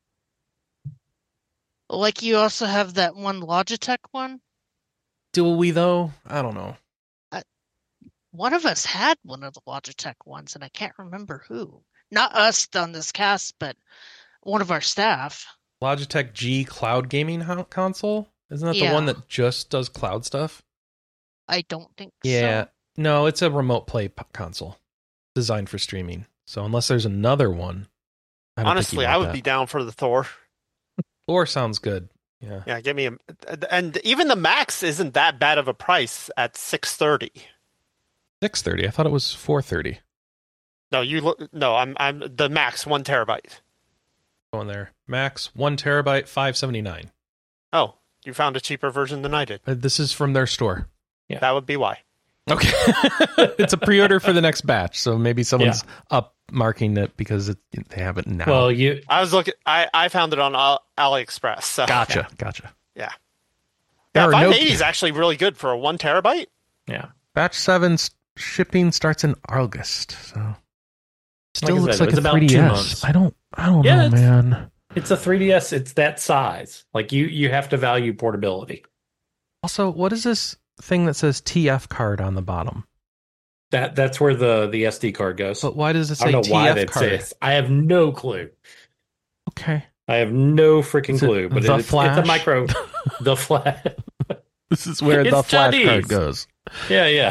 Like you also have that one Logitech one.
Do we though? I don't know.
One of us had one of the Logitech ones, and I can't remember who. Not us on this cast, but one of our staff.
Logitech G cloud gaming ho- console? Isn't that the
Yeah.
one that just does cloud stuff?
I don't think
Yeah.
so.
No, it's a remote play p- console designed for streaming. So unless there's another one, I don't
Honestly,
think
I
you
would
want
be down for the Thor.
that. Thor sounds good. Yeah.
Yeah, give me a. And even the Max isn't that bad of a price at six thirty.
six thirty. I thought it was four thirty.
No, you look. No, I'm. I'm the Max one terabyte.
Going there. Max one terabyte, five seventy nine.
Oh, you found a cheaper version than I did.
Uh, This is from their store.
Yeah.
That would be why.
Okay. It's a pre-order for the next batch, so maybe someone's up marking it because it, they have it now.
Well, you
I was looking. I I found it on Al- AliExpress. So.
gotcha, gotcha.
Yeah.
There
Yeah,
are
five
no
eighty is actually really good for a one terabyte.
yeah.
batch seven's shipping starts in August, so still
Like I
looks
said,
like
it was
a
about
three D
two
S.
months.
I don't, I don't
Yeah,
know,
it's-
man.
It's a three D S. It's that size. Like you, you have to value portability.
Also, what is this thing that says T F card on the bottom?
That that's where the the S D card goes.
But why does it
I
say
don't know why
T F
that
card?
says. I have no clue.
Okay,
I have no freaking
Is it
clue, but
the
it's, it's a
Flash?
micro. The Flash.
This is where
It's
the flash
Chinese.
card goes.
Yeah, yeah.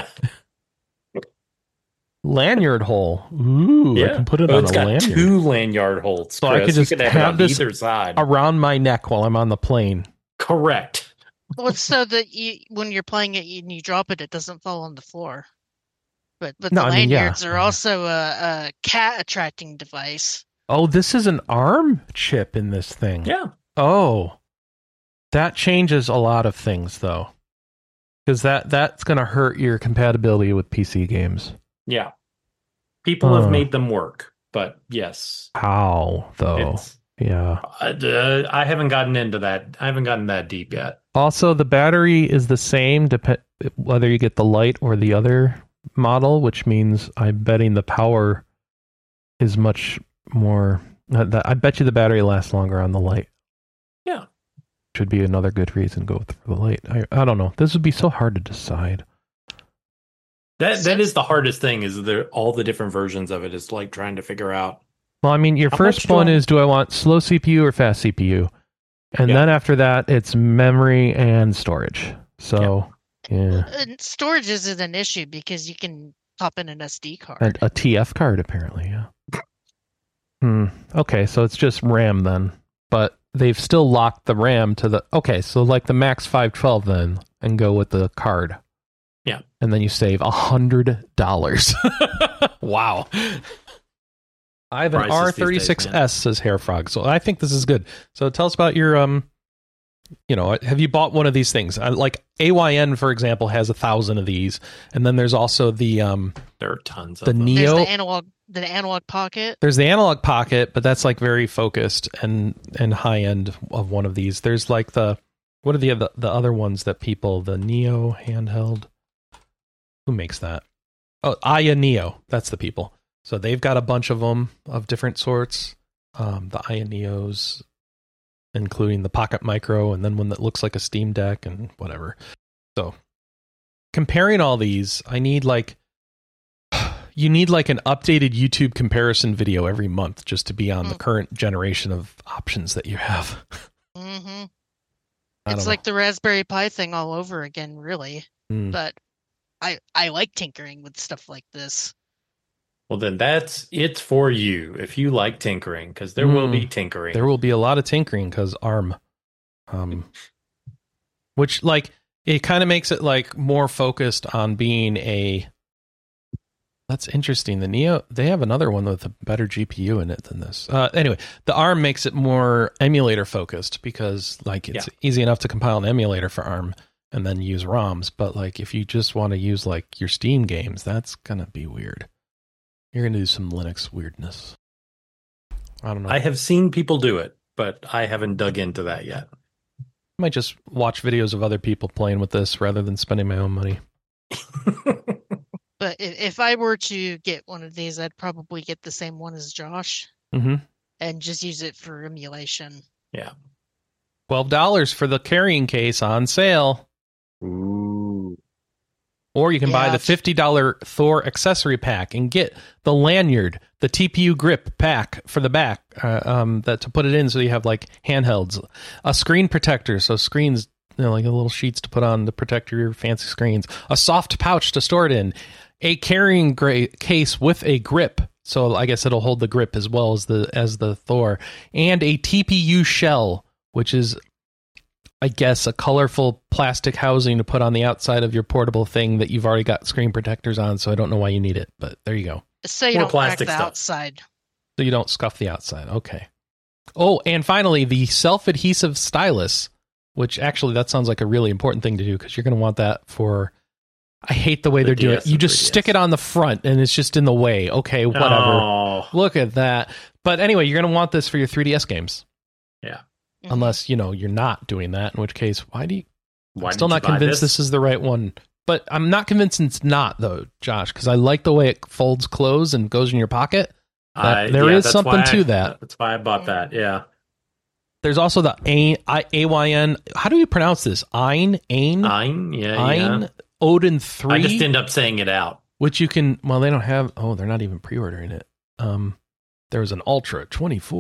Lanyard hole. Ooh,
yeah.
I can put it
oh,
on
it's
a
got
lanyard.
two lanyard holes.
So I
Chris.
could just
you could have,
have
it on
this
either side.
around my neck while I'm on the plane.
Correct.
Well, it's so that you, when you're playing it and you drop it, it doesn't fall on the floor. But but
No,
the
I mean, yeah.
lanyards are also a, a cat attracting device.
Oh, this is an ARM chip in this thing.
Yeah.
Oh, that changes a lot of things, though, because that that's going to hurt your compatibility with P C games.
Yeah. People
Huh.
have made them work, but yes.
How though?
It's,
Yeah.
uh, I haven't gotten into that. I haven't gotten that deep yet.
Also, the battery is the same dep- whether you get the light or the other model, which means I'm betting the power is much more. Uh, I bet you the battery lasts longer on the light.
Yeah.
Should be another good reason to go with for the light. I, I don't know. This would be so hard to decide.
That that is the hardest thing. Is there all the different versions of it? Is like trying to figure out.
Well, I mean, your
How
first
much do
one
I-
is, do I want slow C P U or fast C P U? And
Yeah.
then after that, it's memory and storage. So, yeah.
And storage isn't an issue because you can pop in an S D card.
And a T F card, apparently, yeah. Hmm. Okay, so it's just RAM then. But they've still locked the RAM to the... Okay, so like the Max five twelve then, and go with the card.
Yeah.
And then you save one hundred dollars. Wow. I have an
Prices
R
these days,
thirty-six
man.
S, says Hair Frog. So I think this is good. So tell us about your... um. You know, have you bought one of these things? I, like A Y N, for example, has a thousand of these. And then there's also the... um.
There are tons
The
of them.
Neo-
There's the analog, the analog pocket.
There's the analog pocket, but that's like very focused and and high end of one of these. There's like the what are the other the other ones that people the Neo handheld? Who makes that? Oh, Aya Neo. That's the people. So they've got a bunch of them of different sorts. Um, the Aya Neos, including the Pocket Micro, and then one that looks like a Steam Deck and whatever. So comparing all these, I need like. You need like an updated YouTube comparison video every month just to be on the
Mm.
current generation of options that you have.
hmm
I
It's
don't
like the Raspberry Pi thing all over again, really.
know. Hmm.
But I I like tinkering with stuff like this.
Well, then that's it's for you if you like tinkering, because there will
Mm.
be tinkering.
There will be a lot of tinkering because ARM, um, which like it kind of makes it like more focused on being a. That's interesting. The Neo, they have another one with a better G P U in it than this. Uh, anyway, the ARM makes it more emulator focused because like it's
Yeah.
easy enough to compile an emulator for ARM and then use ROMs. But like if you just want to use like your Steam games, that's gonna be weird. You're gonna do some Linux weirdness. I don't know.
I
I
have seen people do it, but I haven't dug into that yet.
might just watch videos of other people playing with this rather than spending my own money.
But if, if I were to get one of these, I'd probably get the same one as Josh
Mm-hmm.
and just use it for emulation.
Twelve dollars for the carrying case on sale.
Ooh.
Or you can buy
Yeah,
the
it's-
fifty dollars Thor accessory pack and get the lanyard, the T P U grip pack for the back, uh, um, that to put it in so you have like handhelds, a screen protector, so screens, you know, like little sheets to put on to protect your fancy screens, a soft pouch to store it in, a carrying gra- case with a grip, so I guess it'll hold the grip as well as the as the Thor, and a T P U shell, which is I guess a colorful plastic housing to put on the outside of your portable thing that you've already got screen protectors on, so I don't know why you need it, but there you go.
So you
Or
don't crack
plastic
the
stuff.
outside.
So you don't scuff the outside. Okay. Oh, and finally, the self-adhesive stylus, which actually that sounds like a really important thing to do because you're going to want that for... I hate the way
The
they're doing
D
it.
S
You
and
just
three D S.
stick it on the front and it's just in the way. Okay, whatever.
Oh,
Look at that. But anyway, you're going to want this for your three D S games.
yeah.
Mhm.
Unless, you know, you're not doing that, in which case, why do you...
Why
I'm still
did you
not
buy
convinced this? is the right one. But I'm not convinced it's not, though, Josh, because I like the way it folds closed and goes in your pocket. That-
I-
there
yeah,
is
that's
something
why
to
I-
that.
That's why I bought that. Yeah.
There's also the A- I- A Y N. How do you pronounce this? Ein? Ein?
Nine. Yeah.
Ein?
yeah.
Odin
I
three?
just end up saying it out.
Which you can... Well, they don't have... Oh, they're not even pre-ordering it. Um, There was an Ultra twenty-four.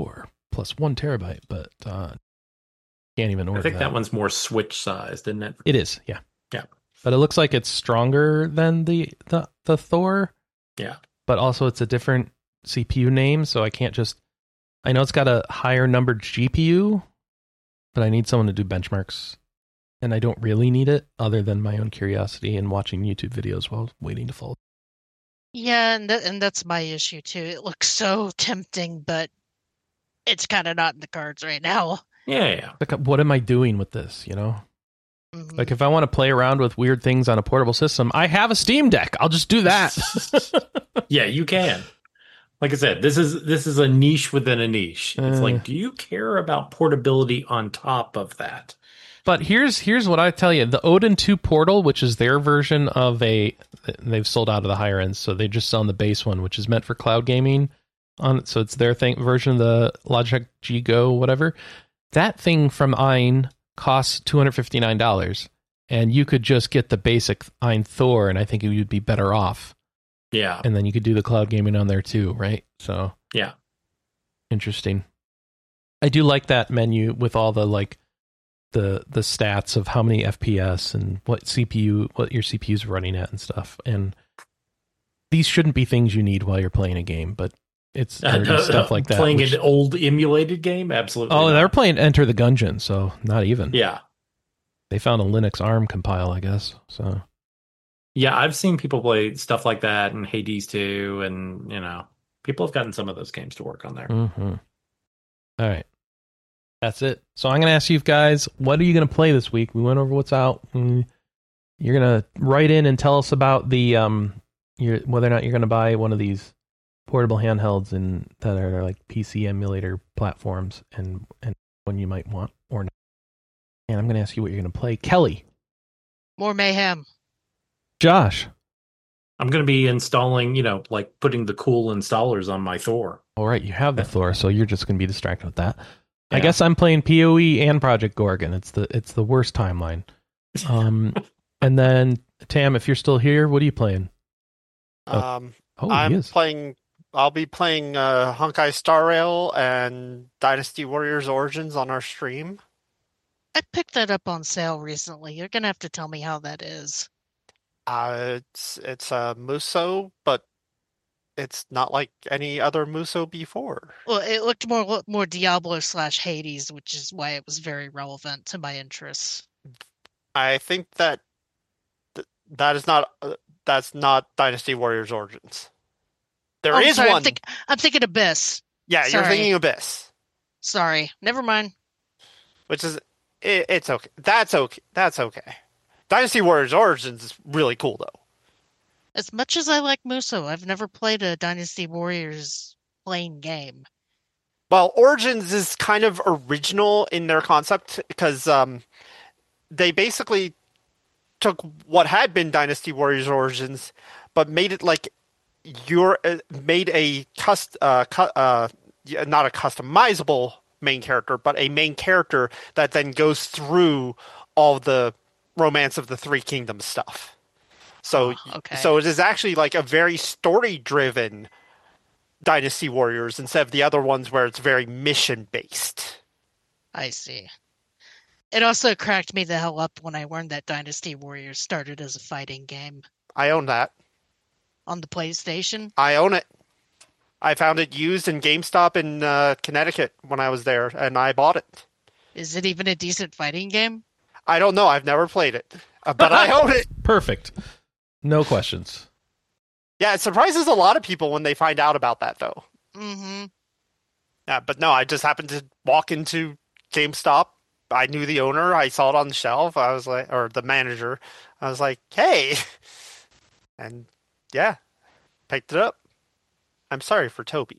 plus one terabyte, but uh, can't even order
I think
that.
that one's more Switch sized, isn't it?
It is, yeah.
Yeah.
But it looks like it's stronger than the, the, the Thor.
Yeah.
But also it's a different C P U name, so I can't just... I know it's got a higher numbered G P U, but I need someone to do benchmarks. And I don't really need it, other than my own curiosity and watching YouTube videos while waiting to fall.
Yeah, and th- and that's my issue too. It looks so tempting, but it's kind of not in the cards right now.
Yeah, yeah.
Like, what am I doing with this, you know?
Mhm.
Like, if I want to play around with weird things on a portable system, I have a Steam Deck. I'll just do that.
Yeah, you can. Like I said, this is this is a niche within a niche. It's
Uh.
like, do you care about portability on top of that?
But here's here's what I tell you. The Odin two Portal, which is their version of a... They've sold out of the higher end, so they just sell the base one, which is meant for cloud gaming. On So it's their thing version of the Logitech G Go, whatever. That thing from Ein costs two hundred fifty-nine dollars. And you could just get the basic Ein Thor, and I think you'd be better off.
Yeah.
And then you could do the cloud gaming on there too, right? So
Yeah.
interesting. I do like that menu with all the like the the stats of how many F P S and what C P U, what your C P U's running at and stuff. And these shouldn't be things you need while you're playing a game, but it's
Uh,
nerdy stuff like that.
Playing
which-
an old emulated game? Absolutely.
oh,
not.
they're playing Enter the Gungeon, so not even.
Yeah.
They found a Linux ARM compile, I guess. So
Yeah, I've seen people play stuff like that and Hades two, and, you know, people have gotten some of those games to work on there.
mm-hmm. All right. That's it. So I'm going to ask you guys, what are you going to play this week? We went over what's out. Mm, You're going to write in and tell us about the um, your, whether or not you're going to buy one of these portable handhelds and that are like P C emulator platforms, and and one you might want or not. And I'm going to ask you what you're going to play. Kelly,
More mayhem.
Josh.
I'm going to be installing, you know, like putting the cool installers on my Thor.
All right, you have the Thor, so you're just going to be distracted with that. I
Yeah.
guess I'm playing P O E and Project Gorgon. It's the it's the worst timeline. Um, and then Tam, if you're still here, what are you playing? Oh,
Um,
Oh,
I'm
he is.
playing. I'll be playing uh, Honkai Star Rail and Dynasty Warriors Origins on our stream.
I picked that up on sale recently. You're gonna have to tell me how that is.
Uh, it's it's a Muso, but it's not like any other Muso before.
Well, it looked more more Diablo slash Hades, which is why it was very relevant to my interests.
I think that th- that is not uh, that's not Dynasty Warriors Origins. There
Oh,
is
sorry,
one.
I'm, think- I'm thinking Abyss.
Yeah, you're
sorry.
thinking Abyss,
Sorry, never mind.
which is it, it's okay. That's okay. That's okay. Dynasty Warriors Origins is really cool though.
As much as I like Muso, I've never played a Dynasty Warriors plain game.
Well, Origins is kind of original in their concept because um, they basically took what had been Dynasty Warriors Origins, but made it like your uh, made a cust uh, cu- uh yeah, not a customizable main character, but a main character that then goes through all the Romance of the Three Kingdoms stuff. So,
Oh, okay.
so it is actually like a very story-driven Dynasty Warriors instead of the other ones where it's very mission-based.
I see. It also cracked me the hell up when I learned that Dynasty Warriors started as a fighting game
I own that.
on the PlayStation.
I own it. I found it used in GameStop in uh, Connecticut when I was there, and I bought it.
Is it even a decent fighting game?
I don't know. I've never played it, uh, but I own it.
Perfect. No questions.
Yeah, it surprises a lot of people when they find out about that, though.
Mm-hmm.
Yeah, but no, I just happened to walk into GameStop. I knew the owner. I saw it on the shelf. I was like, or the manager. I was like, hey. And yeah, picked it up. I'm sorry for Toby.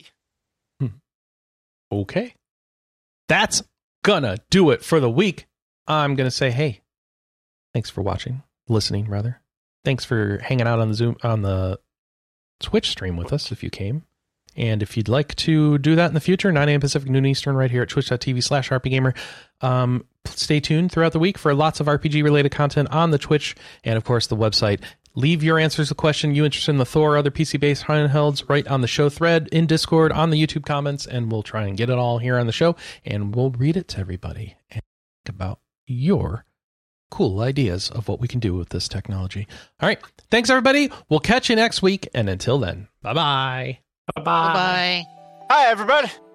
Okay. That's gonna do it for the week. I'm gonna say, hey, thanks for watching, listening rather. Thanks for hanging out on the Zoom on the Twitch stream with us if you came. And if you'd like to do that in the future, nine a.m. Pacific, noon Eastern, right here at twitch.tv slash RPGamer. Um, stay tuned throughout the week for lots of R P G related content on the Twitch and of course the website Leave your answers to the question you interested in the Thor or other P C-based handhelds right on the show thread, in Discord, on the YouTube comments, and we'll try and get it all here on the show, and we'll read it to everybody and think about your cool ideas of what we can do with this technology. All right. Thanks, everybody. We'll catch you next week, and until then, bye-bye.
Bye-bye.
Bye-bye.
Hi, everybody.